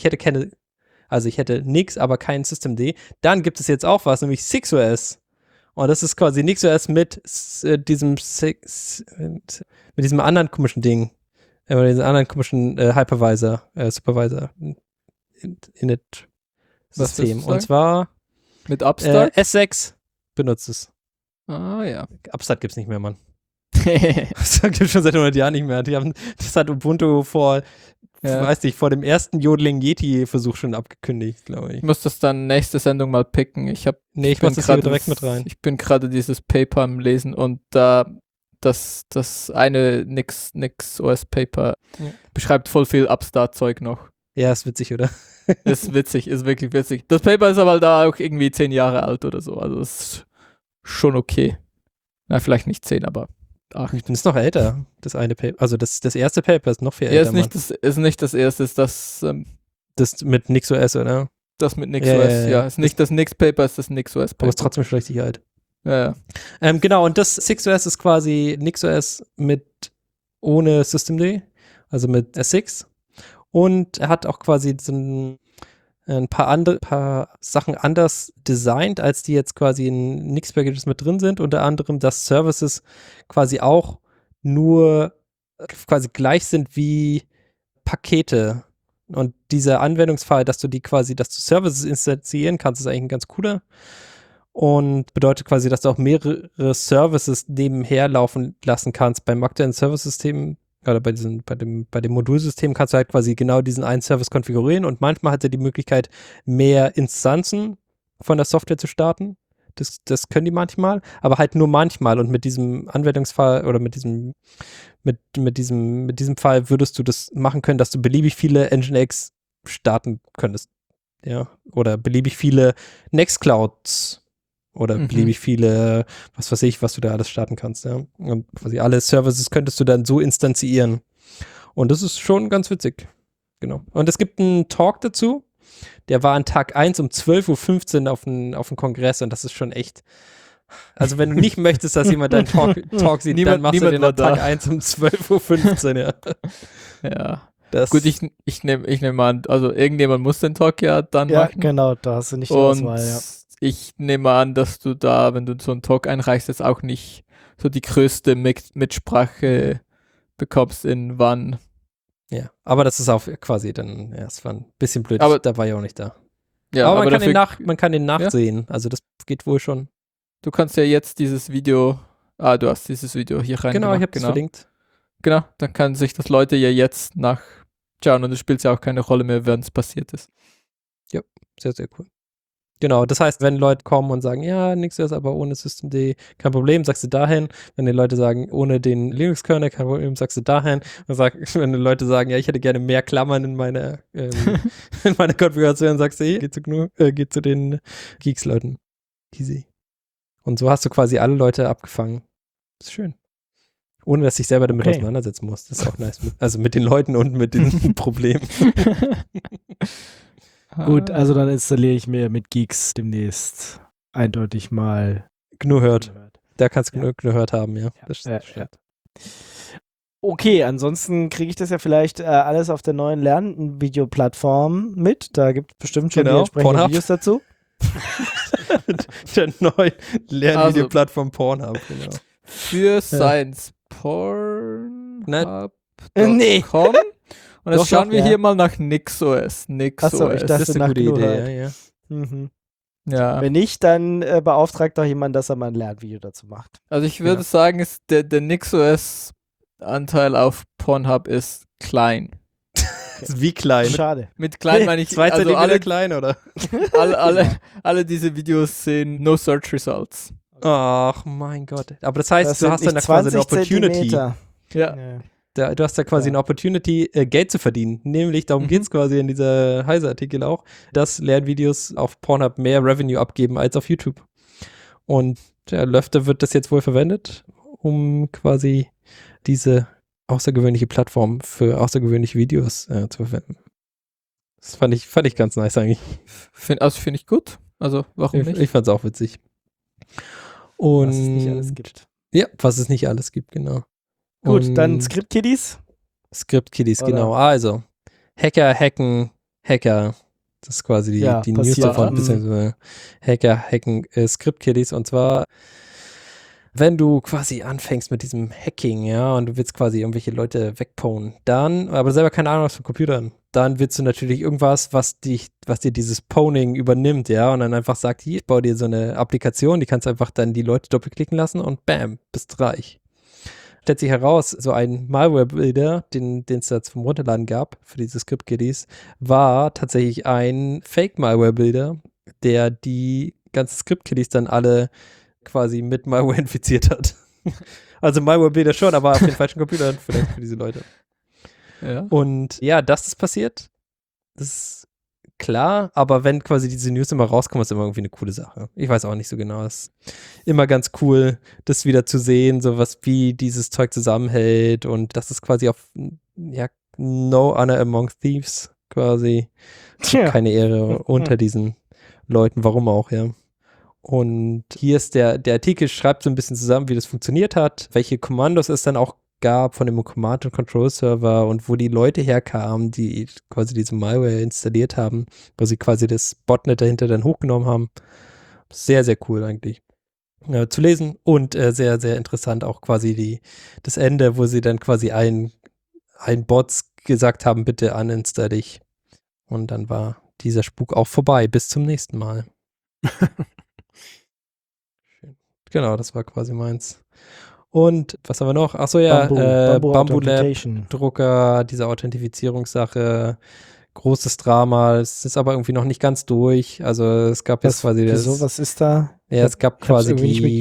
ich hätte nix, aber kein Systemd, dann gibt es jetzt auch was, nämlich SixOS. Und das ist quasi NixOS mit diesem anderen komischen Ding. Mit diesem anderen komischen Hypervisor, Supervisor Init-System. Und zwar Mit Upstart? S6 benutzt es. Ah, ja. Upstart gibt's nicht mehr, Mann. Das gibt es schon seit 100 Jahren nicht mehr. Das hat Ubuntu vor dem ersten Yodeling Yeti-Versuch schon abgekündigt, glaube ich. Ich muss das dann nächste Sendung mal picken. Ich mach das hier direkt mit rein. Ich bin gerade dieses Paper am Lesen und das eine NixOS Paper beschreibt voll viel Upstart-Zeug noch. Ja, ist witzig, oder? Ist witzig, ist wirklich witzig. Das Paper ist aber da auch irgendwie 10 Jahre alt oder so. Also ist schon okay. Na, vielleicht nicht 10, aber 8. Das ist noch älter, das eine Paper. Also das erste Paper ist noch viel Ja, älter. ist nicht das erste, ist das mit NixOS, oder? das mit NixOS, ja. Ist nicht das Nix-Paper, ist das NixOS Paper. Aber ist trotzdem schon richtig alt. Ja. Genau, und das 6OS ist quasi NixOS ohne Systemd, also mit S6. Und er hat auch quasi so ein paar Sachen anders designt, als die jetzt quasi in Nix-Packages mit drin sind. Unter anderem, dass Services quasi auch nur quasi gleich sind wie Pakete. Und dieser Anwendungsfall, dass du Services instanzieren kannst, ist eigentlich ein ganz cooler. Und bedeutet quasi, dass du auch mehrere Services nebenher laufen lassen kannst. Beim aktuellen Service-System oder bei dem Modulsystem kannst du halt quasi genau diesen einen Service konfigurieren und manchmal hat er die Möglichkeit, mehr Instanzen von der Software zu starten. Das können die manchmal, aber halt nur manchmal. Und mit diesem Anwendungsfall oder mit diesem Fall würdest du das machen können, dass du beliebig viele Nginx starten könntest. Ja, oder beliebig viele Nextclouds oder beliebig viele, was weiß ich, was du da alles starten kannst. Ja. Und quasi alle Services könntest du dann so instanzieren. Und das ist schon ganz witzig. Genau. Und es gibt einen Talk dazu. Der war an Tag 1 um 12:15 Uhr auf dem Kongress und das ist schon echt. Also wenn du nicht möchtest, dass jemand deinen Talk sieht, dann machst du den an Tag 1 um 12:15 Uhr, ja. Ja. Gut, ich nehme an, also irgendjemand muss den Talk ja dann machen. Ja, genau, da hast du nicht die Auswahl, ja. Ich nehme an, dass du da, wenn du so einen Talk einreichst, jetzt auch nicht so die größte Mitsprache bekommst in wann. Ja, aber das ist auch quasi dann, ja, es war ein bisschen blöd, aber, da war ich auch nicht da. Ja, aber man kann den nachsehen, also das geht wohl schon. Du kannst ja jetzt dieses Video, du hast dieses Video hier rein. Genau, ich habe das verlinkt. Genau, dann können sich das Leute ja jetzt nachschauen und es spielt ja auch keine Rolle mehr, wenn es passiert ist. Ja, sehr, sehr cool. Genau, das heißt, wenn Leute kommen und sagen, ja, NixOS, aber ohne Systemd, kein Problem, sagst du dahin. Wenn die Leute sagen, ohne den Linux-Kernel, kein Problem, sagst du dahin. Wenn die Leute sagen, ja, ich hätte gerne mehr Klammern in meiner Konfiguration, sagst du, geh zu den Geeks-Leuten. Easy. Und so hast du quasi alle Leute abgefangen. Das ist schön. Ohne, dass ich selber damit auseinandersetzen muss. Das ist auch nice. Also mit den Leuten und mit den Problemen. Gut, also dann installiere ich mir mit Geeks demnächst eindeutig mal GNU Hurt. Da kannst du GNU Hurt haben, ja. Das stimmt. Okay, ansonsten kriege ich das ja vielleicht alles auf der neuen Lernvideoplattform mit. Da gibt es bestimmt schon die entsprechenden Videos dazu. Der neuen Lernvideoplattform Pornhub, genau. Für Science Pornhub.com. Nee. Und jetzt schauen wir hier mal nach NixOS. Achso, ich dachte, das ist eine gute Idee, ja. Mhm. Ja. Wenn nicht, dann beauftragt doch jemand, dass er mal ein Lernvideo dazu macht. Also ich würde sagen, der NixOS-Anteil auf Pornhub ist klein. Wie klein? Schade. Mit klein meine ich, 2 also alle klein, oder? alle diese Videos sehen No Search Results. Ach mein Gott. Aber das heißt, du hast dann quasi eine Opportunity. Ja. Du hast ja quasi eine Opportunity, Geld zu verdienen. Nämlich, darum geht es quasi in dieser Heise-Artikel auch, dass Lernvideos auf Pornhub mehr Revenue abgeben als auf YouTube. Und öfter wird das jetzt wohl verwendet, um quasi diese außergewöhnliche Plattform für außergewöhnliche Videos zu verwenden. Das fand ich ganz nice eigentlich. Finde ich gut. Also, warum nicht? Ich fand es auch witzig. Und was es nicht alles gibt. Ja, was es nicht alles gibt, genau. Gut, und dann Script-Kiddies. Script-Kiddies, genau. Also, Hacker hacken Hacker. Das ist quasi Ja, die News passiert. davon, beziehungsweise Hacker hacken Script-Kiddies. Und zwar, wenn du quasi anfängst mit diesem Hacking, ja, und du willst quasi irgendwelche Leute wegponen, dann, aber selber keine Ahnung hast von Computern, dann willst du natürlich irgendwas, was dir dieses Poning übernimmt, ja, und dann einfach sagt, hier, ich baue dir so eine Applikation, die kannst du einfach dann die Leute doppelklicken lassen und bam, bist reich. Stellt sich heraus, so ein Malware-Builder, den es da zum Runterladen gab für diese Script-Kiddies, war tatsächlich ein Fake-Malware-Builder, der die ganzen Script-Kiddies dann alle quasi mit Malware infiziert hat. Also Malware-Builder schon, aber auf den falschen Computern vielleicht für diese Leute. Ja. Und ja, dass das passiert, das ist klar, aber wenn quasi diese News immer rauskommen, ist immer irgendwie eine coole Sache. Ich weiß auch nicht so genau. Es ist immer ganz cool, das wieder zu sehen, so was wie dieses Zeug zusammenhält und dass es quasi auf, ja, no honor among thieves quasi. Keine Ehre unter diesen Leuten, warum auch, ja. Und hier ist der Artikel, schreibt so ein bisschen zusammen, wie das funktioniert hat, welche Kommandos es dann auch gab von dem Command-and-Control-Server und wo die Leute herkamen, die quasi diese Malware installiert haben, wo sie quasi das Botnet dahinter dann hochgenommen haben. Sehr, sehr cool eigentlich zu lesen und sehr, sehr interessant auch quasi das Ende, wo sie dann quasi ein Bots gesagt haben, bitte uninstall dich. Und dann war dieser Spuk auch vorbei. Bis zum nächsten Mal. Genau, das war quasi meins. Und was haben wir noch? Achso, ja, Bamboo Lab, Drucker, diese Authentifizierungssache, großes Drama. Es ist aber irgendwie noch nicht ganz durch. Also es gab jetzt quasi Wieso, was ist da? Ja, es gab quasi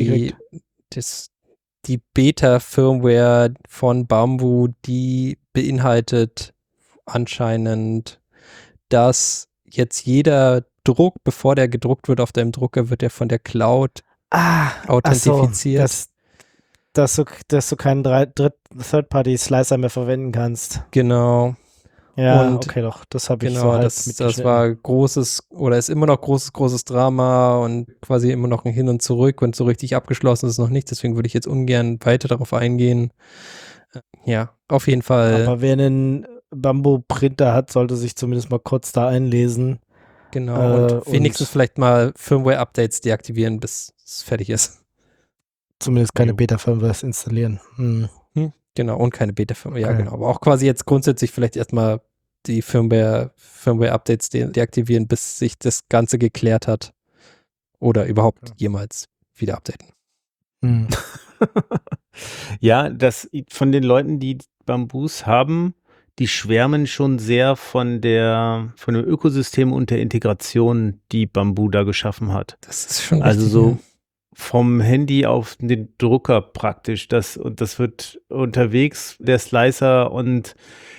die Beta-Firmware von Bamboo, die beinhaltet anscheinend, dass jetzt jeder Druck, bevor der gedruckt wird auf deinem Drucker, wird der von der Cloud authentifiziert. Dass du keinen Third-Party-Slicer mehr verwenden kannst. Genau. Ja, und okay, doch, das habe ich genau, so das war großes, oder ist immer noch großes Drama und quasi immer noch ein Hin und Zurück und so richtig abgeschlossen ist noch nicht, deswegen würde ich jetzt ungern weiter darauf eingehen. Ja, auf jeden Fall. Aber wer einen Bamboo-Printer hat, sollte sich zumindest mal kurz da einlesen. Genau, und wenigstens vielleicht mal Firmware-Updates deaktivieren, bis es fertig ist. Zumindest keine Beta-Firmware installieren. Genau, und keine Beta-Firmware, okay. Ja genau. Aber auch quasi jetzt grundsätzlich vielleicht erstmal die Firmware-Updates deaktivieren, bis sich das Ganze geklärt hat. Oder überhaupt jemals wieder updaten. Ja, von den Leuten, die Bamboos haben, die schwärmen schon sehr von dem Ökosystem und der Integration, die Bamboo da geschaffen hat. Das ist schon also richtig, so vom Handy auf den Drucker praktisch. Das wird unterwegs, der Slicer, und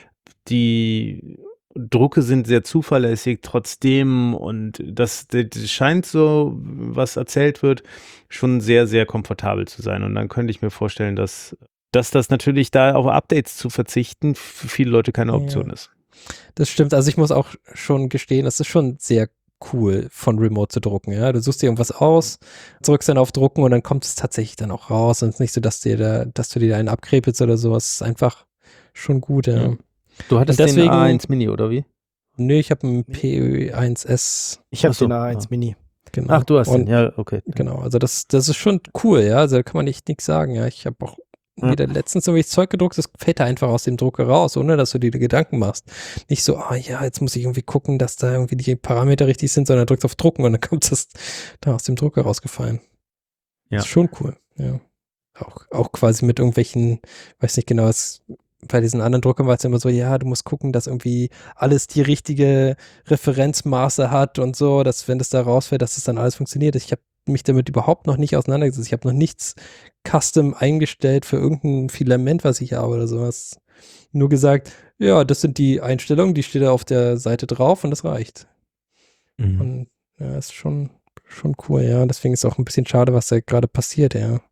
die Drucke sind sehr zuverlässig trotzdem, und das scheint so, was erzählt wird, schon sehr, sehr komfortabel zu sein. Und dann könnte ich mir vorstellen, dass das natürlich da auf Updates zu verzichten für viele Leute keine Option ist. Das stimmt. Also ich muss auch schon gestehen, es ist schon sehr cool, von Remote zu drucken. Ja, du suchst dir irgendwas aus, drückst dann auf Drucken und dann kommt es tatsächlich dann auch raus. Und es ist nicht so, dass du dir da einen abkrepelst oder so. Es ist einfach schon gut. Ja. Du hattest den A1 Mini, oder wie? Nö, ich habe einen P1S. Ich habe den A1 Mini. Genau. Ach, du hast den, ja, okay. Genau, also das ist schon cool, ja, also da kann man nichts sagen, ja. Ich habe auch wieder letztens so wie Zeug gedruckt, das fällt da einfach aus dem Drucker raus, ohne dass du dir Gedanken machst. Nicht so, jetzt muss ich irgendwie gucken, dass da irgendwie die Parameter richtig sind, sondern drückst auf Drucken und dann kommt das da aus dem Drucker rausgefallen. Ja. Das ist schon cool, ja. Auch quasi mit irgendwelchen, weiß nicht genau, bei diesen anderen Druckern war es immer so, ja, du musst gucken, dass irgendwie alles die richtige Referenzmaße hat und so, dass wenn das da rausfällt, dass das dann alles funktioniert. Ich habe mich damit überhaupt noch nicht auseinandergesetzt. Ich habe noch nichts custom eingestellt für irgendein Filament, was ich habe oder sowas. Nur gesagt, ja, das sind die Einstellungen, die steht da auf der Seite drauf und das reicht. Und ja, ist schon cool, ja. Deswegen ist es auch ein bisschen schade, was da gerade passiert, ja.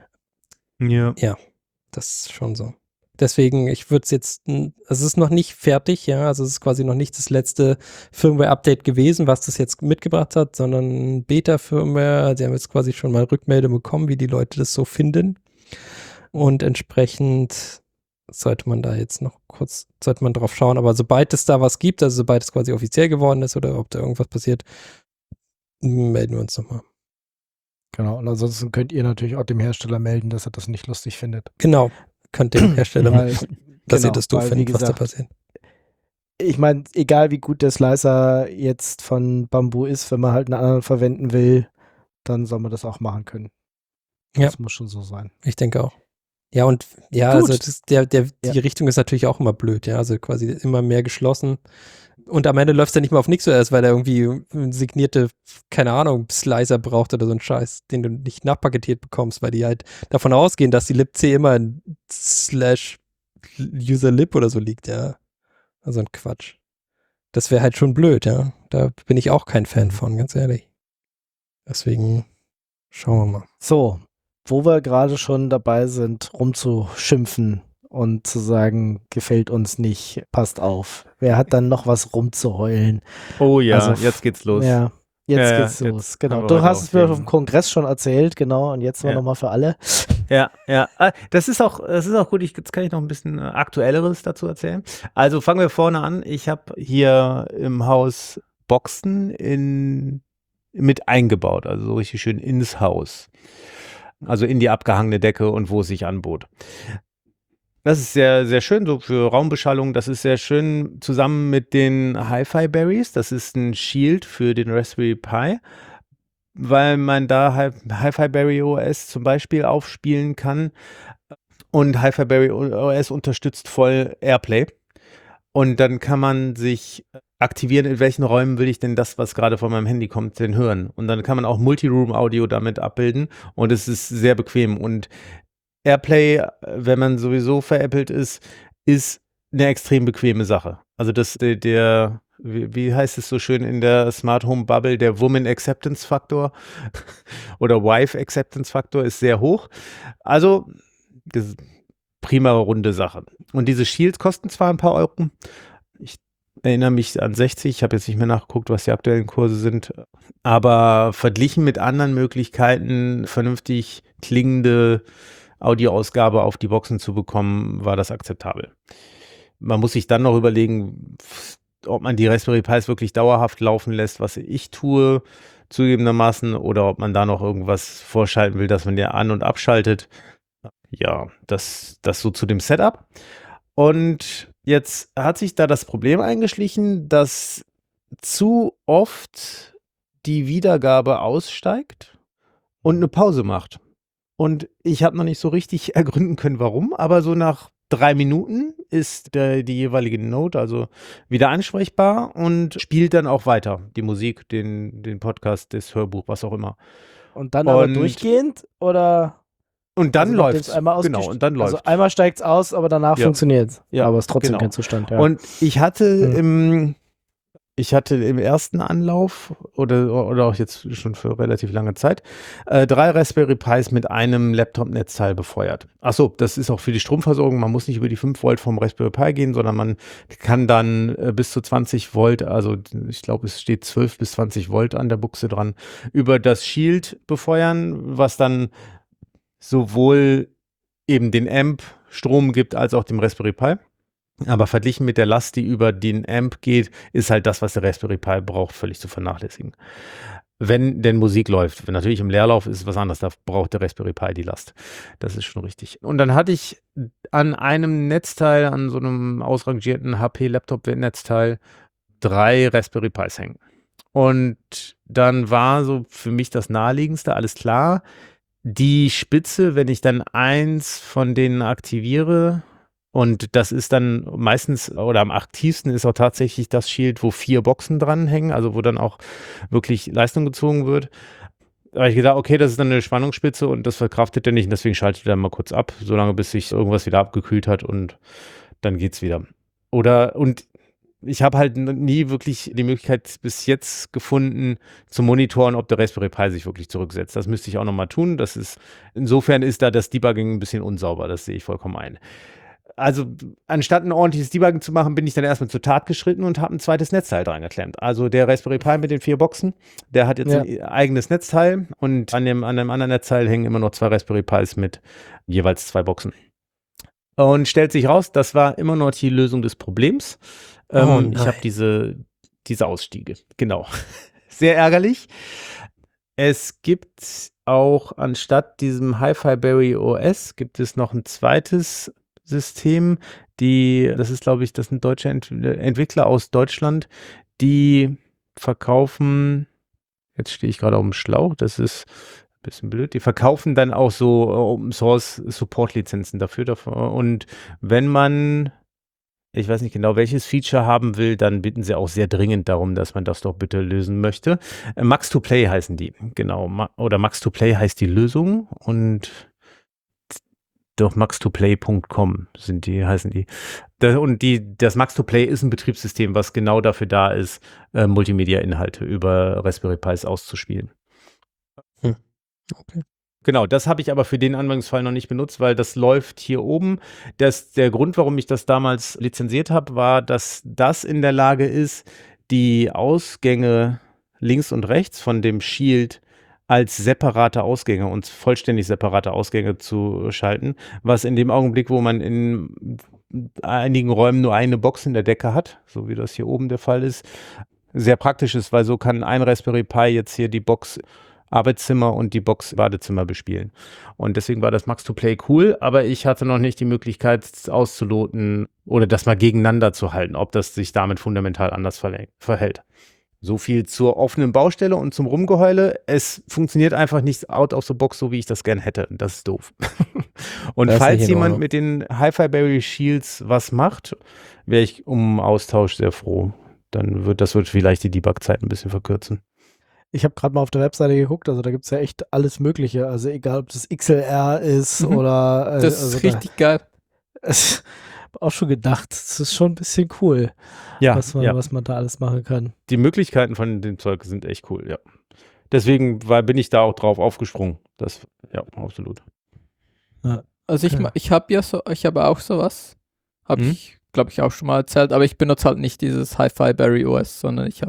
Ja, das ist schon so. Deswegen, ich würde es jetzt, es ist noch nicht fertig, ja, also es ist quasi noch nicht das letzte Firmware-Update gewesen, was das jetzt mitgebracht hat, sondern Beta-Firmware, sie haben jetzt quasi schon mal Rückmeldung bekommen, wie die Leute das so finden, und entsprechend sollte man drauf schauen. Aber sobald es da was gibt, also sobald es quasi offiziell geworden ist oder ob da irgendwas passiert, melden wir uns nochmal. Genau, und ansonsten könnt ihr natürlich auch dem Hersteller melden, dass er das nicht lustig findet. Genau, könnt dem Hersteller Weil- dass ihr genau, das doof weil, wie findet, was da gesagt, passiert. Ich meine, egal wie gut der Slicer jetzt von Bambu ist, wenn man halt einen anderen verwenden will, dann soll man das auch machen können. Ja. Das muss schon so sein. Ich denke auch. Ja, und ja, Gut. also die Richtung ist natürlich auch immer blöd, ja. Also quasi immer mehr geschlossen. Und am Ende läuft es ja nicht mal auf NixOS, weil er irgendwie signierte, keine Ahnung, Slicer braucht oder so einen Scheiß, den du nicht nachpaketiert bekommst, weil die halt davon ausgehen, dass die libc immer in /userlib oder so liegt, ja. Also ein Quatsch. Das wäre halt schon blöd, ja. Da bin ich auch kein Fan von, ganz ehrlich. Deswegen schauen wir mal. So, wo wir gerade schon dabei sind, rumzuschimpfen und zu sagen, gefällt uns nicht, passt auf. Wer hat dann noch was rumzuheulen? Oh ja, Also, jetzt geht's los. Ja, jetzt Ja, geht's jetzt los. haben Genau. wir Du heute hast auch es mir den- auf dem Kongress schon erzählt, genau. Und jetzt mal Ja. nochmal für alle. Ja. Das ist auch gut. Jetzt kann ich noch ein bisschen Aktuelleres dazu erzählen. Also fangen wir vorne an. Ich habe hier im Haus Boxen mit eingebaut, also so richtig schön ins Haus. Also in die abgehangene Decke und wo es sich anbot. Das ist sehr, sehr schön, so für Raumbeschallung. Das ist sehr schön zusammen mit den Hi-Fi Berries. Das ist ein Shield für den Raspberry Pi, weil man da Hi-Fi Berry OS zum Beispiel aufspielen kann. Und Hi-Fi Berry OS unterstützt voll Airplay. Und dann kann man sich aktivieren, in welchen Räumen will ich denn das, was gerade von meinem Handy kommt, denn hören. Und dann kann man auch Multiroom-Audio damit abbilden. Und es ist sehr bequem. Und Airplay, wenn man sowieso veräppelt ist eine extrem bequeme Sache. Also wie heißt es so schön in der Smart Home Bubble, der Woman Acceptance Faktor oder Wife Acceptance Faktor ist sehr hoch. Also prima runde Sache. Und diese Shields kosten zwar ein paar Euro. Ich erinnere mich an 60. Ich habe jetzt nicht mehr nachgeguckt, was die aktuellen Kurse sind. Aber verglichen mit anderen Möglichkeiten, vernünftig klingende Audioausgabe auf die Boxen zu bekommen, war das akzeptabel. Man muss sich dann noch überlegen, ob man die Raspberry Pis wirklich dauerhaft laufen lässt, was ich tue, zugegebenermaßen, oder ob man da noch irgendwas vorschalten will, dass man ja an- und abschaltet. Ja, das so zu dem Setup. Und jetzt hat sich da das Problem eingeschlichen, dass zu oft die Wiedergabe aussteigt und eine Pause macht. Und ich habe noch nicht so richtig ergründen können, warum, aber so nach 3 Minuten ist die jeweilige Note also wieder ansprechbar und spielt dann auch weiter. Die Musik, den Podcast, das Hörbuch, was auch immer. Und dann aber Und- durchgehend oder? Und dann Also nachdem läuft's. es einmal Genau, und dann Also läuft's. einmal steigt es aus, aber danach Ja. funktioniert es. Ja, aber es ist trotzdem genau. kein Zustand. Ja. Und ich hatte im ersten Anlauf oder auch jetzt schon für relativ lange Zeit 3 Raspberry Pis mit einem Laptop-Netzteil befeuert. Achso, das ist auch für die Stromversorgung. Man muss nicht über die 5 Volt vom Raspberry Pi gehen, sondern man kann dann bis zu 20 Volt, also ich glaube, es steht 12 bis 20 Volt an der Buchse dran, über das Shield befeuern, was dann sowohl eben den Amp Strom gibt, als auch dem Raspberry Pi. Aber verglichen mit der Last, die über den Amp geht, ist halt das, was der Raspberry Pi braucht, völlig zu vernachlässigen. Wenn denn Musik läuft. Wenn natürlich im Leerlauf ist es was anderes, da braucht der Raspberry Pi die Last. Das ist schon richtig. Und dann hatte ich an einem Netzteil, an so einem ausrangierten HP-Laptop-Netzteil 3 Raspberry Pis hängen. Und dann war so für mich das Naheliegendste, alles klar, die Spitze, wenn ich dann eins von denen aktiviere, und das ist dann meistens oder am aktivsten ist auch tatsächlich das Shield, wo 4 Boxen dranhängen, also wo dann auch wirklich Leistung gezogen wird. Da habe ich gedacht, okay, das ist dann eine Spannungsspitze und das verkraftet er nicht und deswegen schaltet er mal kurz ab, solange bis sich irgendwas wieder abgekühlt hat und dann geht's wieder. Und ich habe halt nie wirklich die Möglichkeit bis jetzt gefunden, zu monitoren, ob der Raspberry Pi sich wirklich zurücksetzt. Das müsste ich auch nochmal tun. Insofern ist da das Debugging ein bisschen unsauber, das sehe ich vollkommen ein. Also anstatt ein ordentliches Debuggen zu machen, bin ich dann erstmal zur Tat geschritten und habe ein zweites Netzteil dran geklemmt. Also der Raspberry Pi mit den 4 Boxen, der hat jetzt ein eigenes Netzteil und an dem anderen Netzteil hängen immer noch 2 Raspberry Pis mit jeweils 2 Boxen. Und stellt sich raus, das war immer noch die Lösung des Problems. Nein. Ich habe diese Ausstiege. Genau. Sehr ärgerlich. Es gibt auch anstatt diesem Hi-Fi Berry OS gibt es noch ein zweites System. Das ist, glaube ich, das sind deutsche Entwickler aus Deutschland, die verkaufen, jetzt stehe ich gerade auf dem Schlauch, das ist ein bisschen blöd, die verkaufen dann auch so Open Source Support Lizenzen dafür. Und wenn man, ich weiß nicht genau, welches Feature haben will, dann bitten sie auch sehr dringend darum, dass man das doch bitte lösen möchte. Max2Play heißen die, genau. Oder Max2Play heißt die Lösung und doch max2play.com heißen die. Das Max2Play ist ein Betriebssystem, was genau dafür da ist, Multimedia-Inhalte über Raspberry Pis auszuspielen. Okay. Genau, das habe ich aber für den Anwendungsfall noch nicht benutzt, weil das läuft hier oben. Der Grund, warum ich das damals lizenziert habe, war, dass das in der Lage ist, die Ausgänge links und rechts von dem Shield als separate Ausgänge und vollständig separate Ausgänge zu schalten, was in dem Augenblick, wo man in einigen Räumen nur eine Box in der Decke hat, so wie das hier oben der Fall ist, sehr praktisch ist, weil so kann ein Raspberry Pi jetzt hier die Box Arbeitszimmer und die Box Badezimmer bespielen. Und deswegen war das Max2Play cool, aber ich hatte noch nicht die Möglichkeit auszuloten oder das mal gegeneinander zu halten, ob das sich damit fundamental anders verhält. So viel zur offenen Baustelle und zum Rumgeheule. Es funktioniert einfach nicht out of the box, so wie ich das gern hätte. Das ist doof. Und Das ist falls nicht in jemand Ordnung. mit den Hi-Fi Berry Shields was macht, wäre ich um Austausch sehr froh. Dann wird vielleicht die Debug-Zeit ein bisschen verkürzen. Ich habe gerade mal auf der Webseite geguckt, also da gibt es ja echt alles Mögliche. Also egal, ob das XLR ist oder Das also ist richtig geil. Ich habe auch schon gedacht, das ist schon ein bisschen cool, Ja, was man da alles machen kann. die Möglichkeiten von dem Zeug sind echt cool, ja. Deswegen bin ich da auch drauf aufgesprungen. Ja, absolut. Also Okay. ich habe auch sowas. Habe Mhm. ich, glaube ich, auch schon mal erzählt, aber ich benutze halt nicht dieses Hi-Fi Berry OS, sondern ich habe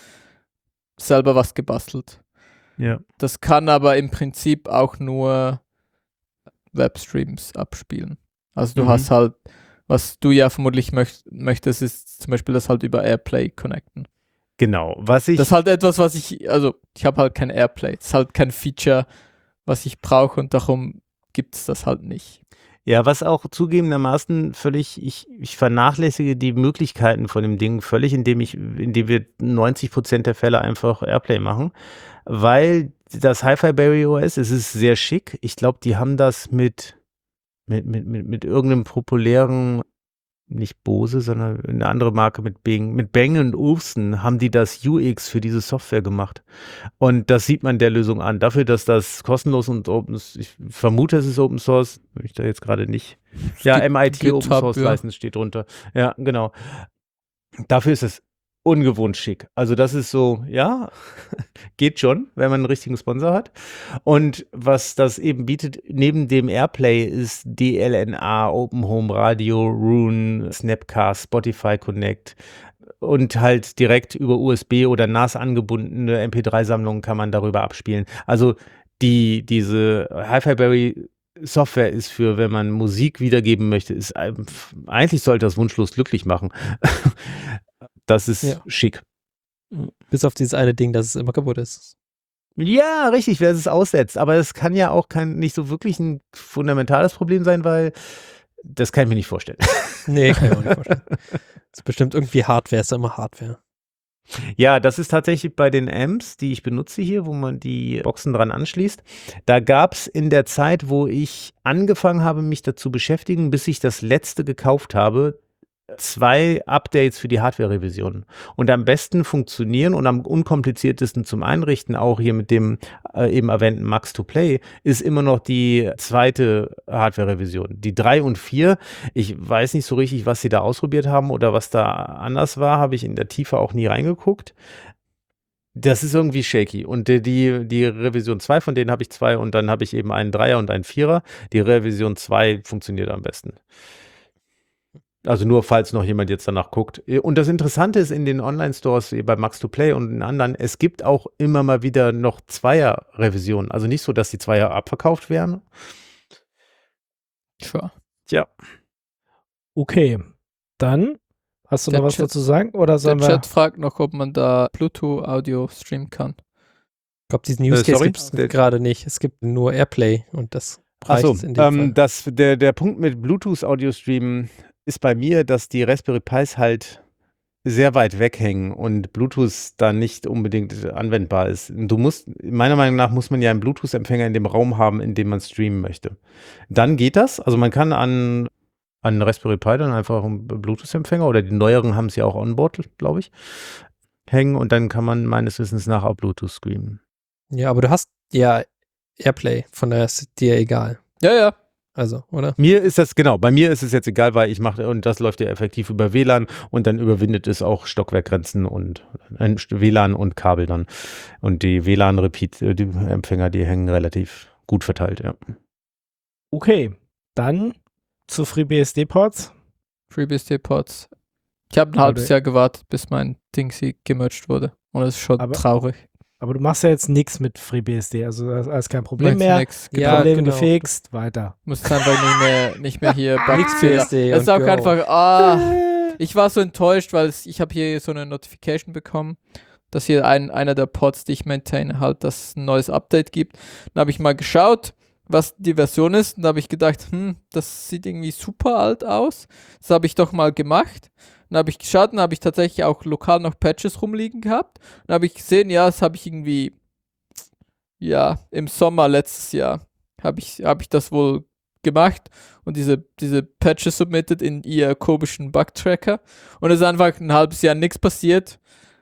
selber was gebastelt. Ja. Das kann aber im Prinzip auch nur Webstreams abspielen. Also du hast halt, was du ja vermutlich möchtest, ist zum Beispiel das halt über Airplay connecten. Genau. Das ist halt etwas, ich habe halt kein Airplay. Das ist halt kein Feature, was ich brauche und darum gibt es das halt nicht. Ja, was auch zugegebenermaßen ich vernachlässige die Möglichkeiten von dem Ding völlig, indem wir 90% der Fälle einfach Airplay machen, weil das Hi-Fi Berry OS, es ist sehr schick. Ich glaube, die haben das mit irgendeinem populären, nicht Bose, sondern eine andere Marke mit Bang & Olufsen haben die das UX für diese Software gemacht. Und das sieht man der Lösung an. Dafür, dass das kostenlos und ich vermute, es ist Open Source, ich da jetzt gerade nicht. Ja, MIT GitHub, Open Source ja. License steht drunter. Ja, genau. Dafür ist es ungewohnt schick. Also das ist so, ja, geht schon, wenn man einen richtigen Sponsor hat. Und was das eben bietet, neben dem Airplay ist DLNA, Open Home Radio, Roon, Snapcast, Spotify Connect und halt direkt über USB oder NAS angebundene MP3-Sammlungen kann man darüber abspielen. Also diese Hi-Fi Berry Software ist für, wenn man Musik wiedergeben möchte, eigentlich sollte das wunschlos glücklich machen. Das ist Ja. schick. Bis auf dieses eine Ding, dass es immer kaputt ist. Ja, richtig, wer es aussetzt. Aber es kann ja auch nicht so wirklich ein fundamentales Problem sein, weil das kann ich mir nicht vorstellen. Nee, kann ich mir auch nicht vorstellen. Das ist bestimmt irgendwie Hardware, ist ja immer Hardware. Ja, das ist tatsächlich bei den Amps, die ich benutze hier, wo man die Boxen dran anschließt. Da gab es in der Zeit, wo ich angefangen habe, mich dazu beschäftigen, bis ich das letzte gekauft habe, 2 Updates für die Hardware-Revision. Und am besten funktionieren und am unkompliziertesten zum Einrichten, auch hier mit dem eben erwähnten Max2Play, ist immer noch die zweite Hardware-Revision. Die 3 und 4, ich weiß nicht so richtig, was sie da ausprobiert haben oder was da anders war, habe ich in der Tiefe auch nie reingeguckt. Das ist irgendwie shaky. Und die Revision 2, von denen habe ich 2 und dann habe ich eben einen 3er und einen 4er. Die Revision 2 funktioniert am besten. Also nur, falls noch jemand jetzt danach guckt. Und das Interessante ist in den Online-Stores, wie bei Max2Play und in anderen, es gibt auch immer mal wieder noch Zweier-Revisionen. Also nicht so, dass die Zweier abverkauft werden. Sure. Tja, Okay, dann hast du Der noch was Chat- dazu sagen? Oder sollen Der wir... Chat fragt noch, ob man da Bluetooth-Audio streamen kann. Ich glaube, diesen Use Case sorry? gibt es gerade nicht. Es gibt nur Airplay und das reicht Achso, in dem Fall. der Punkt mit Bluetooth-Audio-Streamen ist bei mir, dass die Raspberry Pis halt sehr weit weghängen und Bluetooth da nicht unbedingt anwendbar ist. Meiner Meinung nach muss man ja einen Bluetooth-Empfänger in dem Raum haben, in dem man streamen möchte. Dann geht das. Also man kann an Raspberry Pi dann einfach einen Bluetooth-Empfänger oder die neueren haben es ja auch onboard, glaube ich, hängen und dann kann man meines Wissens nach auch Bluetooth streamen. Ja, aber du hast ja Airplay, von daher ist dir egal. Ja. Also, oder? Bei mir ist es jetzt egal, weil ich mache, und das läuft ja effektiv über WLAN und dann überwindet es auch Stockwerkgrenzen und WLAN und Kabel dann. Und die WLAN-Repeat, die Empfänger, die hängen relativ gut verteilt, ja. Okay, dann zu FreeBSD-Ports. FreeBSD-Ports. Ich habe ein halbes Jahr gewartet, bis mein Dingsy gemerged wurde. Und das ist schon traurig. Aber du machst ja jetzt nichts mit FreeBSD, also das ist kein Problem Möchtest mehr. nix. Ja, Problem genau. gefixt, weiter. Musst einfach nicht mehr hier Nix Fehler. BSD Das ist und auch go. einfach, ich war so enttäuscht, weil ich habe hier so eine Notification bekommen, dass hier einer der Pods, die ich maintaine, halt, dass es ein neues Update gibt. Dann habe ich mal geschaut, was die Version ist, und da habe ich gedacht, das sieht irgendwie super alt aus. Das habe ich doch mal gemacht. Dann habe ich geschaut und habe ich tatsächlich auch lokal noch Patches rumliegen gehabt. Dann habe ich gesehen, ja, das habe ich irgendwie, ja, im Sommer letztes Jahr habe ich das wohl gemacht und diese Patches submitted in ihr komischen Bug-Tracker. Und es ist einfach ein halbes Jahr nichts passiert.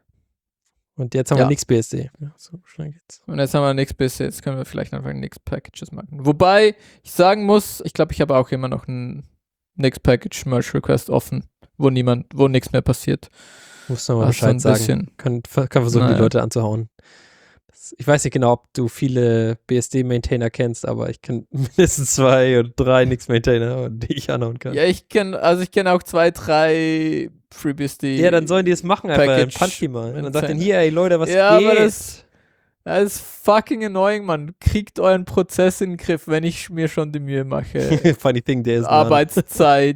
Und jetzt haben wir nix BSD. Ja, so schnell geht's. Und jetzt haben wir nichts bis jetzt können wir vielleicht einfach nix Packages machen. Wobei ich sagen muss, ich glaube, ich habe auch immer noch ein Nix Package Merge Request offen, wo nichts mehr passiert. Muss nochmal Also so ein Bescheid sagen. Kann versuchen, die Leute anzuhauen. Ich weiß nicht genau, ob du viele BSD-Maintainer kennst, aber ich kenne mindestens 2 oder 3 Nix-Maintainer, die ich anhauen kann. Ja, ich kenne auch 2, 3 FreeBSD. Ja, dann sollen die es machen, einfach Package punch die mal. Und dann sagt Maintainer. dann hier, ey Leute, was Ja, geht? aber das ist fucking annoying, man. Kriegt euren Prozess in den Griff, wenn ich mir schon die Mühe mache. Funny thing, der ist Arbeitszeit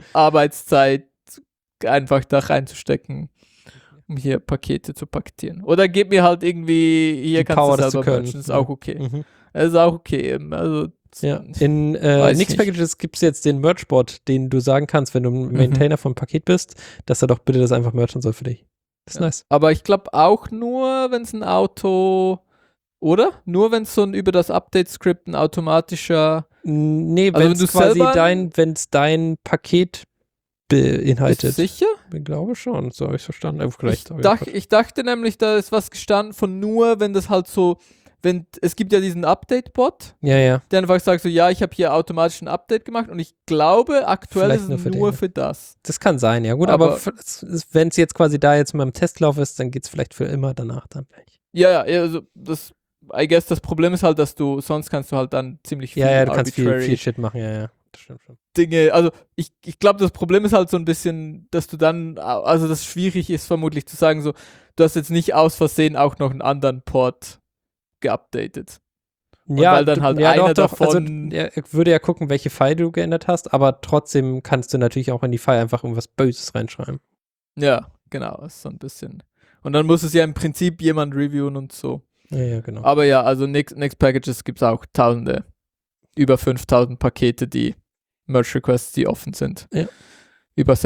einfach da reinzustecken, um hier Pakete zu paketieren. Oder gebt mir halt irgendwie, hier Die kannst Power, du das selber zu können. merchen, ist auch okay. Mhm. Das ist auch okay. Also, Ja. In Weiß Nix nicht. Packages gibt es jetzt den Merge-Bot, den du sagen kannst, wenn du ein Maintainer vom Paket bist, dass er doch bitte das einfach merchen soll für dich. Das ist nice. Aber ich glaube auch nur, wenn es ein Auto, oder? Nur wenn es so ein über das Update-Skript ein automatischer. Nee, Also wenn wenn du es quasi selber- dein Paket beinhaltet. Bist du sicher? Ich glaube schon, so habe ich es verstanden. Aber vielleicht Ich dachte nämlich, da ist was gestanden von nur, wenn das halt so, es gibt ja diesen Update-Bot, Ja. der einfach sagt so, ja, ich habe hier automatisch ein Update gemacht und ich glaube, aktuell Vielleicht ist nur es für nur den, für das. Das kann sein, ja gut, aber wenn es jetzt quasi da jetzt mal im Testlauf ist, dann geht es vielleicht für immer danach dann gleich. Ja, also I guess das Problem ist halt, dass sonst kannst du halt dann ziemlich viel Ja, du kannst viel arbitrary Shit machen, ja. Das stimmt schon. Dinge, also ich glaube, das Problem ist halt so ein bisschen, dass du dann, also das schwierig ist vermutlich zu sagen, so, du hast jetzt nicht aus Versehen auch noch einen anderen Port geupdatet. Und weil dann halt einer davon- Also, er würde ja gucken, welche File du geändert hast, aber trotzdem kannst du natürlich auch in die File einfach irgendwas Böses reinschreiben. Ja, genau, ist so ein bisschen. Und dann muss es ja im Prinzip jemand reviewen und so. Ja, genau. Aber ja, also Nix Packages gibt es auch Tausende, über 5000 Pakete, die Merge Requests, die offen sind. Ja. Über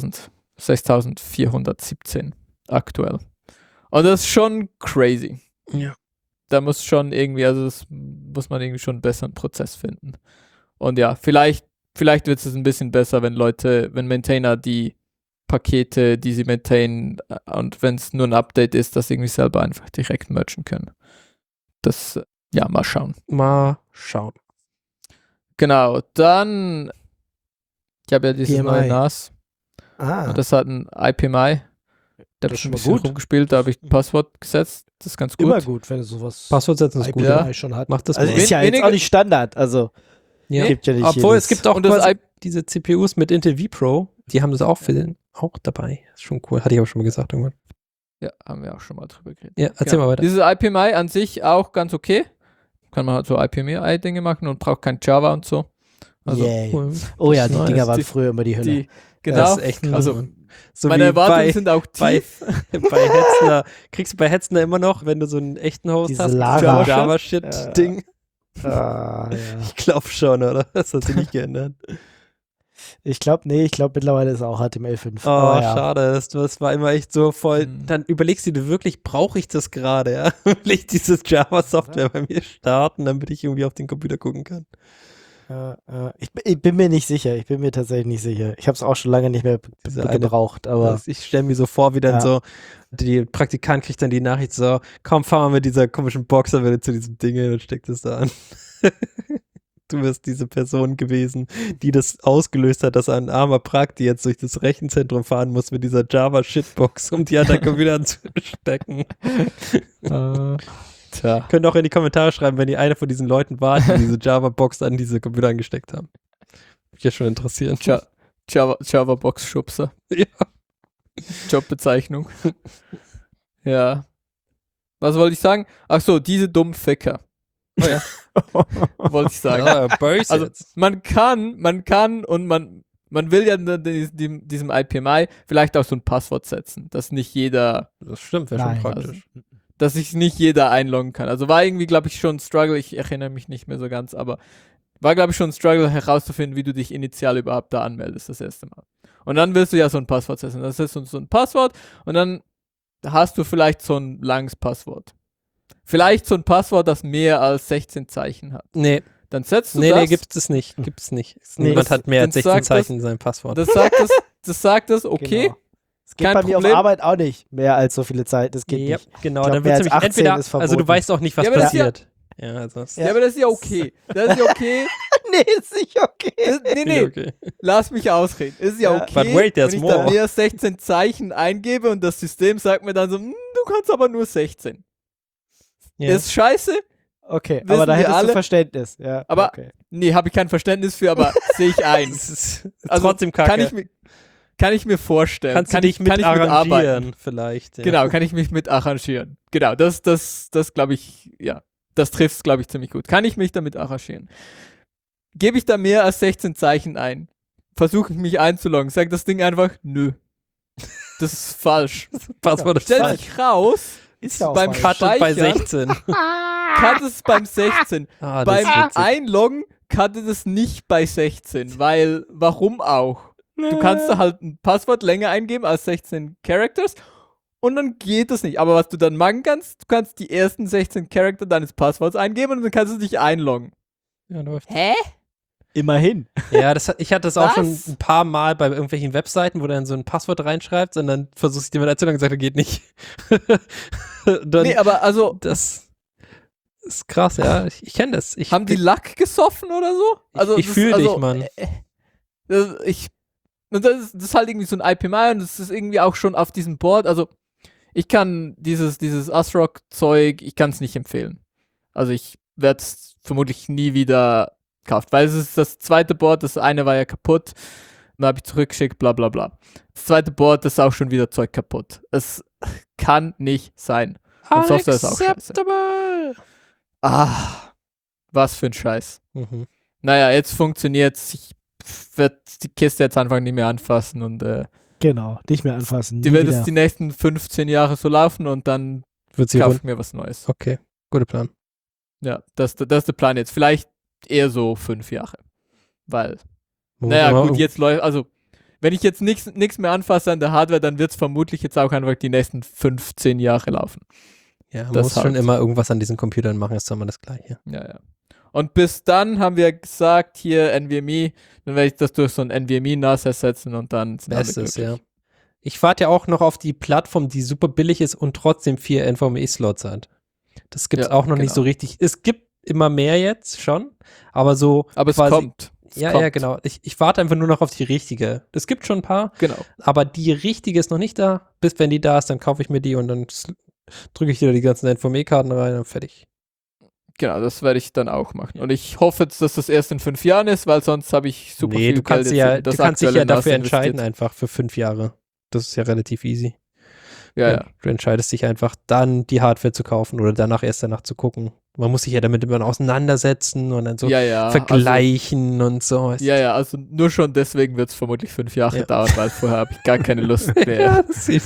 6417 aktuell. Und das ist schon crazy. Ja. Da muss schon irgendwie, also das muss man irgendwie schon einen besseren Prozess finden. Und ja, vielleicht wird es ein bisschen besser, wenn Maintainer die Pakete, die sie maintainen, und wenn es nur ein Update ist, das irgendwie selber einfach direkt mergen können. Das, ja, mal schauen. Mal schauen. Genau, dann, ich habe ja dieses PMI. neue NAS. Ah, Und das hat ein IPMI. Da habe Das ist ich ein schon mal bisschen gut. rumgespielt, da habe ich ein Passwort gesetzt. Das ist ganz gut. immer gut, wenn du sowas Passwort setzen ist gut. Ja. IPMI schon hat. Mach das Also mal. ist ja jetzt auch nicht Standard, also Ja. gibt ja nicht Obwohl, jedes- es gibt auch Und das quasi diese CPUs mit Intel vPro, die haben das auch dabei. Ist schon cool. Hatte ich aber schon mal gesagt irgendwann. Ja, haben wir auch schon mal drüber geredet. Ja, erzähl mal weiter. Dieses IPMI an sich auch ganz okay. Kann man halt so IPMI-Dinge machen und braucht kein Java und so. Also, Yeah. Oh ja, die nice. Dinger waren früher immer die Hölle. Genau. Das ist echt krass. Also, Mann. So meine wie Erwartungen sind auch bei, tief. bei Hetzner. Kriegst du bei Hetzner immer noch, wenn du so einen echten Host Diese hast, Lara. Java-Shit-Ding? Ja. Ich glaube schon, oder? Das hat sich nicht geändert. Ich glaube mittlerweile ist auch HTML5. Oh, Aber ja. schade. Das war immer echt so voll. Mhm. Dann überlegst du dir wirklich, brauche ich das gerade? Ja? Will ich dieses Java-Software bei mir starten, damit ich irgendwie auf den Computer gucken kann? Ich bin mir nicht sicher. Ich bin mir tatsächlich nicht sicher. Ich habe es auch schon lange nicht mehr Diese eine- gebraucht, aber Also ich stelle mir so vor, wie dann Ja. so, die Praktikant kriegt dann die Nachricht so, komm, fahr mal mit dieser komischen Boxerwelle zu diesem Ding hin und steckt es da an. Du wirst diese Person gewesen, die das ausgelöst hat, dass ein armer Prakti jetzt durch das Rechenzentrum fahren muss mit dieser Java-Shitbox, um die an der Computer anzustecken. Tja. Könnt auch in die Kommentare schreiben, wenn ihr eine von diesen Leuten wart, die diese Java-Box an diese Computer angesteckt haben. Mich ja schon interessieren. Java-Box-Schubser. Ja. Jobbezeichnung. Ja. Was wollte ich sagen? Ach so, diese dummen Ficker. Oh ja. Wollte ich sagen. Ja, böse Also, jetzt. man kann und man will ja diesem IPMI vielleicht auch so ein Passwort setzen, dass nicht jeder, Das stimmt, wäre schon Nein. praktisch. dass sich nicht jeder einloggen kann. Also war irgendwie, glaube ich, schon ein Struggle, ich erinnere mich nicht mehr so ganz, aber war, glaube ich, schon ein Struggle herauszufinden, wie du dich initial überhaupt da anmeldest, das erste Mal. Und dann willst du ja so ein Passwort setzen. Das ist so ein Passwort und dann hast du vielleicht so ein langes Passwort. Vielleicht so ein Passwort, das mehr als 16 Zeichen hat. Nee, Dann setzt du nee, das. nee, gibt's es nicht. Gibt's nicht. Nee, Niemand das- hat mehr als dann 16 sagt Zeichen in seinem Passwort. Das sagt es, okay. Genau. Es geht kein bei mir Problem. auf Arbeit auch nicht mehr als so viele Zeit. Das geht Yep, nicht. genau. Ich glaub, Dann mehr wird als nämlich 18 entweder, ist also du verboten. weißt auch nicht, was Ja, aber das ist ja- passiert. Ja, also das Ja, aber das ist ja okay. Das ist ja okay. Nee, ist nicht okay. Nee, okay. lass mich ausreden. Ist ja Ja. okay, But wait, there's wenn ich dann more. mehr als 16 Zeichen eingebe und das System sagt mir dann so, du kannst aber nur 16. Ja. Ist scheiße? Okay, Wissen aber da wir hättest alle. du Verständnis. Ja, Aber- okay. Nee, habe ich kein Verständnis für, aber sehe ich ein. Das ist Also, trotzdem kacke. Kann ich mir vorstellen. Kannst kann du dich ich, kann mit ich mitarbeiten. arrangieren vielleicht. Ja. Genau, kann ich mich mit arrangieren. Genau, das glaube ich, ja, das trifft es, glaube ich, ziemlich gut. Kann ich mich damit arrangieren? Gebe ich da mehr als 16 Zeichen ein? Versuche ich mich einzuloggen? Sagt das Ding einfach, nö. Das ist falsch. Passwort ist Stellt falsch. sich raus, Ist ja auch beim falsch. Cuttet bei Speichern 16. cut es beim 16. Ah, das Beim ist witzig. Einloggen cuttet es nicht bei 16, weil, warum auch? Du kannst da halt ein Passwort länger eingeben als 16 Characters und dann geht das nicht. Aber was du dann machen kannst, du kannst die ersten 16 Charakter deines Passworts eingeben und dann kannst du dich einloggen. Ja, läuft. Hä? Immerhin. Ja, ich hatte das auch schon Was? ein paar Mal bei irgendwelchen Webseiten, wo du dann so ein Passwort reinschreibst und dann versuchst du dir mal einzuloggen und sagst, geht nicht. Dann, Nee, aber also, das ist krass, ja. Ich kenne das. haben die Lack gesoffen oder so? Also, ich das- fühle also, dich, Mann. Das ist halt irgendwie so ein IPMI und das ist irgendwie auch schon auf diesem Board. Also, ich kann dieses ASRock-Zeug, ich kann es nicht empfehlen. Also, ich werde es vermutlich nie wieder kaufen, weil es ist das zweite Board, das eine war ja kaputt, dann habe ich zurückgeschickt, bla bla bla. Das zweite Board, das ist auch schon wieder Zeug kaputt. Es kann nicht sein. Und Software ist auch scheiße. Ah, was für ein Scheiß. Mhm. Naja, jetzt funktioniert's. Ich werde die Kiste jetzt einfach nicht mehr anfassen und Genau, nicht mehr anfassen. die nie wird wieder. jetzt die nächsten 15 Jahre so laufen und dann Wird sie kaufe rund. ich mir was Neues. Okay, guter Plan. Ja, das ist der Plan jetzt. Vielleicht eher so 5 Jahre. Weil, Man naja, muss immer gut, jetzt läuft, also, wenn ich jetzt nichts mehr anfasse an der Hardware, dann wird es vermutlich jetzt auch einfach die nächsten 15 Jahre laufen. Ja, man das muss schon halt. immer irgendwas an diesen Computern machen, ist doch immer das Gleiche. Ja, ja. Und bis dann haben wir gesagt, hier NVMe, dann werde ich das durch so ein NVMe-NAS ersetzen und dann sind alle Bestes, glücklich. ja. Ich warte ja auch noch auf die Plattform, die super billig ist und trotzdem 4 NVMe-Slots hat. Das gibt es Ja, auch noch nicht genau. so richtig. Es gibt immer mehr jetzt schon, aber so Aber es quasi, kommt. Es Ja, kommt. ja, genau. Ich warte einfach nur noch auf die richtige. Es gibt schon ein paar, Genau. aber die richtige ist noch nicht da. Bis wenn die da ist, dann kaufe ich mir die und dann drücke ich wieder die ganzen NVMe-Karten rein und fertig. Genau, das werde ich dann auch machen. Und ich hoffe jetzt, dass das erst in 5 Jahren ist, weil sonst habe ich super viel du kannst, Geld ja, in das du kannst dich aktuelle ja NAS dafür investiert. entscheiden einfach für 5 Jahre. Das ist ja relativ easy. Ja. Du entscheidest dich einfach, dann die Hardware zu kaufen oder erst danach zu gucken. Man muss sich ja damit immer auseinandersetzen und dann so vergleichen und so. Also nur schon deswegen wird es vermutlich 5 Jahre dauern, weil vorher habe ich gar keine Lust mehr. Ja,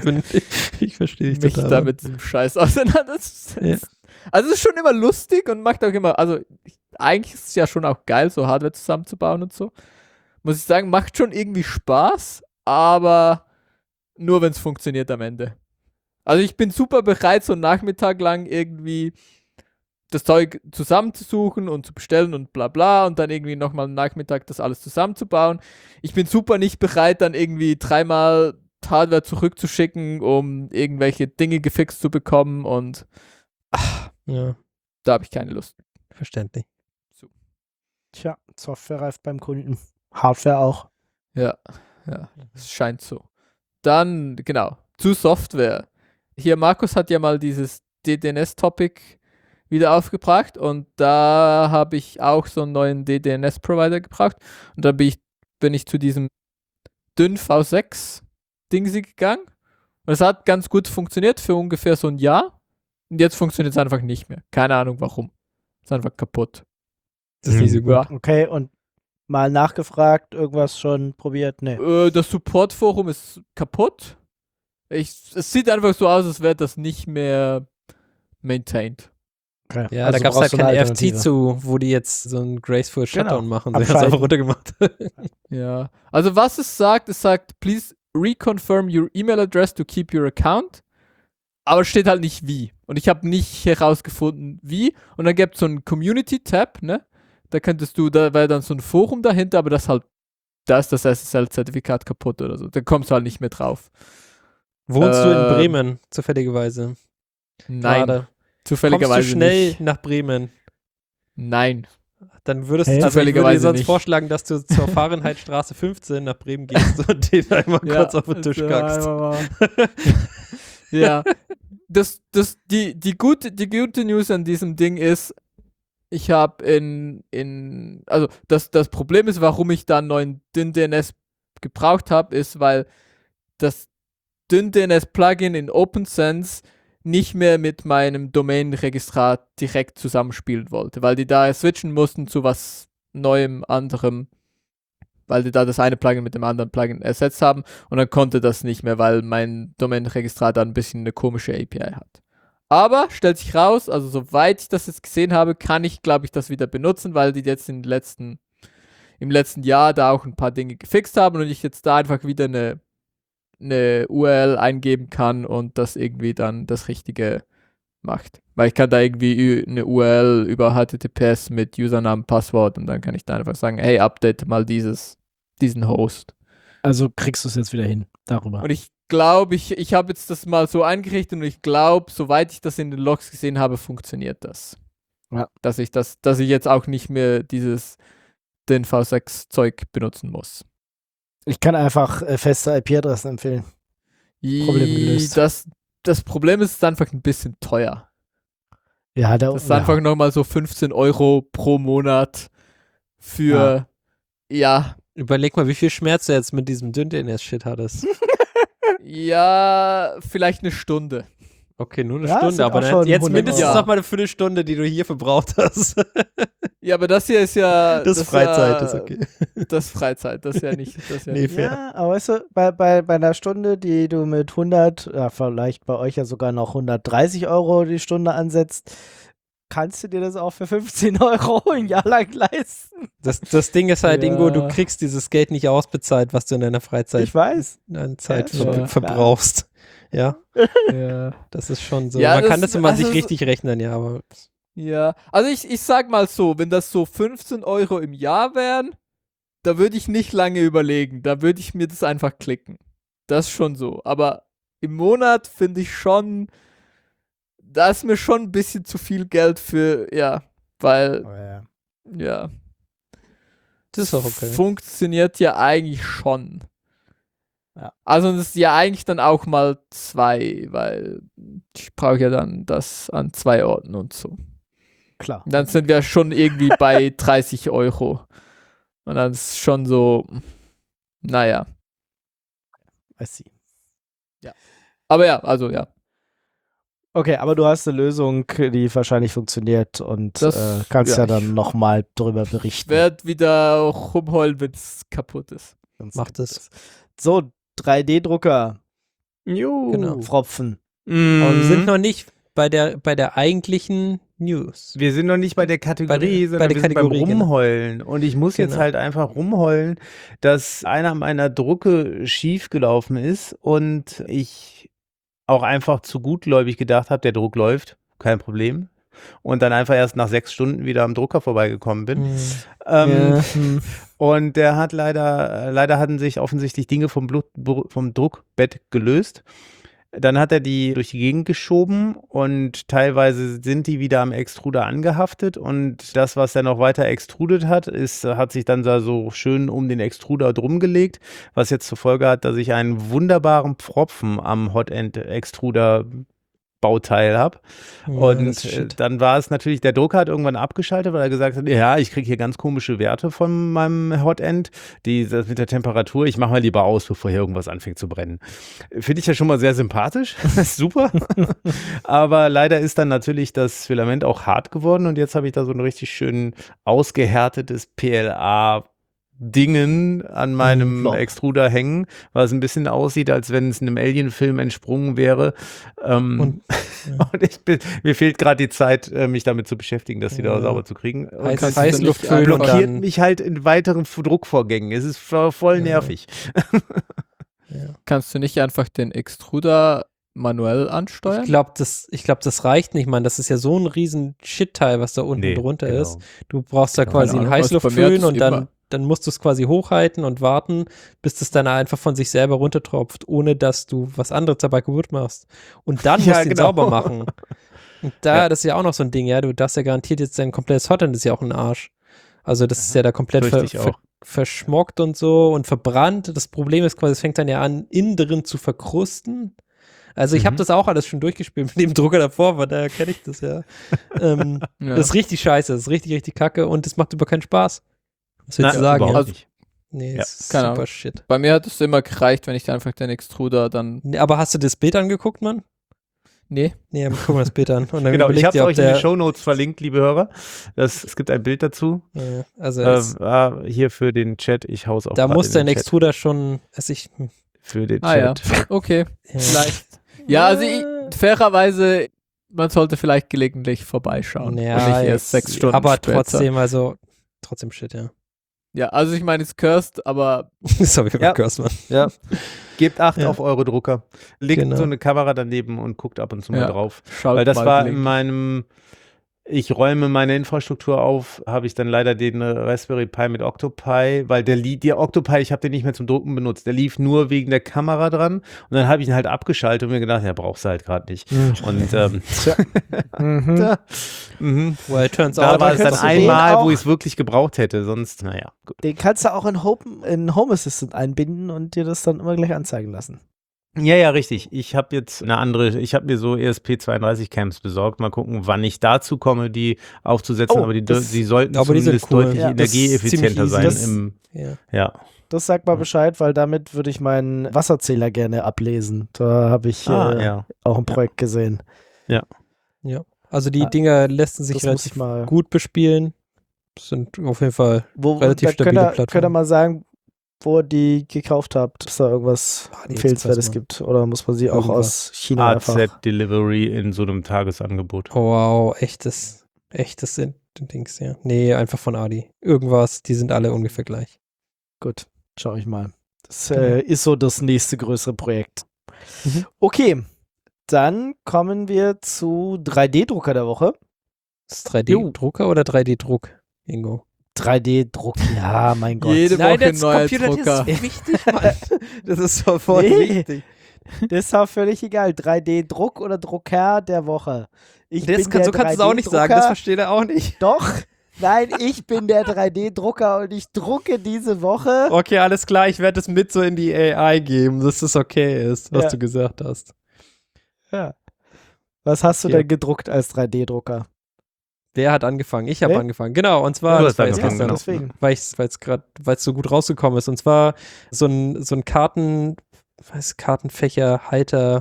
ich verstehe dich mich total. da mit diesem Scheiß auseinanderzusetzen. Ja. Also es ist schon immer lustig und macht auch immer, also eigentlich ist es ja schon auch geil, so Hardware zusammenzubauen und so. Muss ich sagen, macht schon irgendwie Spaß, aber nur wenn es funktioniert am Ende. Also ich bin super bereit, so einen Nachmittag lang irgendwie das Zeug zusammenzusuchen und zu bestellen und bla bla und dann irgendwie nochmal einen Nachmittag das alles zusammenzubauen. Ich bin super nicht bereit, dann irgendwie 3-mal Hardware zurückzuschicken, um irgendwelche Dinge gefixt zu bekommen und da habe ich keine Lust. Verständlich. So. Tja, Software reift beim Kunden. Hardware auch. Ja, es scheint so. Dann, genau, zu Software. Hier, Markus hat ja mal dieses DDNS-Topic wieder aufgebracht und da habe ich auch so einen neuen DDNS-Provider gebraucht und da bin ich zu diesem dünn V6-Dingsi gegangen und es hat ganz gut funktioniert für ungefähr so ein Jahr und jetzt funktioniert es einfach nicht mehr. Keine Ahnung warum. Ist einfach kaputt. Das ist nicht so gut. Ja. Okay, und mal nachgefragt, irgendwas schon probiert? Nee. Das Support-Forum ist kaputt. Es sieht einfach so aus, als wäre das nicht mehr maintained. Okay. Ja, Also da gab es halt brauchst du eine keine Alternative. RFC zu, wo die jetzt so einen graceful Shutdown machen. Sie haben es Abschalten. einfach runtergemacht. Ja. Also was es sagt, please reconfirm your email address to keep your account. Aber es steht halt nicht wie. Und ich habe nicht herausgefunden, wie. Und dann gibt es so einen Community-Tab, ne? Da wäre dann so ein Forum dahinter, aber da ist das SSL-Zertifikat kaputt oder so. Da kommst du halt nicht mehr drauf. Wohnst du in Bremen, zufälligerweise? Nein, Gerade. zufälligerweise Kommst du schnell nicht. nach Bremen? Nein. Dann würdest Hey. du, also ich würde dir Zufälligerweise sonst nicht. vorschlagen, dass du zur Fahrenheitstraße 15 nach Bremen gehst und den einmal kurz auf den Tisch kackst. Ja. Die gute News an diesem Ding ist, ich habe also das Problem ist, warum ich da einen neuen DynDNS gebraucht habe, ist, weil das DynDNS-Plugin in OpenSense nicht mehr mit meinem Domain-Registrar direkt zusammenspielen wollte, weil die da switchen mussten zu was Neuem, anderem, weil die da das eine Plugin mit dem anderen Plugin ersetzt haben und dann konnte das nicht mehr, weil mein Domain-Registrar da ein bisschen eine komische API hat. Aber, stellt sich raus, also soweit ich das jetzt gesehen habe, kann ich, glaube ich, das wieder benutzen, weil die jetzt im letzten Jahr da auch ein paar Dinge gefixt haben und ich jetzt da einfach wieder eine URL eingeben kann und das irgendwie dann das Richtige macht. Weil ich kann da irgendwie eine URL über HTTPS mit Usernamen, Passwort und dann kann ich da einfach sagen, hey, update mal diesen Host. Also kriegst du es jetzt wieder hin, darüber. Und ich glaube, ich habe jetzt das mal so eingerichtet und ich glaube, soweit ich das in den Logs gesehen habe, funktioniert das. Ja. Dass ich jetzt auch nicht mehr den V6-Zeug benutzen muss. Ich kann einfach feste IP-Adressen empfehlen. Problem gelöst. Das Problem ist, es ist einfach ein bisschen teuer. Ja, Das ist einfach nochmal so 15 € pro Monat für, ja. Überleg mal, wie viel Schmerz du jetzt mit diesem DynDNS-Shit hattest. Ja, vielleicht eine Stunde. Okay, nur eine Ja, Stunde, sind aber auch schon jetzt 100 mindestens Euro. noch mal eine Viertelstunde, die du hier verbraucht hast. Ja, aber das hier ist ja... Das ist Freizeit, ist okay. Das ist Freizeit, das ist ja nicht... Das ist ja Nee, nicht fair. Ja, aber weißt du, bei einer Stunde, die du mit 100, vielleicht bei euch ja sogar noch 130 € die Stunde ansetzt, kannst du dir das auch für 15 € ein Jahr lang leisten. Das Ding ist halt, Ja. Ingo, du kriegst dieses Geld nicht ausbezahlt, was du in deiner Freizeit Ich weiß. an Zeit Ja. verbrauchst. Ja, ja. das ist schon so. Ja, Man das- kann das immer also sich so- richtig rechnen, ja, aber Ja, also ich sag mal so, wenn das so 15 € im Jahr wären, da würde ich nicht lange überlegen. Da würde ich mir das einfach klicken. Das ist schon so. Aber im Monat finde ich schon, da ist mir schon ein bisschen zu viel Geld für, ja, weil, ja. das ist auch okay. Funktioniert ja eigentlich schon. Ja. Also das ist ja eigentlich dann auch mal 2, weil ich brauche ja dann das an 2 Orten und so. Klar. Dann sind wir schon irgendwie bei 30 €. Und dann ist schon so, naja. I see. Aber ja, also ja. Okay, aber du hast eine Lösung, die wahrscheinlich funktioniert und Das- kannst ja, ja dann nochmal darüber berichten. Werd wieder rumheulen, wenn es kaputt ist. Macht es. So, 3D-Drucker, Genau. Pfropfen. Aber wir sind Mhm. noch nicht bei der eigentlichen News. Wir sind noch nicht bei der Kategorie, sondern der wir sind Kategorie, beim genau. Rumheulen. Und ich muss jetzt Genau. halt einfach rumheulen, dass einer meiner Drucke schief gelaufen ist und ich auch einfach zu gutgläubig gedacht habe, der Druck läuft, kein Problem. Und dann einfach erst nach 6 Stunden wieder am Drucker vorbeigekommen bin. Hm. Und der hat leider hatten sich offensichtlich Dinge vom Druckbett gelöst. Dann hat er die durch die Gegend geschoben und teilweise sind die wieder am Extruder angehaftet und das, was er noch weiter extrudet hat, hat sich dann da so schön um den Extruder drum gelegt, was jetzt zur Folge hat, dass ich einen wunderbaren Pfropfen am Hotend-Extruder Bauteil habe. Und dann war es natürlich, der Drucker hat irgendwann abgeschaltet, weil er gesagt hat, ja, ich kriege hier ganz komische Werte von meinem Hotend, das mit der Temperatur, ich mache mal lieber aus, bevor hier irgendwas anfängt zu brennen. Finde ich ja schon mal sehr sympathisch, super. Aber leider ist dann natürlich das Filament auch hart geworden und jetzt habe ich da so ein richtig schön ausgehärtetes PLA Dingen an meinem Extruder hängen, was ein bisschen aussieht, als wenn es einem Alien-Film entsprungen wäre. Und mir fehlt gerade die Zeit, mich damit zu beschäftigen, das wieder sauber zu kriegen. Und Heißluftföhn und blockiert dann mich halt in weiteren Druckvorgängen. Es ist voll nervig. Kannst du nicht einfach den Extruder manuell ansteuern? Ich glaube, das reicht nicht, Mann. Das ist ja so ein riesen Shit-Teil, was da unten drunter ist. Du brauchst da quasi einen Heißluftföhn und dann musst du es quasi hochhalten und warten, bis das dann einfach von sich selber runtertropft, ohne dass du was anderes dabei kaputt machst. Und dann musst du ihn sauber machen. Und das ist ja auch noch so ein Ding, ja. Du darfst ja garantiert jetzt dein komplettes Hotend, ist ja auch ein Arsch. Also das ist ja da komplett verschmockt und so und verbrannt. Das Problem ist quasi, es fängt dann ja an, innen drin zu verkrusten. Also ich habe das auch alles schon durchgespielt mit dem Drucker davor, weil daher kenne ich das ja. Das ist richtig scheiße, das ist richtig, richtig kacke und es macht über keinen Spaß. Was willst du sagen? Überhaupt nicht. Nee, das ist keine super Ahnung. Shit. Bei mir hat es immer gereicht, wenn ich einfach den Extruder dann. Nee, aber hast du das Bild angeguckt, Mann? Nee. Nee, dann gucken wir das Bild an. Und dann Genau, ich habe dir, es ob euch in den Shownotes verlinkt, liebe Hörer. Es gibt ein Bild dazu. Ja, also hier für den Chat, ich hau's auch da grad muss in dein den Chat. Extruder schon, Für den Ja. Chat. Okay. Vielleicht. Ja, also fairerweise, man sollte vielleicht gelegentlich vorbeischauen. Ja, und nicht erst 6 Stunden aber später. trotzdem Shit, ja. Ja, also ich meine, es cursed, aber Sorry, Curse, Mann. Ja. Gebt 8 Ja. auf eure Drucker. Legt Genau. so eine Kamera daneben und guckt ab und zu mal drauf. schaut Weil das mal war in gelegentlich. meinem, ich räume meine Infrastruktur auf, habe ich dann leider den Raspberry Pi mit Octopi, weil der Octopi, ich habe den nicht mehr zum Drucken benutzt. Der lief nur wegen der Kamera dran und dann habe ich ihn halt abgeschaltet und mir gedacht, ja, brauchst du halt gerade nicht. Und Well, turns da out, war es dann kannst du einmal, den auch- wo ich es wirklich gebraucht hätte, sonst, naja, gut. Den kannst du auch in Home Assistant einbinden und dir das dann immer gleich anzeigen lassen. Ja, richtig. Ich habe jetzt ich habe mir so ESP32-Cams besorgt. Mal gucken, wann ich dazu komme, die aufzusetzen. Oh, aber die das- sollten aber die sind zumindest cool. deutlich Ja, das ist energieeffizienter ziemlich sein. easy. Ja. Das sagt mal Bescheid, weil damit würde ich meinen Wasserzähler gerne ablesen. Da habe ich Ja. auch ein Projekt gesehen. Also die Dinger lassen sich Das muss ich relativ mal. gut bespielen. Sind auf jeden Fall relativ da stabile könnt ihr Plattformen. mal sagen, wo ihr die gekauft habt, ob es da irgendwas Empfehlenswertes mal. gibt. Oder muss man sie auch Irgendwas. aus China einfach. AZ-Delivery in so einem Tagesangebot. Oh, wow, echtes sind Dings, ja. Nee, einfach von Adi. Irgendwas, die sind alle ungefähr gleich. Gut, schau ich mal. Das Genau. ist so das nächste größere Projekt. Mhm. Okay, dann kommen wir zu 3D-Drucker der Woche. Ist 3D-Drucker oder 3D-Druck, Ingo? 3D-Druck, ja, mein Gott. Jede Woche ein neuer Drucker. Das ist wichtig, Mann. Das ist sofort Nee. wichtig. Das ist auch völlig egal. 3D-Druck oder Drucker der Woche. So kannst du es auch nicht sagen, das versteht er auch nicht. Doch. Nein, ich bin der 3D-Drucker und ich drucke diese Woche. Okay, alles klar, ich werde es mit so in die AI geben, dass es okay ist, was Ja. du gesagt hast. Ja. Was hast du Ja. denn gedruckt als 3D-Drucker? Wer hat angefangen? Ich habe Nee? angefangen. Genau, und zwar, Du das hast war jetzt angefangen, gestern, genau. Deswegen. weil es so gut rausgekommen ist. Und zwar so ein Kartenfächer, Halter,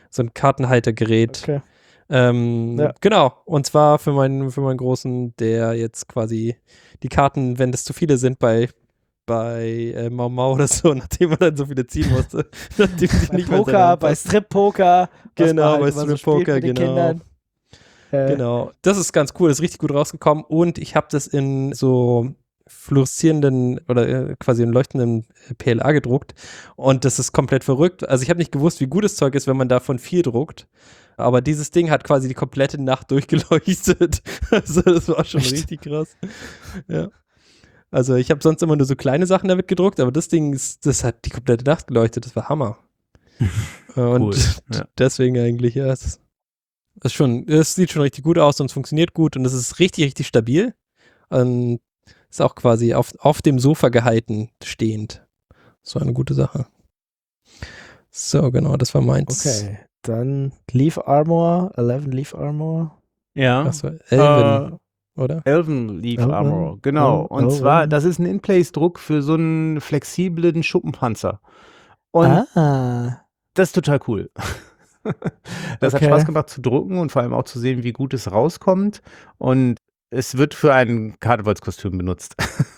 so ein Kartenhaltergerät. Okay. Genau, und zwar für meinen Großen, der jetzt quasi die Karten, wenn das zu viele sind bei Mau Mau oder so, nachdem man dann so viele ziehen musste. Nachdem die Bei nicht mehr Poker, bei reinpassen. Strip-Poker. was Genau, man halt bei immer so Strip-Poker, spielt mit den genau. Kindern. Genau, das ist ganz cool, das ist richtig gut rausgekommen und ich habe das in so fluoreszierenden oder quasi in leuchtenden PLA gedruckt und das ist komplett verrückt. Also ich habe nicht gewusst, wie gut das Zeug ist, wenn man davon 4 druckt, aber dieses Ding hat quasi die komplette Nacht durchgeleuchtet. Also das war schon richtig krass. Ja. Also ich habe sonst immer nur so kleine Sachen damit gedruckt, aber das Ding, das hat die komplette Nacht geleuchtet, das war Hammer. Und Cool, ja. deswegen eigentlich, ja, es sieht schon richtig gut aus und es funktioniert gut und es ist richtig, richtig stabil. Und ist auch quasi auf dem Sofa gehalten, stehend. So eine gute Sache. So, genau, das war meins. Okay, dann Leaf Armor, 11 Leaf Armor. Ja. Das war 11, oder? Elven Leaf Elven, Armor, genau. Und Elven. zwar, das ist ein In-Place-Druck für so einen flexiblen Schuppenpanzer. Und das ist total cool. Das hat Okay. Spaß gemacht zu drucken und vor allem auch zu sehen, wie gut es rauskommt. Und es wird für ein Karnevalskostüm benutzt.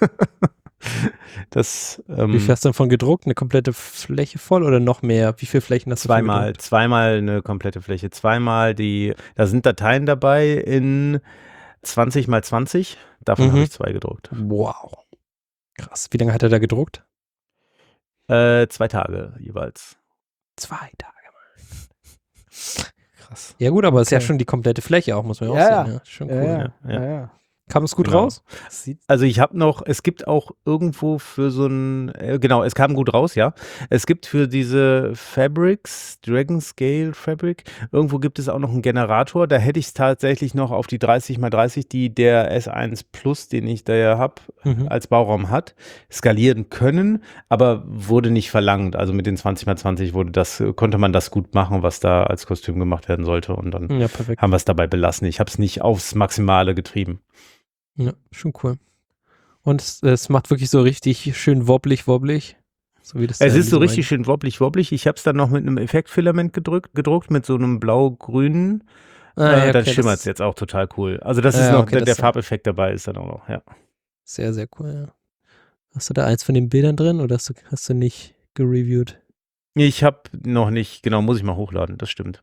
Das Wie viel hast du davon gedruckt? Eine komplette Fläche voll oder noch mehr? Wie viele Flächen hast du davon gedruckt? zweimal eine komplette Fläche. Da sind Dateien dabei in 20 mal 20. Davon habe ich 2 gedruckt. Wow. Krass. Wie lange hat er da gedruckt? 2 Tage jeweils. 2 Tage. Krass. Ja gut, aber es ist ja Okay. schon die komplette Fläche auch, muss man ja auch Ja, sehen. Ja. Schon cool. Ja. Kam es gut Genau. raus? Sieht Also es gibt auch irgendwo für so ein, genau, es kam gut raus, ja. Es gibt für diese Fabrics, Dragon Scale Fabric, irgendwo gibt es auch noch einen Generator. Da hätte ich es tatsächlich noch auf die 30x30, die der S1 Plus, den ich da ja habe, als Bauraum hat, skalieren können, aber wurde nicht verlangt. Also mit den 20x20 konnte man das gut machen, was da als Kostüm gemacht werden sollte. Und dann Ja, perfekt. haben wir es dabei belassen. Ich habe es nicht aufs Maximale getrieben. Ja, schon cool. Und es macht wirklich so richtig schön wobblig. So wie das Es da ist so in richtig schön wobblig. Ich habe es dann noch mit einem Effektfilament gedruckt mit so einem blau-grünen. ja, Dann okay, schimmert es das- jetzt auch total cool. Also das ist Ja, noch, okay, das der ist- Farbeffekt dabei ist dann auch noch, ja. Sehr, sehr cool, ja. Hast du da eins von den Bildern drin oder hast du nicht gereviewt? Ich habe noch nicht, genau, muss ich mal hochladen, das stimmt.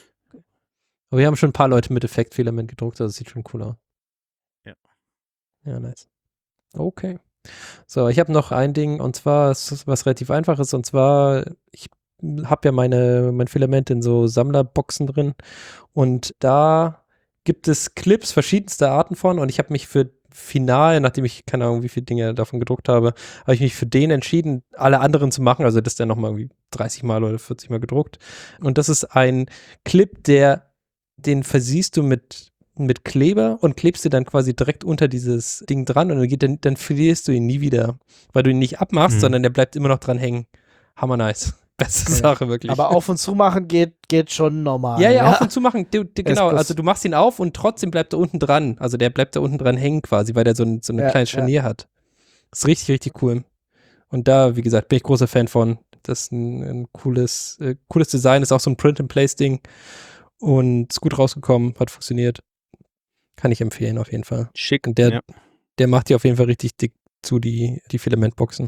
Aber wir haben schon ein paar Leute mit Effektfilament gedruckt, also das sieht schon cool aus. Ja. Ja, nice. Okay. So, ich habe noch ein Ding und zwar ist was relativ einfaches und zwar, ich habe ja mein Filament in so Sammlerboxen drin und da gibt es Clips verschiedenster Arten von und ich habe mich für final, nachdem ich keine Ahnung, wie viele Dinge davon gedruckt habe ich mich für den entschieden, alle anderen zu machen, also das ist dann nochmal irgendwie 30 Mal oder 40 Mal gedruckt und das ist ein Clip, den versiehst du mit Kleber und klebst dir dann quasi direkt unter dieses Ding dran und dann verlierst du ihn nie wieder, weil du ihn nicht abmachst, sondern der bleibt immer noch dran hängen. Hammer nice. Beste Sache, wirklich. Aber auf und zu machen geht schon normal. ja, auf und zu machen, genau, Es- also du machst ihn auf und trotzdem bleibt er unten dran, also der bleibt da unten dran hängen quasi, weil der so ein kleines Scharnier hat. Das ist richtig, richtig cool. Und da, wie gesagt, bin ich großer Fan von. Das ist ein cooles Design, ist auch so ein Print-and-Place-Ding und ist gut rausgekommen, hat funktioniert. Kann ich empfehlen, auf jeden Fall. Schick. Und der macht die auf jeden Fall richtig dick zu, die Filamentboxen.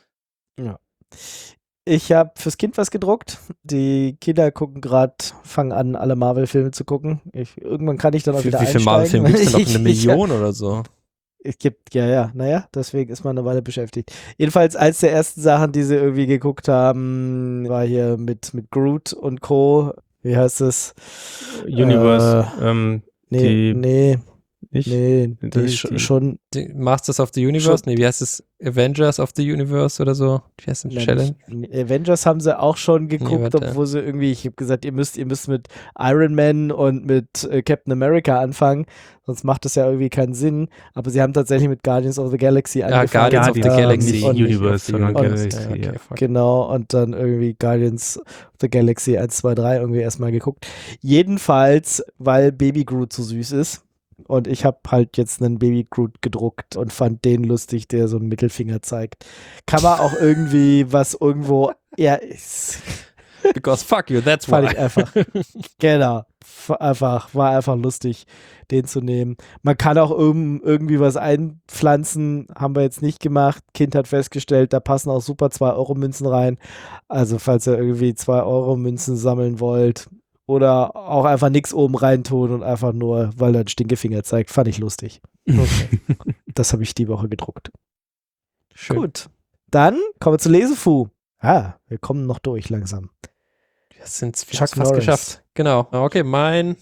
Ich habe fürs Kind was gedruckt. Die Kinder fangen an, alle Marvel-Filme zu gucken. Irgendwann kann ich dann auch wieder Wie viele einsteigen. Marvel-Filme gibt es denn noch? Eine Ich- Million oder so? Es gibt, naja, deswegen ist man eine Weile beschäftigt. Jedenfalls, eins der ersten Sachen, die sie irgendwie geguckt haben, war hier mit Groot und Co. Wie heißt es? Universe. Nee, nicht? die schon. Die Masters of the Universe? Nee, wie heißt es? Avengers of the Universe oder so? Wie heißt das? Challenge? Avengers haben sie auch schon geguckt, warte. obwohl sie irgendwie, ich habe gesagt, ihr müsst mit Iron Man und mit Captain America anfangen, sonst macht das ja irgendwie keinen Sinn. Aber sie haben tatsächlich mit Guardians of the Galaxy angefangen. Guardians of the Galaxy. Nicht und- Universe, sondern Universe. Galaxy. Ja, Ja. okay, fuck. Genau, und dann irgendwie Guardians of the Galaxy 1, 2, 3 irgendwie erstmal geguckt. Jedenfalls, weil Baby Groot so süß ist. Und ich habe halt jetzt einen Baby Groot gedruckt und fand den lustig, der so einen Mittelfinger zeigt. Kann man auch irgendwie was irgendwo, Because fuck you, that's Fand why. ich einfach. Genau. War einfach lustig, den zu nehmen. Man kann auch irgendwie was einpflanzen, haben wir jetzt nicht gemacht. Kind hat festgestellt, da passen auch super 2-Euro-Münzen rein. Also falls ihr irgendwie 2-Euro-Münzen sammeln wollt oder auch einfach nichts oben reintun und einfach nur, weil er einen Stinkefinger zeigt, fand ich lustig. Okay. Das habe ich die Woche gedruckt. Schön. Gut. Dann kommen wir zu Lesefu. Wir kommen noch durch langsam. Wir sind Chuck fast Norris. geschafft. Genau. Okay, mein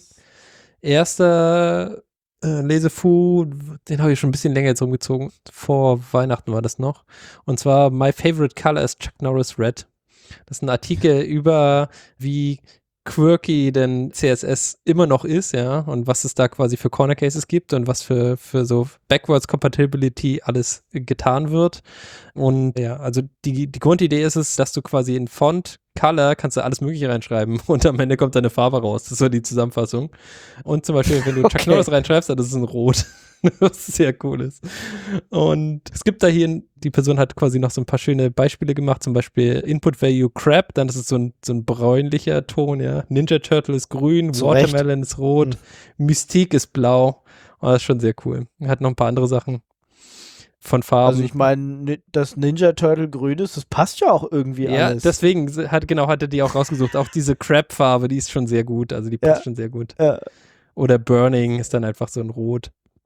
erster Lesefu, den habe ich schon ein bisschen länger jetzt rumgezogen. Vor Weihnachten war das noch. Und zwar My Favorite Color is Chuck Norris Red. Das ist ein Artikel über, wie quirky denn CSS immer noch ist, ja, und was es da quasi für Corner Cases gibt und was für so Backwards Compatibility alles getan wird. Und ja, also die Grundidee ist es, dass du quasi in Font, Color kannst du alles Mögliche reinschreiben und am Ende kommt da eine Farbe raus. Das ist so die Zusammenfassung. Und zum Beispiel, wenn du Chuck Norris reinschreibst, dann ist es ein Rot. Was sehr cool ist. Und es gibt da hier, die Person hat quasi noch so ein paar schöne Beispiele gemacht, zum Beispiel Input Value Crab, dann ist es so ein bräunlicher Ton, ja. Ninja Turtle ist grün, Zu Watermelon ist rot, Mystique ist blau. Oh, das ist schon sehr cool. Er hat noch ein paar andere Sachen von Farben. Also ich meine, dass Ninja Turtle grün ist, das passt ja auch irgendwie alles. Ja, deswegen hat er die auch rausgesucht. Auch diese Crab-Farbe, die ist schon sehr gut, also die passt schon sehr gut. Oder Burning ist dann einfach so ein Rot.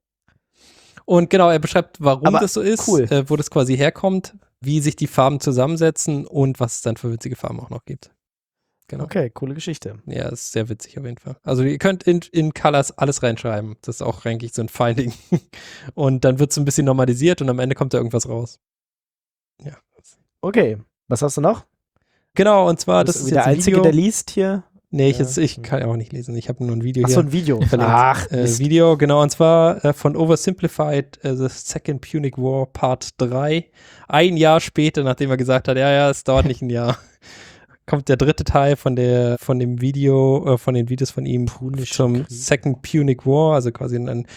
Und genau, er beschreibt, warum das so ist, wo das quasi herkommt, wie sich die Farben zusammensetzen und was es dann für witzige Farben auch noch gibt. Genau. Okay, coole Geschichte. Ja, ist sehr witzig auf jeden Fall. Also ihr könnt in Colors alles reinschreiben. Das ist auch eigentlich so ein Finding. Und dann wird es ein bisschen normalisiert und am Ende kommt da irgendwas raus. Ja. Okay, was hast du noch? Genau, und zwar, das ist der jetzt ein Einzige, Video. der liest hier. Nee, ich kann ja auch nicht lesen. Ich habe nur ein Video Ach hier. so, ein Video. Verlinkt. Ach, Mist. Video, genau, und zwar von Oversimplified, The Second Punic War Part 3. Ein Jahr später, nachdem er gesagt hat, ja, es dauert nicht ein Jahr, kommt der dritte Teil von dem Video, von den Videos von ihm zum Second Punic War, also quasi ein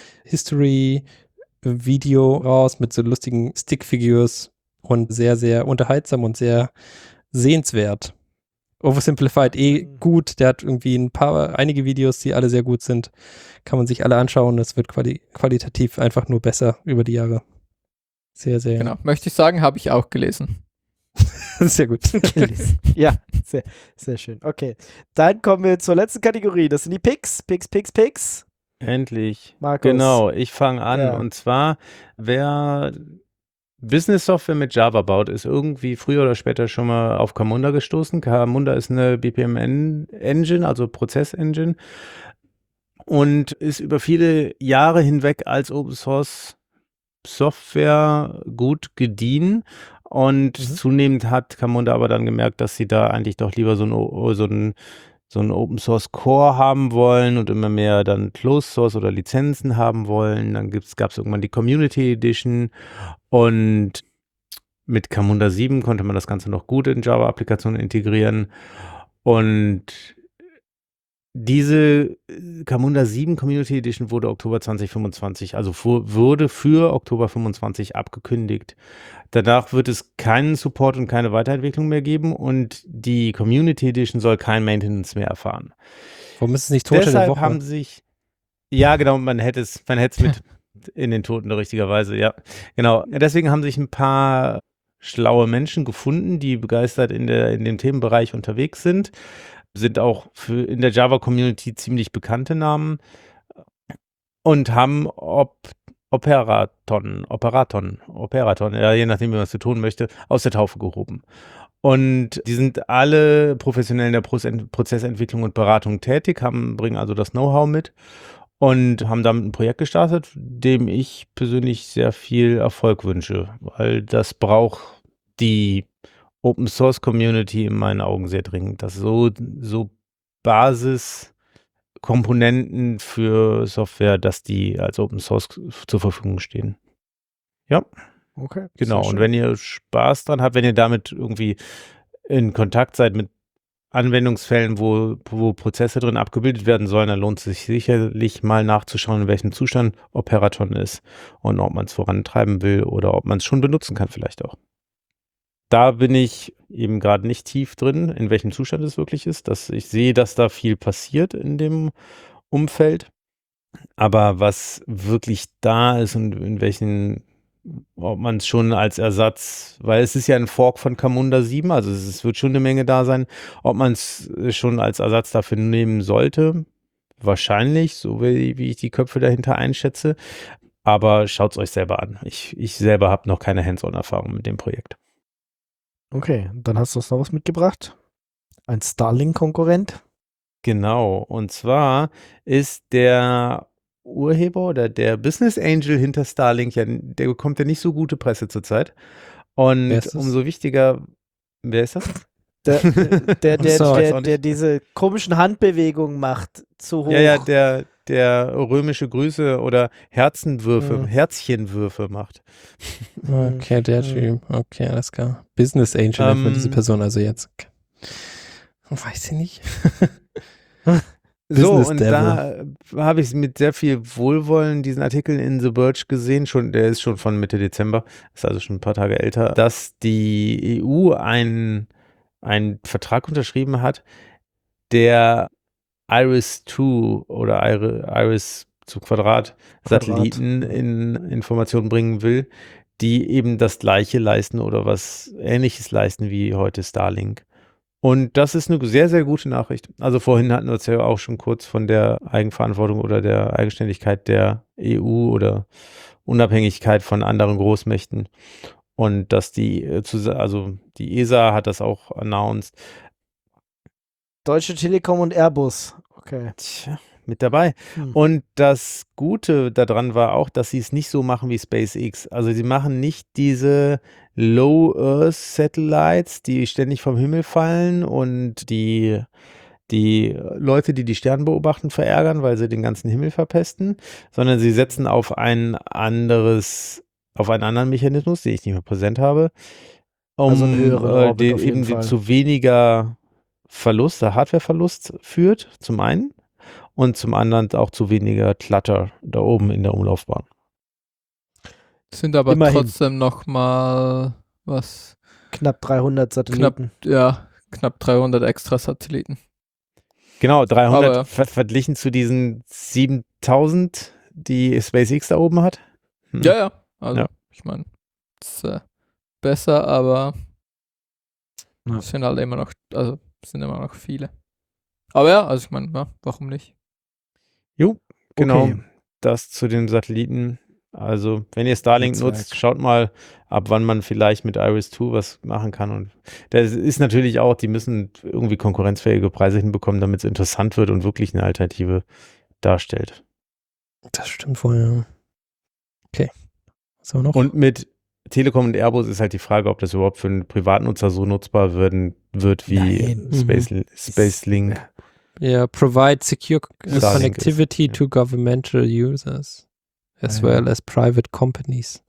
History-Video raus mit so lustigen Stick-Figures und sehr, sehr unterhaltsam und sehr sehenswert. Oversimplified gut, der hat irgendwie einige Videos, die alle sehr gut sind, kann man sich alle anschauen, das wird qualitativ einfach nur besser über die Jahre. Sehr, sehr. Genau, möchte ich sagen, habe ich auch gelesen. Sehr gut. Ja, sehr, sehr schön. Okay, dann kommen wir zur letzten Kategorie, das sind die Picks. Picks. Endlich. Markus. Genau, ich fange an. Ja. Und zwar, wer Business-Software mit Java baut, ist irgendwie früher oder später schon mal auf Camunda gestoßen. Camunda ist eine BPMN-Engine, also Prozess-Engine, und ist über viele Jahre hinweg als Open-Source-Software gut gediehen. Und zunehmend hat Camunda aber dann gemerkt, dass sie da eigentlich doch lieber so einen Open-Source-Core haben wollen und immer mehr dann Closed-Source oder Lizenzen haben wollen. Dann gab es irgendwann die Community Edition und mit Camunda 7 konnte man das Ganze noch gut in Java-Applikationen integrieren. Und diese Camunda 7 Community Edition wurde Oktober 2025, also wurde für Oktober 25 abgekündigt. Danach wird es keinen Support und keine Weiterentwicklung mehr geben und die Community Edition soll kein Maintenance mehr erfahren. Warum ist es nicht Tote der Woche? Haben sich, ja genau, man hätte es mit in den Toten richtigerweise, ja. Genau, deswegen haben sich ein paar schlaue Menschen gefunden, die begeistert in dem Themenbereich unterwegs sind auch in der Java-Community ziemlich bekannte Namen und haben Operaton, ja, je nachdem, wie man es so tun möchte, aus der Taufe gehoben. Und die sind alle professionell in der Prozessentwicklung und Beratung tätig, bringen also das Know-how mit und haben damit ein Projekt gestartet, dem ich persönlich sehr viel Erfolg wünsche, weil das braucht die Open Source Community in meinen Augen sehr dringend, dass so Basiskomponenten für Software, dass die als Open Source zur Verfügung stehen. Ja. Okay. Genau. Und wenn ihr Spaß dran habt, wenn ihr damit irgendwie in Kontakt seid mit Anwendungsfällen, wo Prozesse drin abgebildet werden sollen, dann lohnt es sich sicherlich mal nachzuschauen, in welchem Zustand Operaton ist und ob man es vorantreiben will oder ob man es schon benutzen kann vielleicht auch. Da bin ich eben gerade nicht tief drin, in welchem Zustand es wirklich ist. Ich sehe, dass da viel passiert in dem Umfeld. Aber was wirklich da ist und in welchen, ob man es schon als Ersatz, weil es ist ja ein Fork von Camunda 7, also es wird schon eine Menge da sein, ob man es schon als Ersatz dafür nehmen sollte, wahrscheinlich, so wie ich die Köpfe dahinter einschätze. Aber schaut es euch selber an. Ich selber habe noch keine Hands-on-Erfahrung mit dem Projekt. Okay, dann hast du uns noch was mitgebracht. Ein Starlink-Konkurrent. Genau, und zwar ist der Urheber oder der Business Angel hinter Starlink, der bekommt ja nicht so gute Presse zurzeit. Und Wer ist das? umso wichtiger, wer ist das? Der diese komischen Handbewegungen macht, zu hoch. Ja, der römische Grüße oder Herzchenwürfe macht. Okay, der Typ. Okay, alles klar. Business Angel nennt man diese Person also jetzt. Weiß ich nicht. So, Business und Devil. da habe ich mit sehr viel Wohlwollen diesen Artikel in The Verge gesehen, der ist schon von Mitte Dezember, ist also schon ein paar Tage älter, dass die EU einen Vertrag unterschrieben hat, der Iris-2 oder Iris zu Quadrat Satelliten in Information bringen will, die eben das Gleiche leisten oder was Ähnliches leisten wie heute Starlink. Und das ist eine sehr, sehr gute Nachricht. Also vorhin hatten wir uns ja auch schon kurz von der Eigenverantwortung oder der Eigenständigkeit der EU oder Unabhängigkeit von anderen Großmächten. Und dass die ESA hat das auch announced. Deutsche Telekom und Airbus. Okay. Tja, mit dabei. Und das Gute daran war auch, dass sie es nicht so machen wie SpaceX. Also sie machen nicht diese Low-Earth-Satellites, die ständig vom Himmel fallen und die Leute, die Sterne beobachten, verärgern, weil sie den ganzen Himmel verpesten, sondern sie setzen auf einen anderen Mechanismus, den ich nicht mehr präsent habe, Also einen höheren Orbit auf jeden Fall. zu weniger Hardwareverlust führt, zum einen, und zum anderen auch zu weniger Clutter da oben in der Umlaufbahn. Sind aber Immerhin. trotzdem nochmal Knapp 300 Satelliten. knapp 300 extra Satelliten. Genau, 300 Aber- verglichen zu diesen 7000, die SpaceX da oben hat. Ja. Also, Ja. ich meine, ist besser, aber Ja. es sind halt immer noch, sind immer noch viele. Aber ja, also ich meine, ja, warum nicht? Genau, Okay. das zu den Satelliten. Also, wenn ihr Starlink Netzwerk. nutzt, schaut mal, ab wann man vielleicht mit Iris-2 was machen kann. Und das ist natürlich auch, die müssen irgendwie konkurrenzfähige Preise hinbekommen, damit es interessant wird und wirklich eine Alternative darstellt. Das stimmt wohl, ja. Okay. Was haben wir noch? Und mit Telekom und Airbus ist halt die Frage, ob das überhaupt für einen Privatnutzer so nutzbar wird wie Nein. Spacelink. Ja, provide secure Starlink connectivity ist, ja. to governmental users as Ja. well as private companies.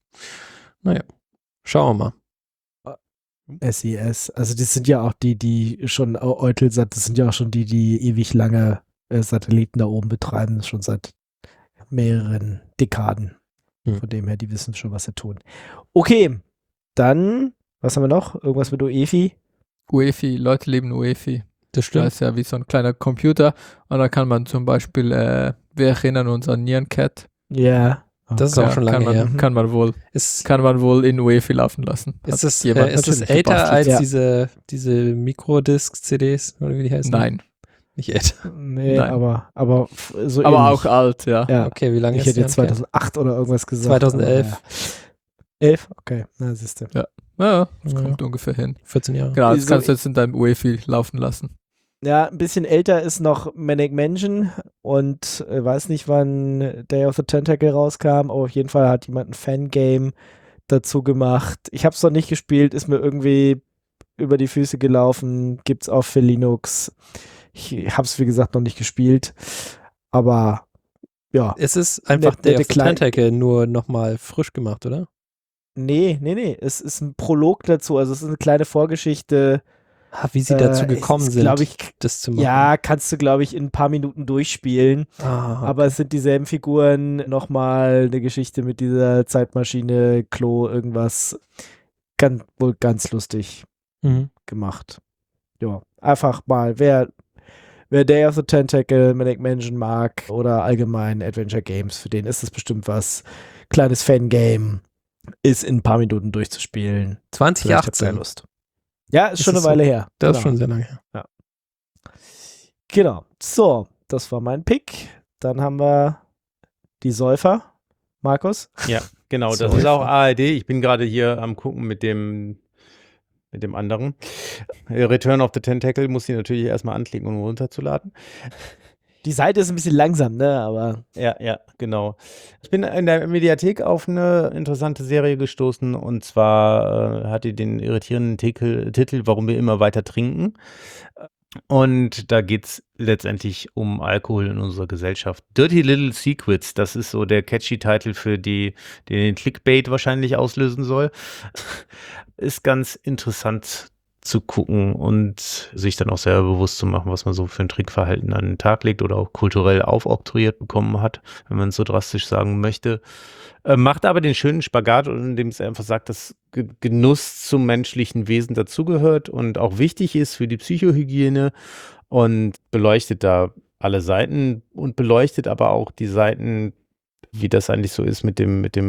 Naja, schauen wir mal. SES. Also das sind ja auch die schon Eutelsat, das sind ja auch schon die ewig lange Satelliten da oben betreiben, schon seit mehreren Dekaden. Von dem her, die wissen schon, was sie tun. Okay, dann, was haben wir noch? Irgendwas mit UEFI? UEFI, Leute lieben UEFI. Das Das stimmt. ist ja wie so ein kleiner Computer und da kann man zum Beispiel, wir erinnern uns an Nyan-Cat. Ja. Das ist auch schon lange her. Kann man wohl in UEFI laufen lassen. Hat Ist es jemand älter natürlich als gebastelt. diese Mikrodisc-CDs, oder wie die heißen? Nein, Nicht älter. Nee, Nein. aber so aber ähnlich. auch alt, ja. Ja. Okay, wie lange Ich ist hätte die jetzt Anke? 2008 oder irgendwas gesagt. 2011. aber ja. 11? Okay, na siehst du. Ja, das Ja. kommt ungefähr hin. 14 Jahre. Genau, das Wieso- kannst du jetzt in deinem UEFI laufen lassen. Ja, ein bisschen älter ist noch Manic Mansion und weiß nicht, wann Day of the Tentacle rauskam, aber auf jeden Fall hat jemand ein Fangame dazu gemacht. Ich habe es noch nicht gespielt, ist mir irgendwie über die Füße gelaufen, gibt's auch für Linux. Ich habe es, wie gesagt, noch nicht gespielt, aber ja. Es ist einfach Nette der of the Klein- Tentacle nur nochmal frisch gemacht, oder? Nee, es ist ein Prolog dazu, also es ist eine kleine Vorgeschichte. Wie sie dazu gekommen sind, glaube ich, das zu machen. ja, kannst du, glaube ich, in ein paar Minuten durchspielen. Ah, Aber es sind dieselben Figuren, nochmal eine Geschichte mit dieser Zeitmaschine, Klo, irgendwas. wohl ganz lustig Mhm. gemacht. Ja, einfach mal, wer Day of the Tentacle, Manic Mansion mag oder allgemein Adventure Games, für den ist es bestimmt was. Kleines Fangame ist in ein paar Minuten durchzuspielen. Vielleicht habt ihr 2018. Lust. Ja, ist schon Das eine ist Weile her. Das Genau. ist schon sehr lange her. Genau. Das war mein Pick. Dann haben wir die Säufer. Markus? Ja, genau. Das So. ist auch ARD. Ich bin gerade hier am gucken mit dem anderen. Return of the Tentacle muss ich natürlich erstmal anklicken, um runterzuladen. Die Seite ist ein bisschen langsam, ne? Aber Ja, genau. Ich bin in der Mediathek auf eine interessante Serie gestoßen, und zwar hat die den irritierenden Titel Warum wir immer weiter trinken. Und da geht es letztendlich um Alkohol in unserer Gesellschaft. Dirty Little Secrets, das ist so der catchy Titel, den Clickbait wahrscheinlich auslösen soll. Ist ganz interessant zu gucken und sich dann auch selber bewusst zu machen, was man so für ein Trinkverhalten an den Tag legt oder auch kulturell aufoktroyiert bekommen hat, wenn man es so drastisch sagen möchte. Macht aber den schönen Spagat, indem es einfach sagt, dass Genuss zum menschlichen Wesen dazugehört und auch wichtig ist für die Psychohygiene, und beleuchtet da alle Seiten und beleuchtet aber auch die Seiten, wie das eigentlich so ist mit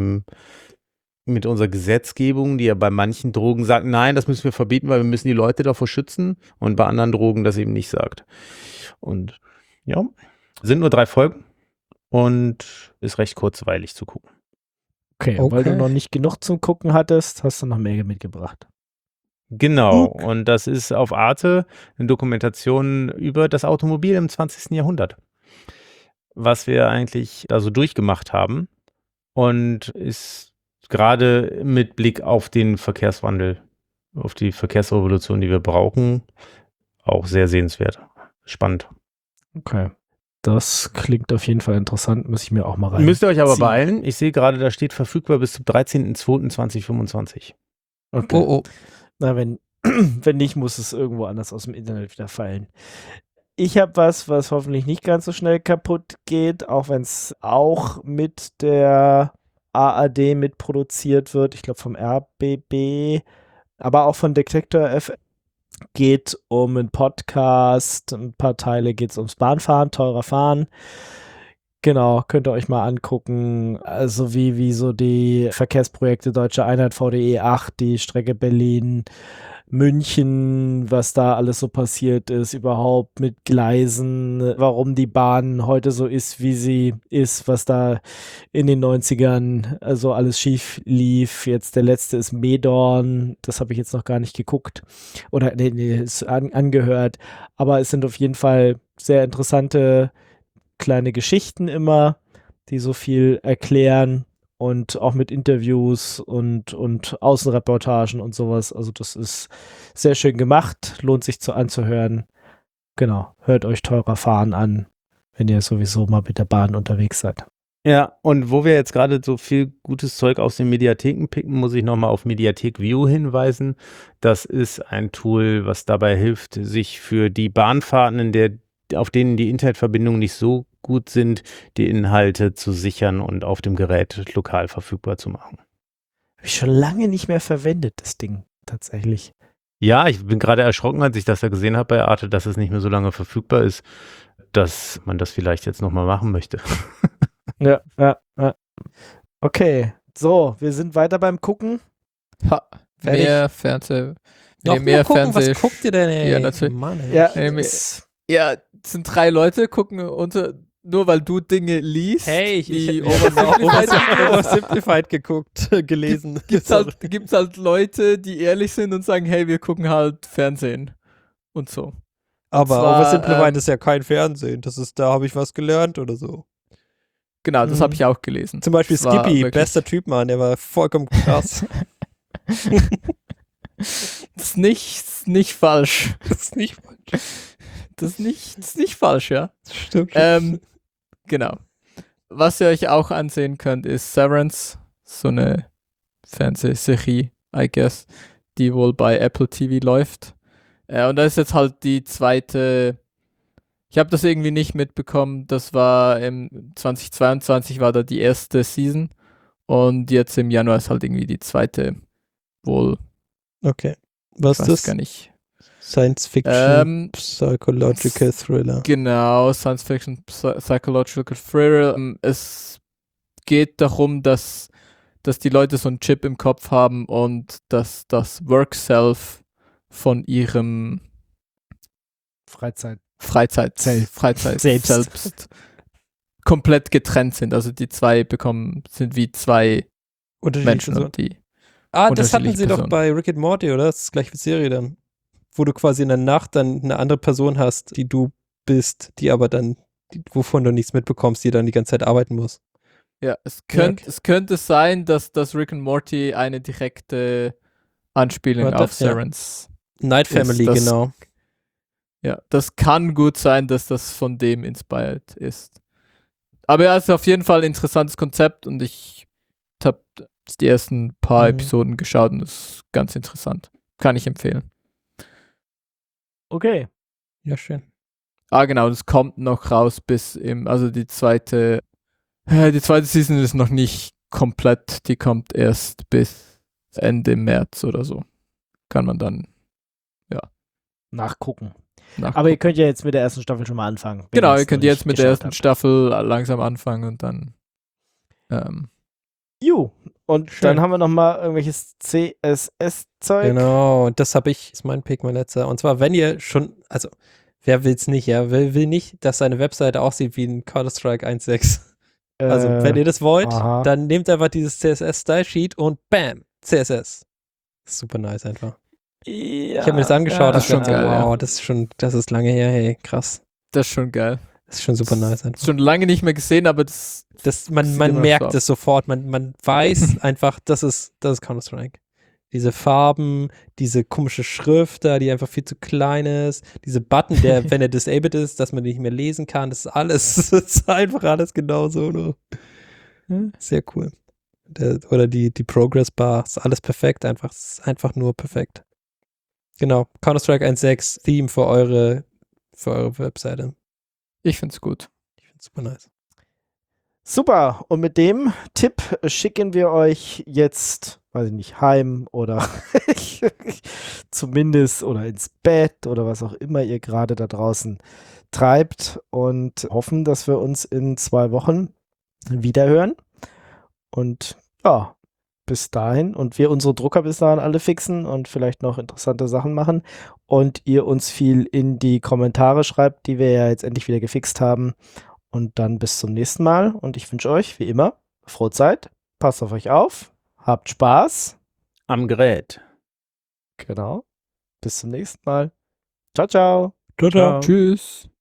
unserer Gesetzgebung, die ja bei manchen Drogen sagt, nein, das müssen wir verbieten, weil wir müssen die Leute davor schützen, und bei anderen Drogen das eben nicht sagt. Und ja, sind nur 3 Folgen und ist recht kurzweilig zu gucken. okay, weil du noch nicht genug zum Gucken hattest, hast du noch mehr mitgebracht. Genau, und das ist auf Arte eine Dokumentation über das Automobil im 20. Jahrhundert, was wir eigentlich da so durchgemacht haben, und ist gerade mit Blick auf den Verkehrswandel, auf die Verkehrsrevolution, die wir brauchen, auch sehr sehenswert. Spannend. Okay. Das klingt auf jeden Fall interessant, muss ich mir auch mal rein. Müsst ihr euch aber ziehen. beeilen. Ich sehe gerade, da steht verfügbar bis zum 13.02.2025. Okay. Oh. Na, wenn nicht, muss es irgendwo anders aus dem Internet wieder fallen. Ich habe was hoffentlich nicht ganz so schnell kaputt geht, auch wenn es auch mit der ARD mitproduziert wird. Ich glaube vom RBB, aber auch von Detektor FM. Geht um einen Podcast, ein paar Teile geht es ums Bahnfahren, teurer Fahren. Genau, könnt ihr euch mal angucken. Also wie so die Verkehrsprojekte Deutsche Einheit VDE 8, die Strecke Berlin-München, was da alles so passiert ist, überhaupt mit Gleisen, warum die Bahn heute so ist, wie sie ist, was da in den 90ern also alles schief lief. Jetzt der letzte ist Medorn, das habe ich jetzt noch gar nicht geguckt oder ist angehört, aber es sind auf jeden Fall sehr interessante kleine Geschichten immer, die so viel erklären, und auch mit Interviews und Außenreportagen und sowas. Also das ist sehr schön gemacht, lohnt sich anzuhören. Genau, hört euch teurer Fahren an, wenn ihr sowieso mal mit der Bahn unterwegs seid. Ja, und wo wir jetzt gerade so viel gutes Zeug aus den Mediatheken picken, muss ich nochmal auf Mediathek View hinweisen. Das ist ein Tool, was dabei hilft, sich für die Bahnfahrten, auf denen die Internetverbindungen nicht so gut sind, die Inhalte zu sichern und auf dem Gerät lokal verfügbar zu machen. Habe ich schon lange nicht mehr verwendet, das Ding, tatsächlich. Ja, ich bin gerade erschrocken, als ich das da gesehen habe bei Arte, dass es nicht mehr so lange verfügbar ist, dass man das vielleicht jetzt nochmal machen möchte. Ja. Okay, so, wir sind weiter beim Gucken. Fertig? Mehr Fernseh. Noch mehr gucken, Fernseh. was guckt ihr denn, ey? Ja, natürlich. Mann, ey. Ja, Ja, es sind 3 Leute, gucken nur weil du Dinge liest. Hey, wie ich habe Oversimplified. Oversimplified geguckt, gelesen. Gibt's halt Leute, die ehrlich sind und sagen, hey, wir gucken halt Fernsehen und so. Aber zwar, Oversimplified ist ja kein Fernsehen. Da habe ich was gelernt oder so. Genau, das Mhm. habe ich auch gelesen. Zum Beispiel Das war Skippy, wirklich- bester Typ, Mann, der war vollkommen krass. Das ist nicht falsch. Das ist nicht falsch. Das ist nicht falsch, ja. Stimmt. Genau. Was ihr euch auch ansehen könnt, ist Severance, so eine Fernsehserie, I guess, die wohl bei Apple TV läuft. Und da ist jetzt halt die zweite. Ich habe das irgendwie nicht mitbekommen. Das war im 2022 war da die erste Season, und jetzt im Januar ist halt irgendwie die zweite wohl Okay. Was Ich ist weiß das? gar nicht. Science Fiction, Psychological Thriller. Genau, Science Fiction, Psychological Thriller. Es geht darum, dass die Leute so einen Chip im Kopf haben und dass das Work-Self von ihrem Freizeit. Freizeit selbst komplett getrennt sind. Also die zwei sind wie zwei Unterschiedliche Menschen. Personen. Das hatten unterschiedliche sie doch Personen. bei Rick and Morty, oder? Das ist gleich wie Serie dann. Wo du quasi in der Nacht dann eine andere Person hast, die du bist, die aber dann, wovon du nichts mitbekommst, die dann die ganze Zeit arbeiten muss. Ja, es könnte sein, dass das Rick and Morty eine direkte Anspielung Warte, auf Serens. Night Family, das- genau. Ja, das kann gut sein, dass das von dem inspired ist. Aber ja, es ist auf jeden Fall ein interessantes Konzept und ich habe die ersten paar Episoden geschaut und das ist ganz interessant. Kann ich empfehlen. Okay. Ja, schön. Genau, das kommt noch raus also die zweite Season ist noch nicht komplett, die kommt erst bis Ende März oder so. Kann man dann Nachgucken. nachgucken. Aber ihr könnt ja jetzt mit der ersten Staffel schon mal anfangen. wenn Genau, es ihr könnt noch jetzt nicht mit der geschaut ersten habt. Staffel langsam anfangen und dann Und Schön. dann haben wir noch mal irgendwelches CSS-Zeug. Genau, das ist mein Pick, mein letzter. Und zwar, wenn ihr schon, also, wer will's nicht, ja? Wer will nicht, dass seine Webseite aussieht wie ein Counter-Strike 1.6? Also, wenn ihr das wollt, aha. dann nehmt einfach dieses CSS-Style-Sheet und bam, CSS. Super nice einfach. Ich habe mir das angeschaut, das ist schon dachte, geil, ja. wow, das ist lange her, hey, krass. das ist schon geil. Das ist schon super nice einfach. Schon lange nicht mehr gesehen, aber Man sieht immer noch merkt so es sofort, man weiß einfach, das ist Counter-Strike. Diese Farben, diese komische Schrift da, die einfach viel zu klein ist, diese Button, der, wenn er disabled ist, dass man nicht mehr lesen kann, das ist einfach alles genauso. Nur. Sehr cool. Oder die Progress Bar, ist alles perfekt, ist einfach nur perfekt. Genau, Counter-Strike 1.6 Theme für eure Webseite. ich find's gut. Ich finde es super nice. Super. Und mit dem Tipp schicken wir euch jetzt, weiß ich nicht, heim oder zumindest oder ins Bett oder was auch immer ihr gerade da draußen treibt und hoffen, dass wir uns in 2 Wochen wiederhören. Und ja, bis dahin und wir unsere Drucker bis dahin alle fixen und vielleicht noch interessante Sachen machen und ihr uns viel in die Kommentare schreibt, die wir ja jetzt endlich wieder gefixt haben. Und dann bis zum nächsten Mal und ich wünsche euch, wie immer, frohe Zeit, passt auf euch auf, habt Spaß. Am Gerät. Genau. Bis zum nächsten Mal. Ciao, ciao. Ciao, ciao. Tschüss.